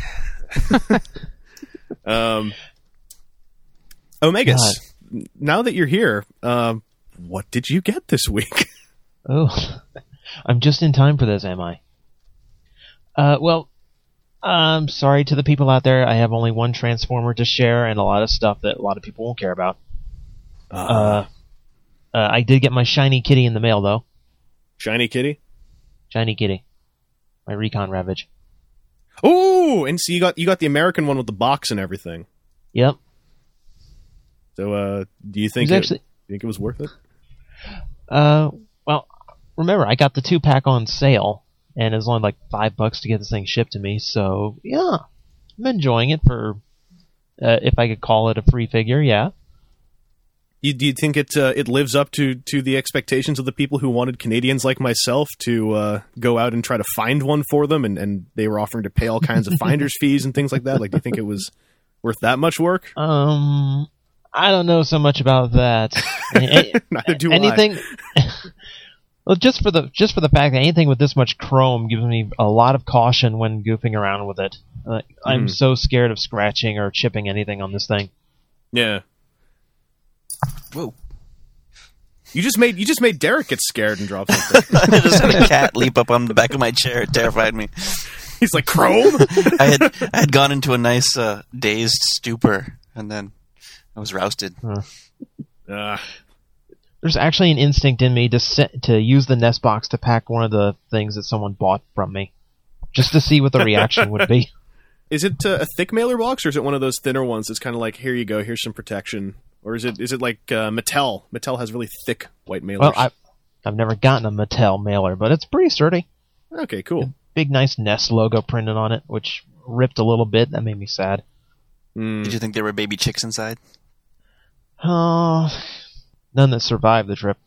um, Omegas, God. now that you're here, um, what did you get this week? Oh, I'm just in time for this, am I? Uh, well, I'm sorry to the people out there. I have only one Transformer to share and a lot of stuff that a lot of people won't care about. Uh, Uh, I did get my shiny kitty in the mail, though. Shiny kitty. Shiny kitty. My Recon Ravage. Oh, and so you got you got the American one with the box and everything. Yep. So, uh, do you think It was it, actually- do you think it was worth it? Uh, well, remember, I got the two-pack on sale, and it was only like five bucks to get this thing shipped to me, so, yeah. I'm enjoying it for, uh, if I could call it a free figure, yeah. You, do you think it uh, it lives up to, to the expectations of the people who wanted Canadians like myself to uh, go out and try to find one for them, and, and they were offering to pay all kinds of finder's fees and things like that? Like, do you think it was worth that much work? Um, I don't know so much about that. Neither do anything, well, just for the just for the fact that anything with this much chrome gives me a lot of caution when goofing around with it. Uh, I'm Mm. so scared of scratching or chipping anything on this thing. Yeah. Whoa. You just made you just made Derek get scared and drop something. I just had a cat leap up on the back of my chair. It terrified me. He's like, Chrome? I had I had gone into a nice uh, dazed stupor, and then I was rousted. Uh, There's actually an instinct in me to set, to use the Nest box to pack one of the things that someone bought from me, just to see what the reaction would be. is it uh, a thick mailer box, or is it one of those thinner ones that's kind of like, here you go, here's some protection? Or is it is it like uh, Mattel? Mattel has really thick white mailers. Well, I, I've never gotten a Mattel mailer, but it's pretty sturdy. Okay, cool. Big, nice Nest logo printed on it, which ripped a little bit. That made me sad. Mm. Did you think there were baby chicks inside? Oh, none that survived the trip.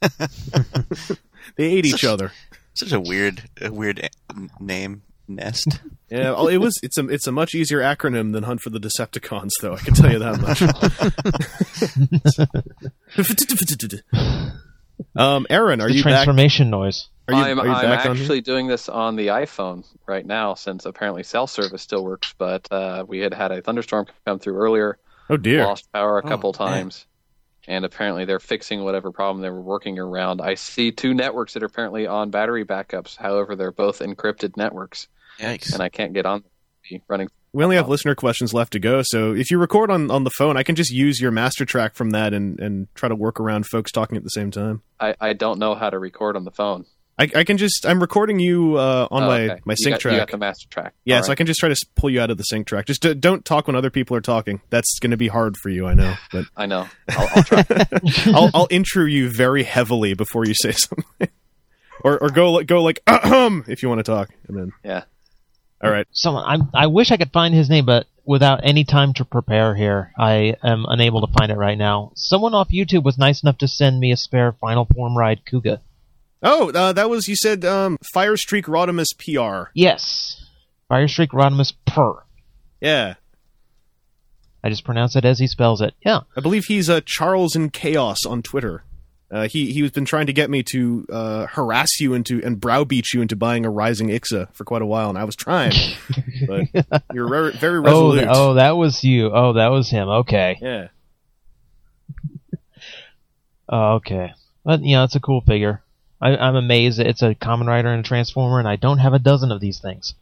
They ate each other. Such a weird, a weird a- name, Nest. Yeah, well, it was. It's a it's a much easier acronym than Hunt for the Decepticons, though. I can tell you that much. um, Aaron, are the you back? transformation noise. Are you, I'm, are you I'm back on actually here? doing this on the iPhone right now, since apparently cell service still works. But uh, we had had a thunderstorm come through earlier, Oh dear. lost power a couple Oh, man. times, and apparently they're fixing whatever problem they were working around. I see two networks that are apparently on battery backups. However, they're both encrypted networks, Yikes. and I can't get on them running. We only have listener questions left to go, so if you record on, on the phone, I can just use your master track from that and, and try to work around folks talking at the same time. I, I don't know how to record on the phone. I, I can just I'm recording you uh, on Oh, my, okay. my You sync got- track. You got the master track. Yeah, All so I right. can just try to s- pull you out of the sync track. Just d- don't talk when other people are talking. That's going to be hard for you, I know. But I know. I'll, I'll try. I'll, I'll intro you very heavily before you say something, or or go like go like ahem if you want to talk, and then Yeah. all right. Someone, I'm, I wish I could find his name, but without any time to prepare here, I am unable to find it right now. Someone off YouTube was nice enough to send me a spare Final Form Ride Kuga. Oh, uh, that was you said um, Firestreak Rodimus P R. Yes. Firestreak Rodimus Per. Yeah, I just pronounce it as he spells it. Yeah. I believe he's uh, Charles in Chaos on Twitter. Uh, he he's been trying to get me to uh, harass you into and browbeat you into buying a Rising Ixa for quite a while, and I was trying, but you're very, very Oh, resolute. th- oh, that was you. Oh, that was him. Okay. Yeah. Oh, okay. But, you know, it's a cool figure. I, I'm amazed that it's a Kamen Rider and a Transformer, and I don't have a dozen of these things.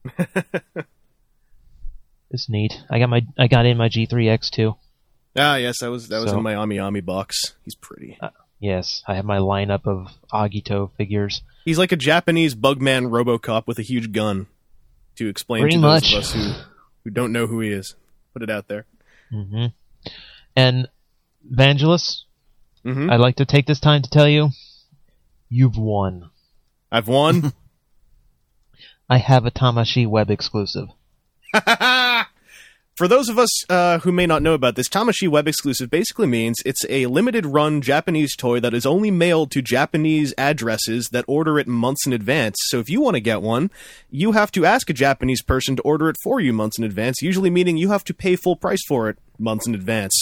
It's neat. I got my I got in my G three X too. Ah, yes, that was that was So- in my Ami Ami box. He's pretty. Yes, I have my lineup of Agito figures. He's like a Japanese Bugman RoboCop with a huge gun. To explain Pretty to those much. of us who who don't know who he is, put it out there. hmm And Vangelis, hmm I'd like to take this time to tell you, you've won. I've won. I have a Tamashi web exclusive. For those of us uh, who may not know about this, Tamashi Web Exclusive basically means it's a limited run Japanese toy that is only mailed to Japanese addresses that order it months in advance. So if you want to get one, you have to ask a Japanese person to order it for you months in advance, usually meaning you have to pay full price for it months in advance.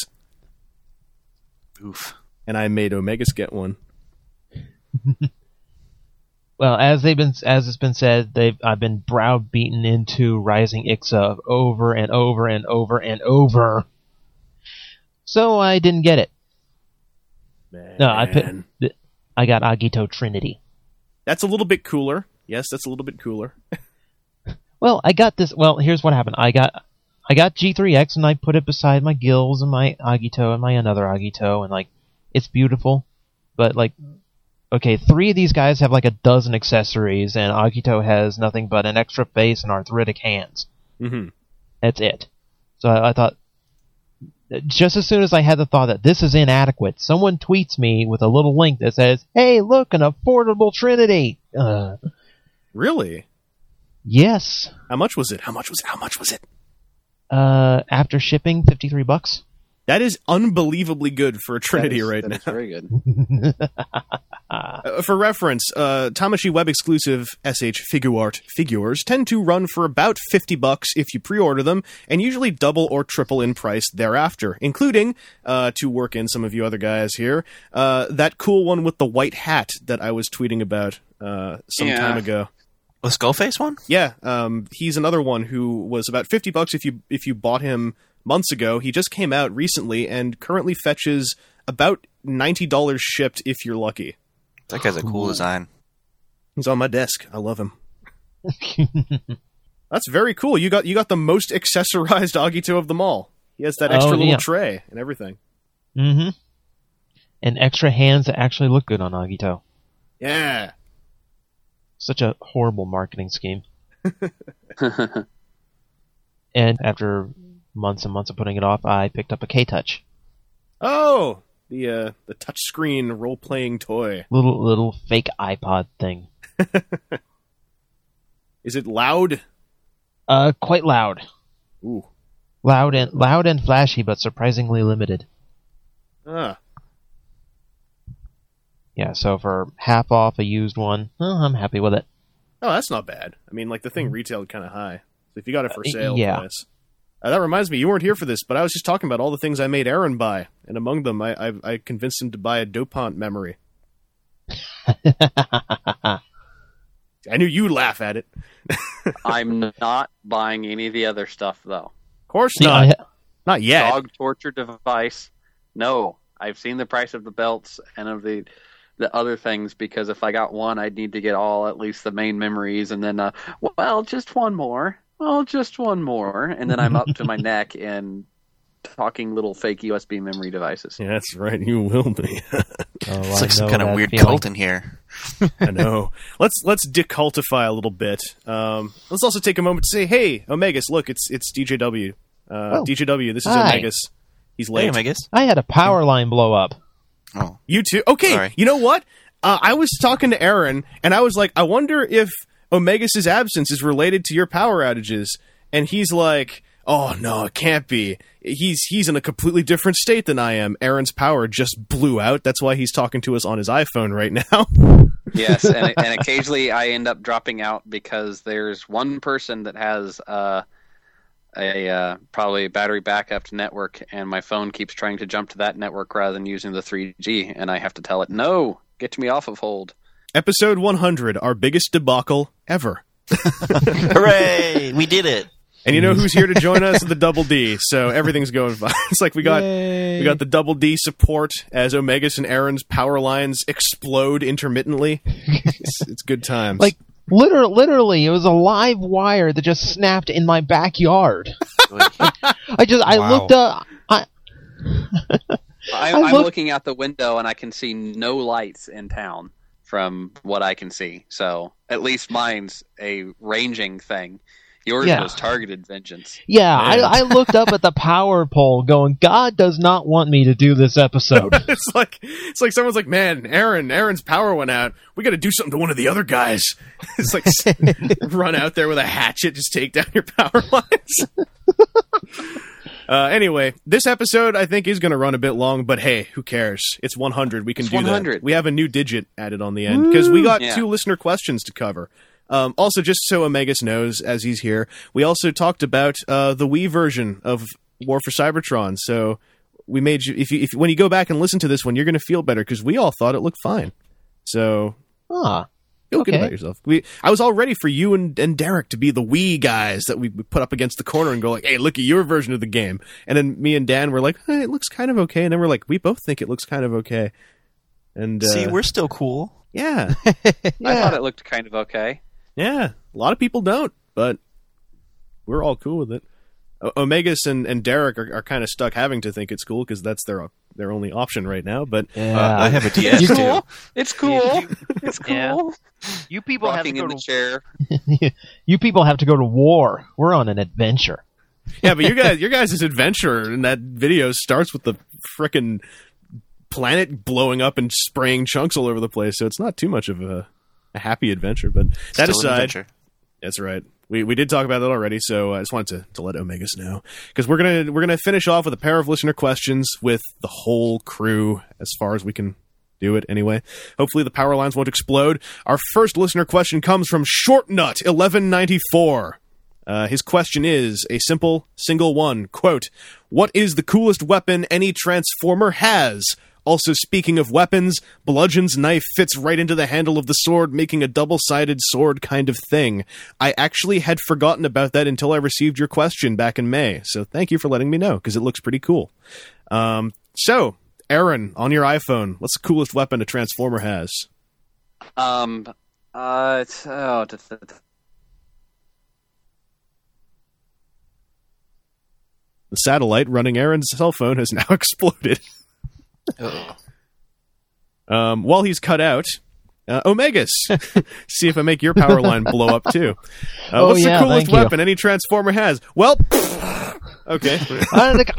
Oof. And I made Omegas get one. Well, as they've been, as it's been said, they've I've been browbeaten into Rising Ixa over and over and over and over. So I didn't get it. No, I Man. picked. I got Agito Trinity. That's a little bit cooler. Yes, that's a little bit cooler. Well, I got this. Well, here's what happened. I got I got G three X and I put it beside my Gills and my Agito and my another Agito, and like, it's beautiful. but like, okay, three of these guys have like a dozen accessories, and Agito has nothing but an extra face and arthritic hands. Mm-hmm. That's it. So I, I thought, just as soon as I had the thought that this is inadequate, someone tweets me with a little link that says, "Hey, look, an affordable Trinity." Uh, Really? yes. How much was it? How much was it? How much was it? Uh, after shipping, fifty-three bucks. That is unbelievably good for a Trinity That is- right that now. is very good. Uh, for reference, uh, Tamashii Web exclusive S H Figuart figures tend to run for about fifty bucks if you pre-order them, and usually double or triple in price thereafter, including, uh, to work in some of you other guys here, uh, that cool one with the white hat that I was tweeting about uh, some Yeah. time ago. The Skullface one? Yeah, um, he's another one who was about fifty bucks if you if you bought him months ago. He just came out recently and currently fetches about ninety dollars shipped if you're lucky. That guy's a cool design. He's on my desk. I love him. That's very cool. You got you got the most accessorized Agito of them all. He has that extra Oh, little yeah. tray and everything. Mm-hmm. And extra hands that actually look good on Agito. Yeah. Such a horrible marketing scheme. And after months and months of putting it off, I picked up a K-Touch. Oh, the uh, the touchscreen role playing toy. Little little fake iPod thing. Is it loud? Uh, quite loud. Ooh. Loud and loud and flashy, but surprisingly limited. Ah. Yeah, so for half off a used one, well, I'm happy with it. Oh, that's not bad. I mean, like the thing retailed kind of high. So if you got it for sale, yeah. price. Uh, that reminds me, you weren't here for this, but I was just talking about all the things I made Aaron buy, and among them, I I, I convinced him to buy a Dopont memory. I knew you'd laugh at it. I'm not buying any of the other stuff, though. Of course See, not. I, Not yet. Dog torture device. No, I've seen the price of the belts and of the the other things, because if I got one, I'd need to get all, at least the main memories, and then, uh, well, just one more. Well, just one more. And then I'm up to my neck in talking little fake U S B memory devices. Yeah, that's right. You will be. oh, It's I like some know kind of that weird feeling. cult in here. I know. Let's let's decultify a little bit. Um, let's also take a moment to say, hey, Omegas, look, it's it's D J W. Uh, Oh. D J W, this is Hi. Omegas. He's late. Hey, Omegas. I had a power line blow up. Oh. You too? Okay, Sorry. you know what? Uh, I was talking to Aaron, and I was like, I wonder if Omegas' absence is related to your power outages. And he's like, oh, no, it can't be. He's he's in a completely different state than I am. Aaron's power just blew out. That's why he's talking to us on his iPhone right now. Yes, and, and occasionally I end up dropping out because there's one person that has uh, a uh, probably battery backup network, and my phone keeps trying to jump to that network rather than using the three G, and I have to tell it, no, get me off of hold. Episode one hundred, our biggest debacle ever. Hooray! We did it. And you know who's here to join us? The Double D. So everything's going fine. It's like we got we got the Double D support as Omegas and Aaron's power lines explode intermittently. It's, it's good times. Like, literally, literally, it was a live wire that just snapped in my backyard. I just, I Wow. looked up. I, I, I I'm look- looking out the window and I can see no lights in town from what I can see. So at least mine's a ranging thing. Yours Yeah. was targeted vengeance. yeah, I, Man. I looked up at the power pole, going, "God does not want me to do this episode." it's like it's like someone's like, man, Aaron, Aaron's power went out. We got to do something to one of the other guys. It's like run out there with a hatchet, just take down your power lines. uh, anyway, this episode I think is going to run a bit long, but hey, who cares? It's one hundred. We can It's do one hundred. that. We have a new digit added on the end because we got Yeah. two listener questions to cover. Um, also, just so Omegas knows, as he's here, we also talked about uh, the Wii version of War for Cybertron. So we made you if you if when you go back and listen to this one, you're going to feel better because we all thought it looked fine. So ah, feel good Okay. about yourself. We I was all ready for you and, and Derek to be the Wii guys that we put up against the corner and go like, hey, look at your version of the game. And then me and Dan were like, hey, it looks kind of okay. And then we're like, we both think it looks kind of okay. And uh, See, we're still cool. yeah, I thought it looked kind of okay. yeah. A lot of people don't, but we're all cool with it. O- Omegas and, and Derek are, are kind of stuck having to think it's cool because that's their their only option right now. But Yeah. Uh, I have a D S It's too. cool. It's cool. It's cool. Yeah. You people Rocking have in to the go chair. to you people have to go to war. We're on an adventure. yeah, but you guys, your guys' adventure in that video starts with the frickin' planet blowing up and spraying chunks all over the place. So it's not too much of a, a happy adventure. But that Still an aside, adventure. that's right. We we did talk about that already, so I just wanted to, to let Omegas know because we're gonna we're gonna finish off with a pair of listener questions with the whole crew as far as we can do it anyway. Hopefully the power lines won't explode. Our first listener question comes from Shortnut eleven ninety-four. Uh, his question is a simple single one. Quote: "What is the coolest weapon any Transformer has? Also, speaking of weapons, Bludgeon's knife fits right into the handle of the sword, making a double-sided sword kind of thing. I actually had forgotten about that until I received your question back in May, so thank you for letting me know, because it looks pretty cool. Um, so, Aaron, on your iPhone, what's the coolest weapon a Transformer has?" Um. Uh. It's, oh. t- t- t- The satellite running Aaron's cell phone has now exploded. Uh-oh. Um, while he's cut out, uh, Omegas, see if I make your power line blow up too. Uh, Oh, what's yeah, the coolest thank you. weapon any Transformer has? Well, okay. I think-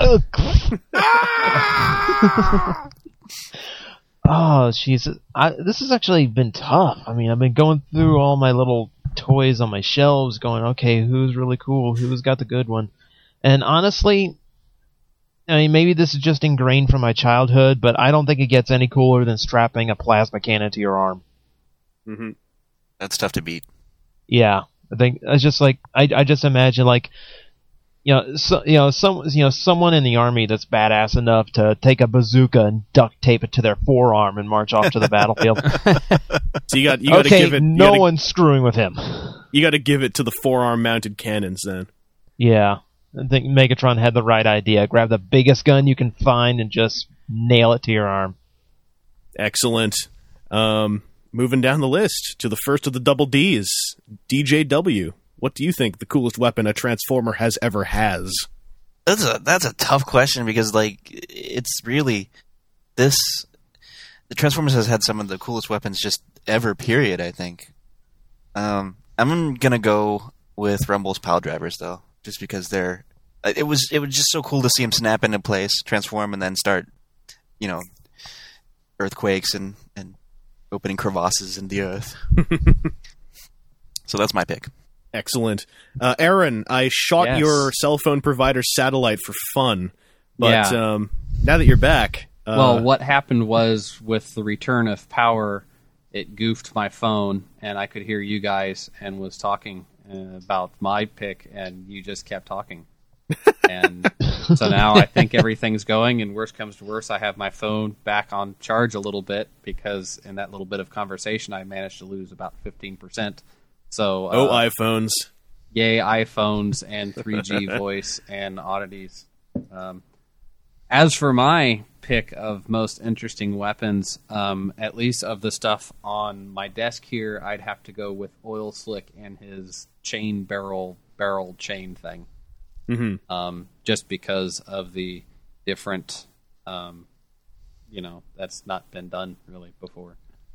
oh, jeez. I- This has actually been tough. I mean, I've been going through all my little toys on my shelves going, okay, who's really cool? Who's got the good one? And honestly, I mean, maybe this is just ingrained from my childhood, but I don't think it gets any cooler than strapping a plasma cannon to your arm. Mm-hmm. That's tough to beat. Yeah, I think it's just like I, I just imagine like you know so, you know some you know someone in the army that's badass enough to take a bazooka and duct tape it to their forearm and march off to the battlefield. So you got you got to Okay, give it. You no gotta, one's screwing with him. You got to give it to the forearm mounted cannons then. Yeah, I think Megatron had the right idea. Grab the biggest gun you can find and just nail it to your arm. Excellent. Um, moving down the list to the first of the double D's, D J W. What do you think the coolest weapon a Transformer has ever has? That's a that's a tough question because like it's really this. The Transformers has had some of the coolest weapons just ever. Period. I think. Um, I'm gonna go with Rumble's Pile Drivers though, just because they're. It was it was just so cool to see him snap into place, transform, and then start, you know, earthquakes and, and opening crevasses in the earth. So that's my pick. Excellent. Uh, Aaron, I shot Yes. your cell phone provider's satellite for fun, but Yeah. um, now that you're back, uh, Well, what happened was with the return of power, it goofed my phone, and I could hear you guys and was talking uh, about my pick, and you just kept talking. And so now I think everything's going, and worst comes to worst, I have my phone back on charge a little bit because in that little bit of conversation, I managed to lose about fifteen percent. So, uh, oh, iPhones. yay iPhones and three G voice and oddities. Um, as for my pick of most interesting weapons, um, at least of the stuff on my desk here, I'd have to go with Oil Slick and his chain barrel barrel chain thing. Mm-hmm. Um, just because of the different, um, you know, that's not been done really before.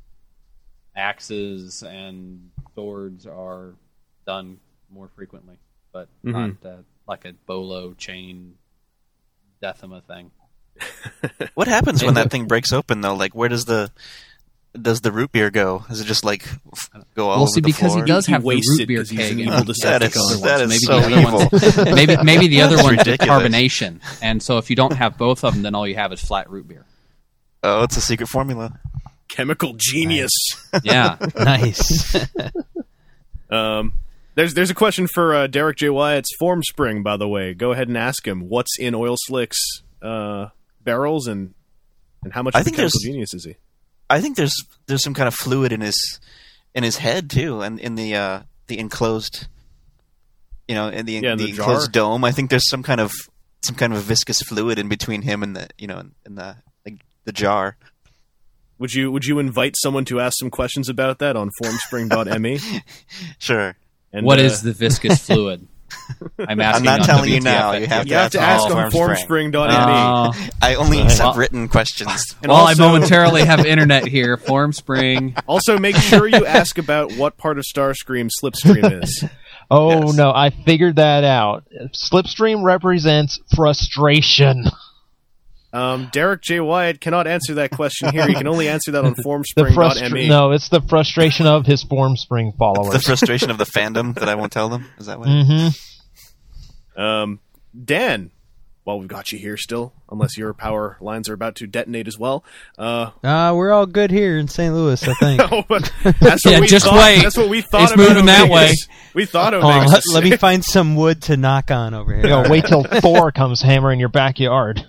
Axes and swords are done more frequently, but Mhm. not uh, like a bolo chain Decima thing. What happens when that thing breaks open though? Like, where does the does the root beer go? Does it just like f- go all Well, over see, the because floor? he does He have the wastes root it beer 'cause he's an keg. evil and That is- the other that ones. is maybe so the other evil. Ones, maybe maybe the other That's one's the ridiculous. carbonation, and so if you don't have both of them, then all you have is flat root beer. Oh, it's a secret formula. Chemical genius. Yeah. Nice. Um, there's there's a question for uh, Derek J. Wyatt's Form Spring, by the way. Go ahead and ask him what's in Oil Slick's uh, barrels and and how much I of a think chemical there's- genius is he? I think there's there's some kind of fluid in his in his head too, and in the uh, the enclosed, you know, in the, Yeah, in the the enclosed jar. dome. I think there's some kind of some kind of viscous fluid in between him and the you know in the like, the jar. Would you would you invite someone to ask some questions about that on formspring dot m e? Sure. And What uh, is the viscous fluid? I'm I'm asking. not on telling you W T F now. at You have the- You have to ask on Formspring. formspring dot me. Oh. I only accept Well- written questions. And well, also, I momentarily have internet here. Formspring. also make sure you ask about what part of Starscream Slipstream is. Oh Yes. no, I figured that out. Slipstream represents frustration. Um, Derek J. Wyatt cannot answer that question here. He can only answer that on The formspring dot frustra- me. No, it's the frustration of his Formspring followers. The frustration of the fandom that I won't tell them. Is that what? Mm-hmm. Um, Dan, while we've got you here still, unless your power lines are about to detonate as well. Uh, Uh, we're all good here in Saint Louis, I think. oh, but that's what Yeah, we just thought. wait. That's what we thought It's about moving that Omegas. We thought Hold on, Omegas. let, was let me safe. find some wood to knock on over here. You know, wait till Thor comes hammering your backyard.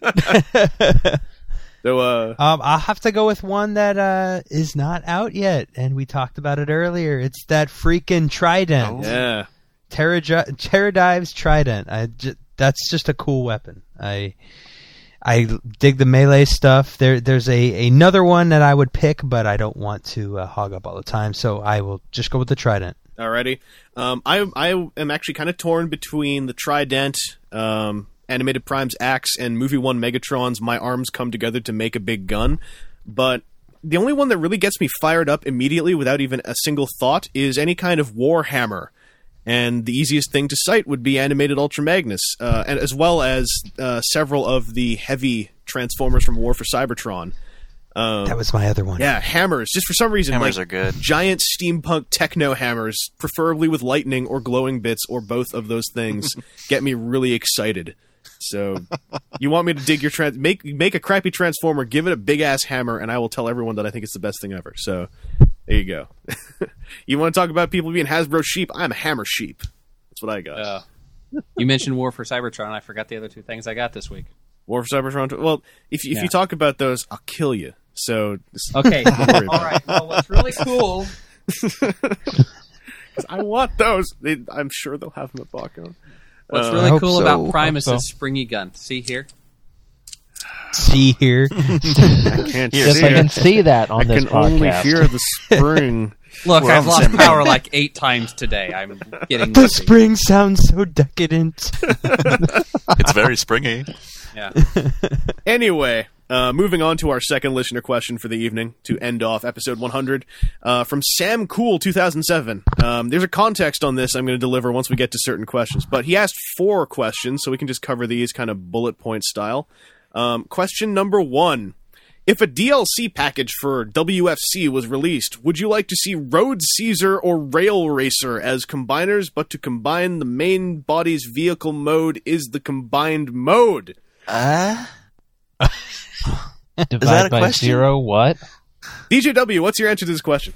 So, uh, Um, I'll have to go with one that uh, is not out yet, and we talked about it earlier. It's that freaking Trident. yeah. Terra Terradive's Trident. I ju- that's just a cool weapon. I I dig the melee stuff. There there's a another one that I would pick, but I don't want to uh, hog up all the time, so I will just go with the Trident. Alrighty. Um, I I am actually kind of torn between the Trident, um, Animated Prime's axe, and Movie One Megatron's My Arms Come Together to Make a Big Gun. But the only one that really gets me fired up immediately without even a single thought is any kind of Warhammer. And the easiest thing to cite would be Animated Ultra Magnus, uh, and as well as uh, several of the heavy Transformers from War for Cybertron. Um, That was my other one. yeah, hammers. Just for some reason, Hammers like, are good. giant steampunk techno hammers, preferably with lightning or glowing bits or both of those things, get me really excited. So, you want me to dig your trans make make a crappy transformer, give it a big ass hammer, and I will tell everyone that I think it's the best thing ever. So, there you go. You want to talk about people being Hasbro sheep? I'm a hammer sheep. That's what I got. Uh, you mentioned War for Cybertron. I forgot the other two things I got this week. War for Cybertron. Well, if if Yeah. you talk about those, I'll kill you. So, just Okay. don't worry All about right. Well, what's really cool? it. I want those. They, I'm sure they'll have them at BotCon. What's Uh, I really hope cool so. about Hope Primus's so. springy gun? See here. See here. I can't Here, Yes, see I can it. see that on I this can only podcast. hear the spring. Look, We're I've on lost Sim. power like eight times today. I'm getting The lippy. spring sounds so decadent. It's very springy. Yeah. Anyway, uh, moving on to our second listener question for the evening to end off episode one hundred uh, from Sam Cool two thousand seven. Um, there's a context on this I'm going to deliver once we get to certain questions, but he asked four questions, so we can just cover these kind of bullet point style. Um, question number one. If a D L C package for W F C was released, would you like to see Road Caesar or Rail Racer as combiners, but to combine the main body's vehicle mode is the combined mode? Uh, Divide that a by question? zero, what? D J W, what's your answer to this question?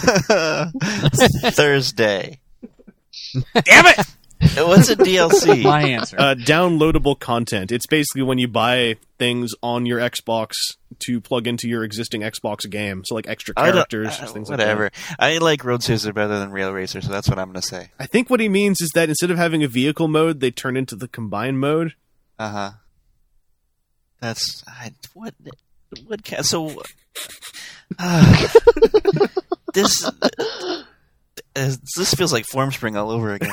Thursday. Damn it! What's a D L C? My answer. Uh, downloadable content. It's basically when you buy things on your Xbox to plug into your existing Xbox game. So like extra I don't- characters, uh, things whatever. like that. I like Road Caesar better than Rail Racer, so that's what I'm going to say. I think what he means is that instead of having a vehicle mode, they turn into the combined mode. Uh huh. That's I, what. What? Ca- so uh, this uh, this feels like Formspring all over again.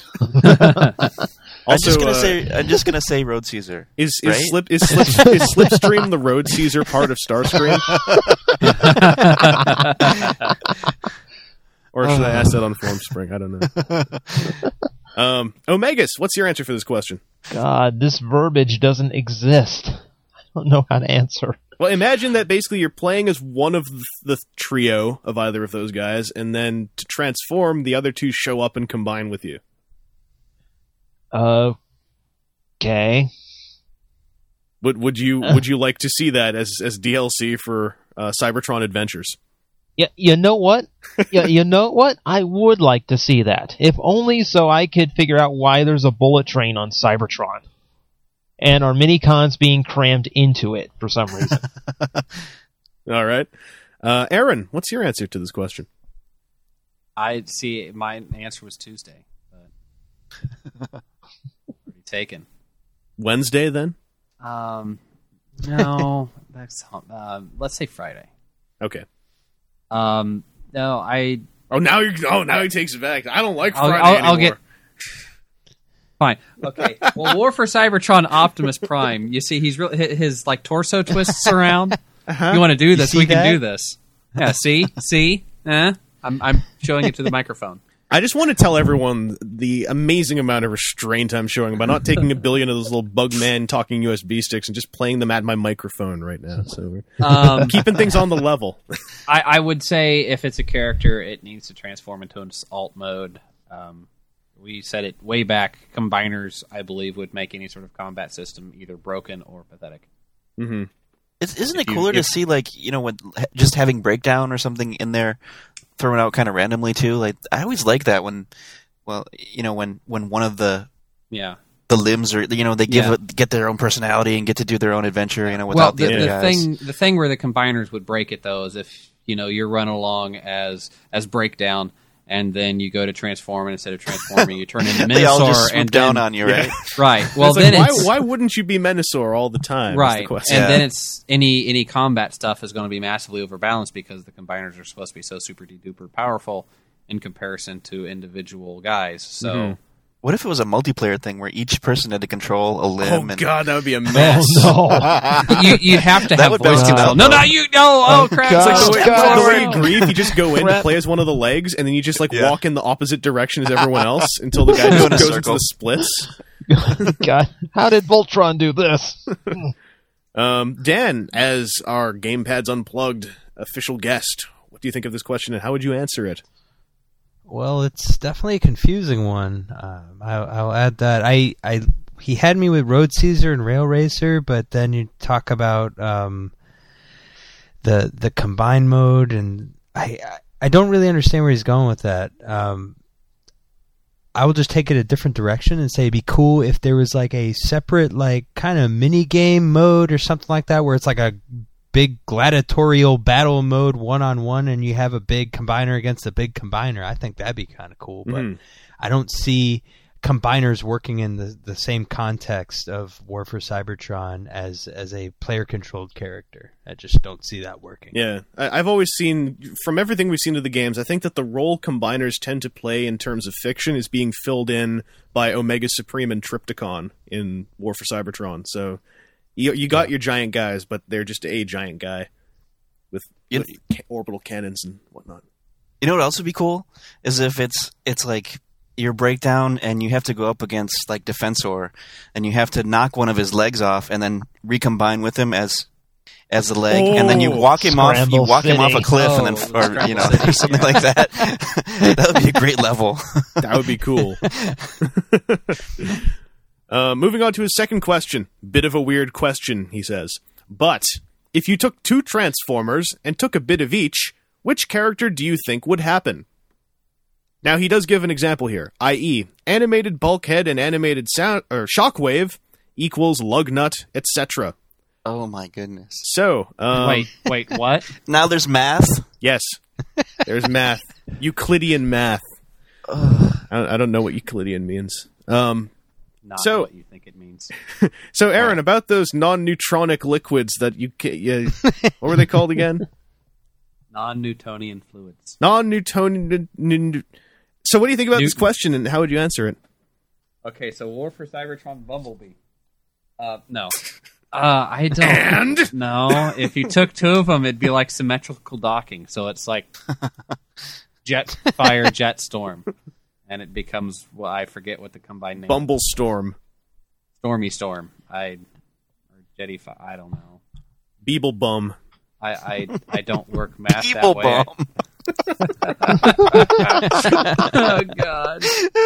I'm Also, just gonna uh, say I'm just gonna say Road Caesar. Is is Right? slip is slip is Slipstream the Road Caesar part of Starscream? Or should I ask that on Formspring? I don't know. Um, Omegas, what's your answer for this question? God, this verbiage doesn't exist. I don't know how to answer. Well, imagine that basically you're playing as one of the trio of either of those guys, and then to transform, the other two show up and combine with you. Uh, okay. Would would you would you like to see that as as D L C for uh, Cybertron Adventures? Yeah, you know what? Yeah, you know what? I would like to see that, if only so I could figure out why there's a bullet train on Cybertron, and our mini cons being crammed into it for some reason. All right, uh, Aaron, what's your answer to this question? I see. My answer was Tuesday, but already taken. Wednesday, then? Um, no, that's uh, let's say Friday. Okay. Um, no, I Oh, now you. Oh, now he takes it back. I don't like I'll, Friday I'll, anymore. I'll get. Fine. Okay. Well, War for Cybertron Optimus Prime. You see, he's really his, his like torso twists around. Uh-huh. You want to do this? see We can that? do this. Yeah. See, see. Eh? I'm I'm showing it to the microphone. I just want to tell everyone the amazing amount of restraint I'm showing by not taking a billion of those little Bugman talking U S B sticks and just playing them at my microphone right now. So we're Um, keeping things on the level. I, I would say if it's a character, it needs to transform into an alt mode. Um, we said it way back. Combiners, I believe, would make any sort of combat system either broken or pathetic. Mm-hmm. It's, isn't it If you- cooler to if- see, like, you know, when, just having Breakdown or something in there thrown out kind of randomly, too? Like, I always like that when, well, you know, when, when one of the Yeah. the limbs are, you know, they give Yeah. it, get their own personality and get to do their own adventure, you know, Well, without the, the, other the guys. thing the thing where the combiners would break it though is if you know you're running along as as Breakdown and then you go to transform and instead of transforming you turn into Minosaur They all just swoop and down then, on you, right? right. Well, It's like, then why, it's why wouldn't you be Menosaur all the time? is the right, question. and Yeah. then it's any any combat stuff is going to be massively overbalanced because the combiners are supposed to be so super duper powerful in comparison to individual guys. So. Mm-hmm. What if it was a multiplayer thing where each person had to control a Oh limb? and god, that would be a mess. Oh, no. you you have to That have would voice balance it control. out, No, though. not you. No, oh, crap! God. It's like the way, God. the way in Grief, you just go in to Crap. play as one of the legs, and then you just like Yeah. walk in the opposite direction as everyone else until the guy Go just in a goes into circle. the splits. God, how did Voltron do this? Um, Dan, as our Gamepads Unplugged official guest, what do you think of this question, and how would you answer it? Well, it's definitely a confusing one. Um, I, I'll add that I, I he had me with Road Caesar and Rail Racer, but then you talk about um, the the combine mode, and I I don't really understand where he's going with that. Um, I will just take it a different direction and say it'd be cool if there was like a separate like kind of mini game mode or something like that, where it's like a big gladiatorial battle mode one on one, and you have a big combiner against a big combiner. I think that'd be kind of cool, but Mhm. I don't see combiners working in the, the same context of War for Cybertron as as a player controlled character. I just don't see that working. Yeah, I, I've always seen, from everything we've seen of the games, I think that the role combiners tend to play in terms of fiction is being filled in by Omega Supreme and Trypticon in War for Cybertron. So you you got your giant guys, but they're just a giant guy with, You- with ca- orbital cannons and whatnot. You know what else would be cool is if it's it's like your Breakdown and you have to go up against like Defensor and you have to knock one of his legs off and then recombine with him as as the leg, and then you Oh, walk him off. You Scramble walk him off a City. cliff, Oh, and then the or Scramble you know City, something yeah. like that. That would be a great level. That would be cool. uh, moving on to his second question. Bit of a weird question, he says. But if you took two Transformers and took a bit of each, which character do you think would happen? Now, he does give an example here, that is, animated Bulkhead and animated sound or Shockwave equals Lugnut, et cetera. Oh my goodness! So, um, Wait, wait, what? Now there's math. yes, there's math, Euclidean math. I don't, I don't know what Euclidean means. Um, Not So- what you think it means. So, Aaron, about those non-neutronic liquids that you, ca- you what were they called again? Non-Newtonian fluids. Non-Newtonian. n- So, what do you think about this Newton. question, and how would you answer it? Okay, so War for Cybertron Bumblebee. Uh, no. Uh, I don't. And? No, if you took two of them, it'd be like symmetrical docking. So it's like jet fire, jet storm, and it becomes well, I forget what the combined name. Bumblestorm, Stormy Storm. I or Jetty. Fi- I don't know. Beeblebum. I I, I don't work math Evil that way. bomb. Oh God.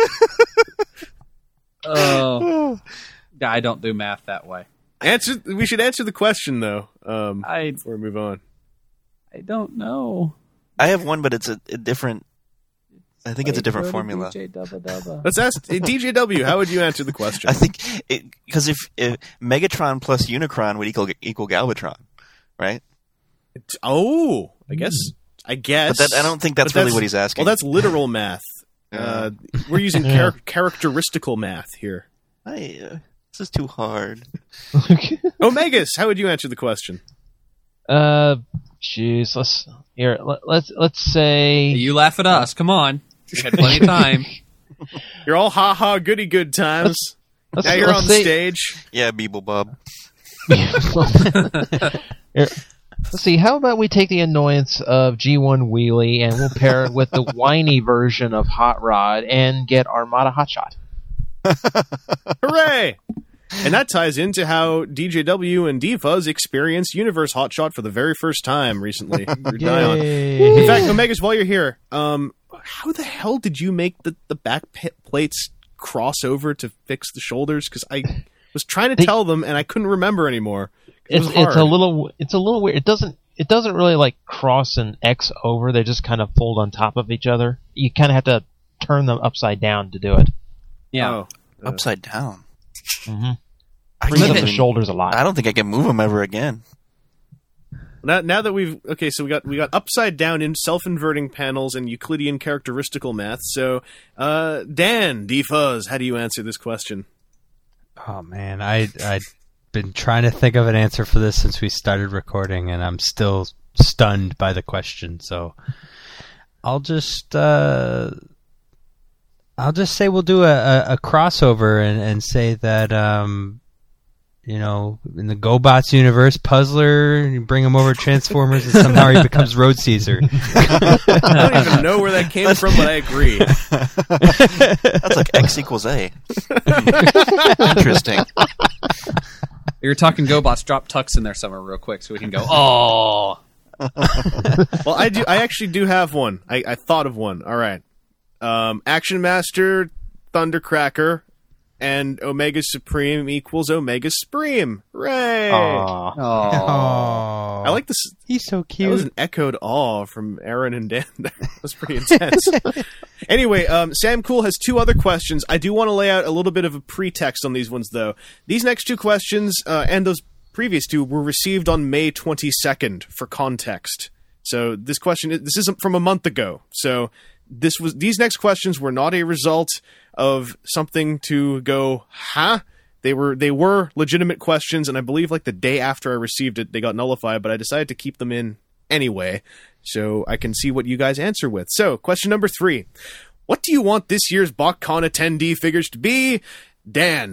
Oh. I don't do math that way. Answer. We should answer the question though. Um, I before we move on. I don't know. I have one, but it's a, a different. I think it's a different Go to formula. D J Dubba Dubba. Let's ask uh, D J W. How would you answer the question? I think because if, if Megatron plus Unicron would equal equal Galvatron, right? Oh, I guess. I guess. But that, I don't think that's But really what he's asking. Well, that's literal math. Uh, we're using char- characteristical math here. I, uh, this is too hard. Omegas, how would you answer the question? Uh, jeez, let's here. Let, let's let's say You laugh at us. Come on. We had plenty of time. You're all ha ha goody good times. Let's- now you're let's on the see- stage. Yeah, Beeble Bob. Here, let's see. How about we take the annoyance of G one Wheelie and we'll pair it with the whiny version of Hot Rod and get Armada Hotshot. Hooray! And that ties into how D J W and D-Fuzz experienced Universe Hotshot for the very first time recently. You're dying. Yay. In fact, Omegas, while you're here, um, how the hell did you make the, the back p- plates cross over to fix the shoulders? Because I was trying to They- tell them and I couldn't remember anymore. It It's was hard. it's a little it's a little weird. It doesn't it doesn't really like cross and X over. They just kind of fold on top of each other. You kind of have to turn them upside down to do it. Yeah. Oh. Upside down. Mm-hmm. I, Brings can't up the even- shoulders a lot. I don't think I can move them ever again. Now, now that we've okay, so we got we got upside down in self-inverting panels and Euclidean characteristical math. So, uh, Dan D-Fuzz, how do you answer this question? Oh man, I I've been trying to think of an answer for this since we started recording, and I'm still stunned by the question. So I'll just uh, I'll just say we'll do a, a, a crossover and, and say that um, you know, in the GoBots universe, Puzzler, you bring him over to Transformers, and somehow he becomes Road Caesar. I don't even know where that came from, but I agree. That's like X equals A. Interesting. You're talking GoBots. Drop Tux in there somewhere real quick so we can go, oh. Well, I do. I actually do have one. I, I thought of one. All right. Um, Action Master, Thundercracker, and Omega Supreme equals Omega Supreme. Hooray! Aw. Oh, I like this. he's so That was cute. an echoed awe from Aaron and Dan. That was pretty intense. Anyway, um, Sam Cool has two other questions. I do want to lay out a little bit of a pretext on these ones, though. These next two questions uh, and those previous two were received on May twenty-second for context. So this question, this isn't from a month ago. So this was these next questions were not a result of something to go, huh? They were they were legitimate questions, and I believe like the day after I received it, they got nullified, but I decided to keep them in anyway, so I can see what you guys answer with. So, question number three. What do you want this year's BotCon attendee figures to be? Dan.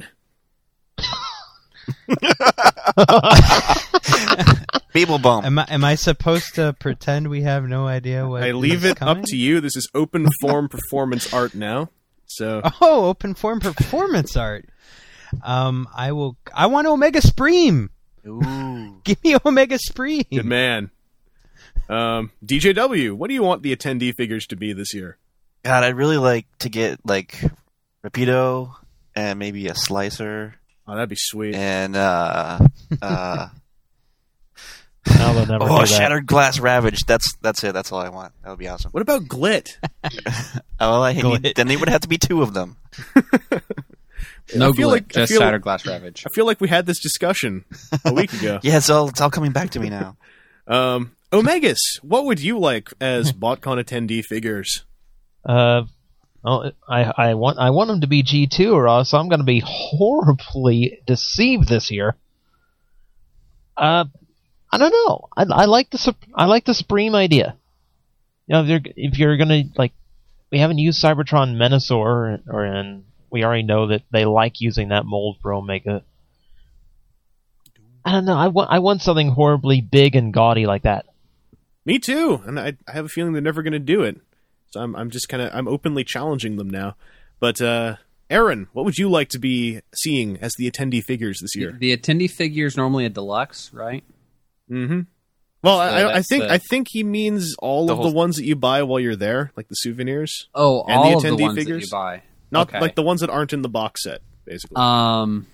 Beeblebum. Am I am I supposed to pretend we have no idea what? I leave is it coming? up to you. This is open form performance art now. So, Oh, open form performance art. Um, I will. I want Omega Supreme. Ooh. Give me Omega Supreme. good man. Um, D J W, what do you want the attendee figures to be this year? God, I'd really like to get like Rapido and maybe a Slicer Oh, that'd be sweet. and uh uh No, they'll never do oh that. Shattered Glass Ravage. That's that's it. That's all I want. That would be awesome. What about Glit? Oh, well, I need, then they would have to be two of them. No I feel Glit, like- I just feel- Shattered Glass Ravage. I feel like we had this discussion a week ago. Yeah, it's all it's all coming back to me now. Um, Omegas, what would you like as BotCon attendee figures? Uh, well, I I want I want them to be G two, or else I'm going to be horribly deceived this year. Uh, I don't know. I, I like the Sup- I like the Supreme idea. You know, if you're, if you're going to like, we haven't used Cybertron Menasor, or and we already know that they like using that mold for Omega. I don't know. I want I want something horribly big and gaudy like that. Me too, and I, I have a feeling they're never going to do it. So I'm I'm just kind of I'm openly challenging them now. But uh, Aaron, what would you like to be seeing as the attendee figures this year? The attendee figure is normally a deluxe, right? Mm-hmm. Well, So I, I that's think the- I think he means all The of whole- the ones that you buy while you're there, like the souvenirs, Oh, And all the of the attendee ones figures? that you buy. not Okay. like the ones that aren't in the box set, basically. Um,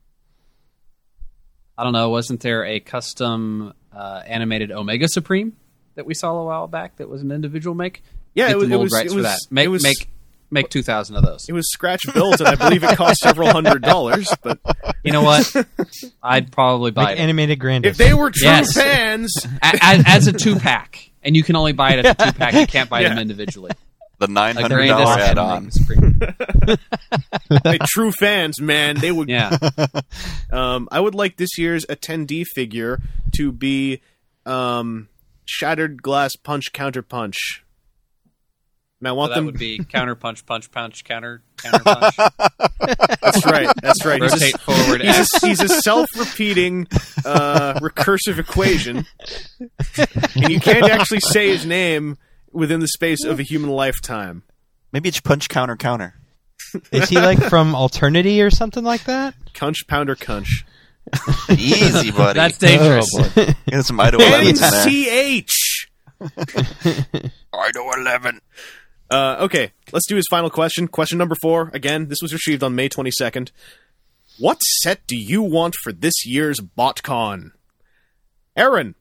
I don't know. Wasn't there a custom uh, animated Omega Supreme that we saw a while back that was an individual make? yeah, Get it was, the it mold was rights it for was that. Make it was make make two thousand of those. it was scratch built, and I believe it cost several hundred dollars. But You know what? I'd probably buy Like it animated Grandis. if they were true Yes. fans, A- a- as a two pack, and you can only buy it as a two pack. You can't buy Yeah. them individually. The nine Like hundred Grandis dollar and add-on. Omega Supreme. like true fans, man, they would. Yeah. Um, I would like this year's attendee figure to be um, Shattered Glass Punch Counter Punch. And I So want that them. would be counter punch, punch, punch, counter, counter punch. That's right. That's right. He's a, Rotate forward. he's X. a, he's a self-repeating uh, recursive equation, and you can't actually say his name within the space of a human lifetime. Maybe it's punch, counter, counter. Is he like from Alternity or something like that? Cunch, pounder, cunch. Easy, buddy. That's dangerous. Get some Idaho N elevens in there. C H! Idaho eleven. Uh, okay, let's do his final question. Question number four. Again, this was received on May twenty-second. What set do you want for this year's BotCon? Aaron.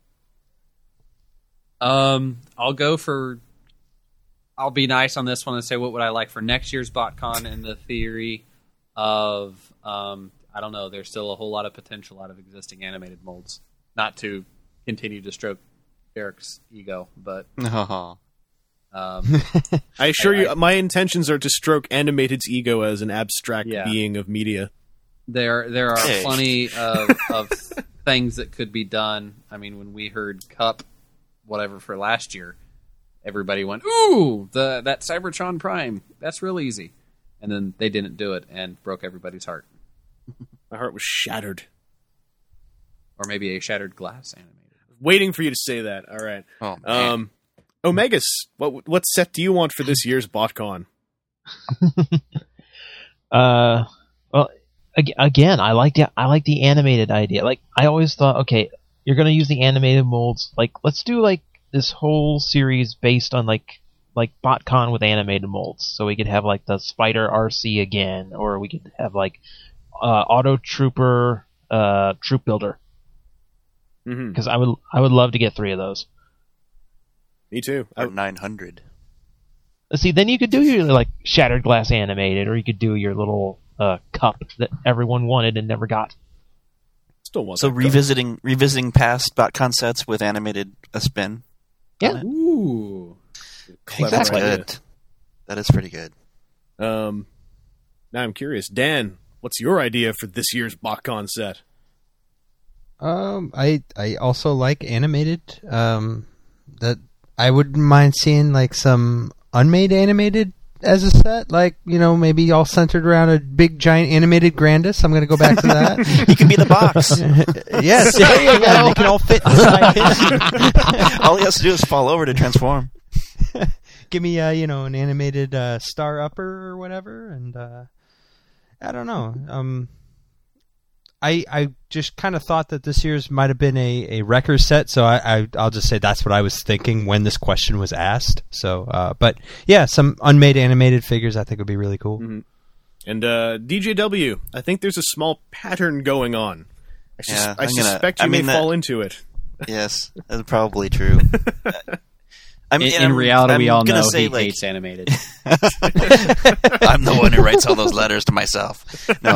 Um, I'll go for. I'll be nice on this one and say what would I like for next year's BotCon in the theory of um, I don't know. There's still a whole lot of potential out of existing animated molds. Not to continue to stroke Derek's ego, but Oh. um, I assure I- you, I- my intentions are to stroke Animated's ego as an abstract Yeah. being of media. there there are Hey. plenty of, of things that could be done. I mean, when we heard Cup, whatever for last year, everybody went, "Ooh, the that Cybertron Prime, that's real easy," and then they didn't do it and broke everybody's heart, My heart was shattered. or maybe a shattered glass animated. Waiting for you to say that. All right. Oh, man. Um, Omegas, what what set do you want for this year's BotCon? Uh, well, ag- again, I like the I like the animated idea. Like I always thought, okay, you're gonna use the animated molds. Like let's do like this whole series based on like like BotCon with animated molds. So we could have like the Spider R C again, or we could have like uh, Auto Trooper, uh, Troop Builder. Mm-hmm. Because I would I would love to get three of those. Me too. I, Or nine hundred. Let's see, then you could do your like Shattered Glass animated, or you could do your little uh, cup that everyone wanted and never got. still want So that revisiting revisiting past BotCon sets with animated a spin. Yeah. Ooh, Clever That's idea. good. That is pretty good. Um, now I'm curious, Dan. What's your idea for this year's BotCon set? Um, I I also like animated. Um, that I wouldn't mind seeing like some unmade animated as a set, like you know maybe all centered around a big giant animated Grandis. I'm going to go back to that. He can be the box. Yes, there you go. They can all fit inside his. All he has to do is fall over to transform. Give me uh, you know an animated uh, star upper or whatever, and uh, I don't know. Um, I I just kind of thought that this year's might have been a, a Wrecker set, so I, I I'll just say that's what I was thinking when this question was asked. So, uh, but yeah, some unmade animated figures I think would be really cool. Mm-hmm. And uh, D J W, I think there's a small pattern going on. I, sus- Yeah, I I'm gonna- suspect you I mean may that- fall into it. Yes, that's probably true. I in, mean, in I'm- reality, I'm we all gonna know say, he like, hates animated. I'm the one who writes all those letters to myself. No,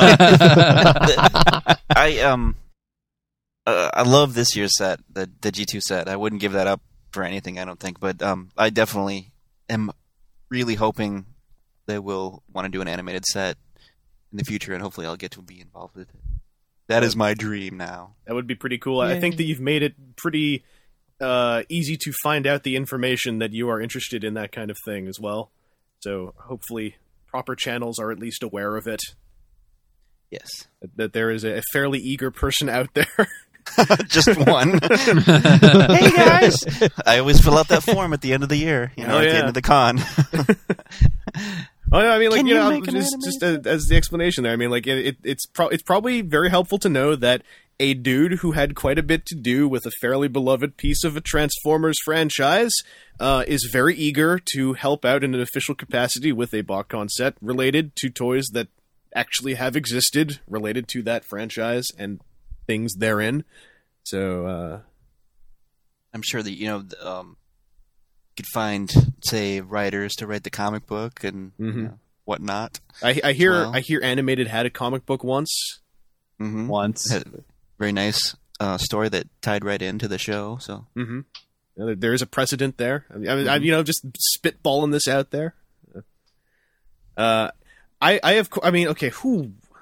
uh, I um, uh, I love this year's set, the the G two set. I wouldn't give that up for anything, I don't think. But um, I definitely am really hoping they will want to do an animated set in the future, and hopefully I'll get to be involved with it. That is my dream now. That would be pretty cool. I think that you've made it pretty uh, easy to find out the information that you are interested in that kind of thing as well. So hopefully proper channels are at least aware of it, Yes, that, that there is a fairly eager person out there. just one. Hey guys, I always fill out that form at the end of the year. You know, Oh, at yeah. the end of the con. Oh, no, I mean, like, Can you you know, make an just, just animated as, as the explanation there, I mean, like, it, it, it's pro- it's probably very helpful to know that a dude who had quite a bit to do with a fairly beloved piece of a Transformers franchise uh, is very eager to help out in an official capacity with a BotCon set related to toys that actually have existed, related to that franchise and things therein. So, uh, I'm sure that you know th- um, you could find, say, writers to write the comic book and you Mhm. know, whatnot. I, I hear Well. I hear Animated had a comic book once. Mm-hmm. Once. Very nice uh, story that tied right into the show. So Mm-hmm. You know, there- there is a precedent there. I mean, I mean I'm, you know, just spitballing this out there. Uh, I, I have, I mean, okay, who?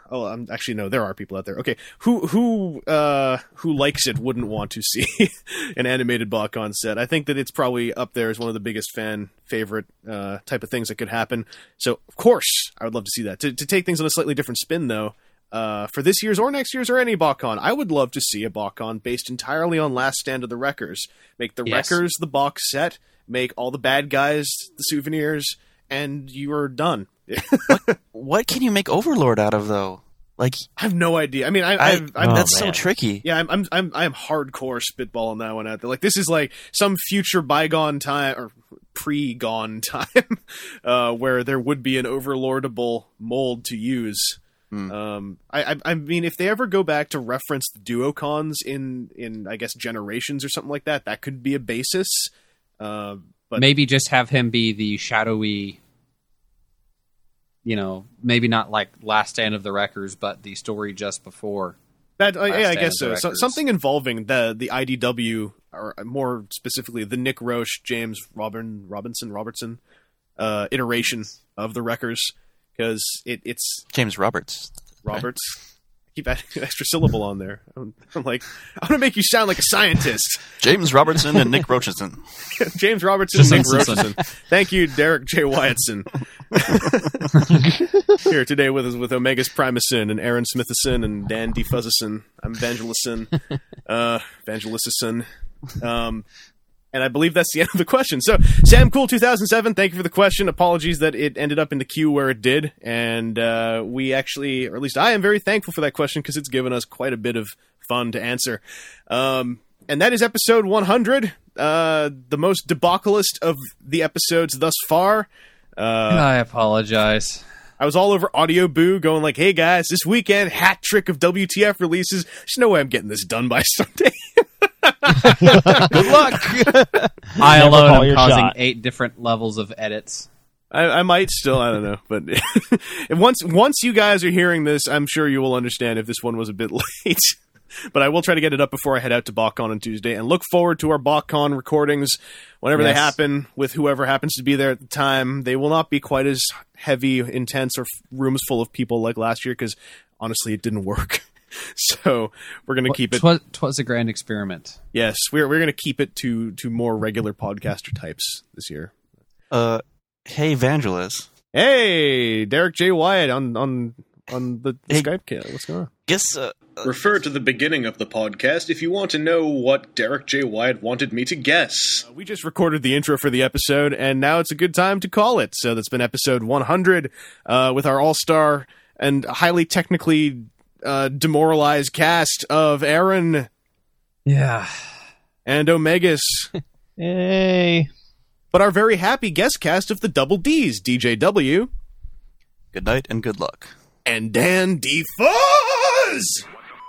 oh, I'm actually no, there are people out there. Okay, who who uh, who likes it wouldn't want to see an animated BotCon set? I think that it's probably up there as one of the biggest fan favorite uh, type of things that could happen. So of course, I would love to see that. To to take things on a slightly different spin, though, uh, for this year's or next year's or any BotCon, I would love to see a BotCon based entirely on Last Stand of the Wreckers. Make the Yes. Wreckers the box set. Make all the bad guys the souvenirs, and you are done. What can you make Overlord out of, though? Like, I have no idea. I mean, I, I, I've, I'm, Oh, that's so man. tricky. yeah, I'm, I'm, I'm, I'm hardcore spitballing that one out there. Like, this is like some future bygone time or pre-gone time, uh, where there would be an overlordable mold to use. Hmm. Um, I, I, I mean, if they ever go back to reference the duocons in, in, I guess, Generations or something like that, that could be a basis. Uh, but Maybe just have him be the shadowy, you know, maybe not like Last Stand of the Wreckers, but the story just before. That, uh, Last yeah, I Stand guess of so. the so. Wreckers. Something involving the the I D W, or more specifically, the Nick Roche, James Robin Robinson Robertson uh, iteration of the Wreckers, because it, it's James Roberts. Roberts. I keep adding an extra syllable on there. I'm, I'm like, I want to make you sound like a scientist. James Robertson and Nick Rocheson. James Robertson, Just Nick Simpson. Rocheson. Thank you, Derek J. Wyattson. Here today with us with Omegas Primuson and Aaron Smithison and Dan D. Fuzzison. I'm Evangelison. Uh, Evangelison. Um, and I believe that's the end of the question. So, Sam Cool two thousand seven, thank you for the question. Apologies that it ended up in the queue where it did. And uh, we actually, or at least I am very thankful for that question because it's given us quite a bit of fun to answer. Um, and that is episode one hundred, uh, the most debacleist of the episodes thus far. Uh, I apologize. I was all over Audio Boo going like, hey guys, this weekend, hat trick of W T F releases. There's no way I'm getting this done by Sunday. Good luck. I Never alone call am your causing shot. eight different levels of edits. I, I might still, I don't know. But and once once you guys are hearing this, I'm sure you will understand if this one was a bit late. But I will try to get it up before I head out to BotCon on Tuesday, and look forward to our BotCon recordings whenever they Yes. happen with whoever happens to be there at the time. They will not be quite as heavy, intense, or f- rooms full of people like last year because honestly, it didn't work. So we're going to keep it. Twas, twas a grand experiment. Yes, we're we're going to keep it to to more regular podcaster types this year. Uh, hey, Evangelist. Hey, Derek J. Wyatt on on on the, the Hey. Skype kit. What's going on? Guess uh, Refer to the beginning of the podcast if you want to know what Derek J. Wyatt wanted me to guess. Uh, we just recorded the intro for the episode, and now it's a good time to call it. So that's been episode one hundred uh, with our all-star and highly technically uh, demoralized cast of Aaron Yeah. and Omegas, Hey. but our very happy guest cast of the Double Ds, D J W good night and good luck. and Dan D. Fuzz!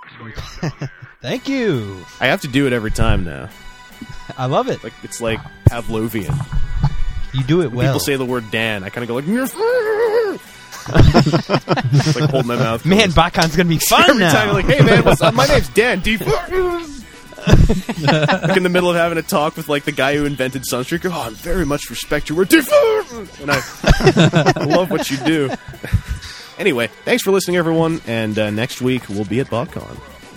Thank you. I have to do it every time now. I love it. Like it's like Pavlovian. You do it When well. people say the word Dan, I kind of go like, it's like holding my mouth. Man, closed. BotCon's gonna be fun Every now. time you're like, hey man, what's up? My name's Dan D. Fuzz. Like in the middle of having a talk with like the guy who invented Sunstreak. Oh, I very much respect your word, D. Fuzz. And I, I love what you do. Anyway, thanks for listening, everyone. And uh, next week we'll be at BotCon.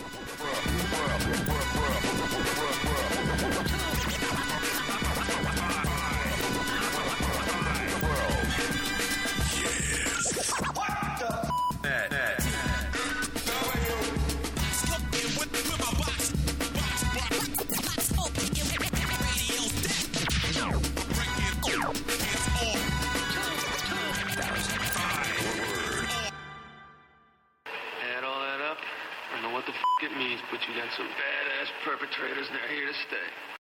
Add all that up, I know what the f*** it means, but you got some badass perpetrators, and they're here to stay.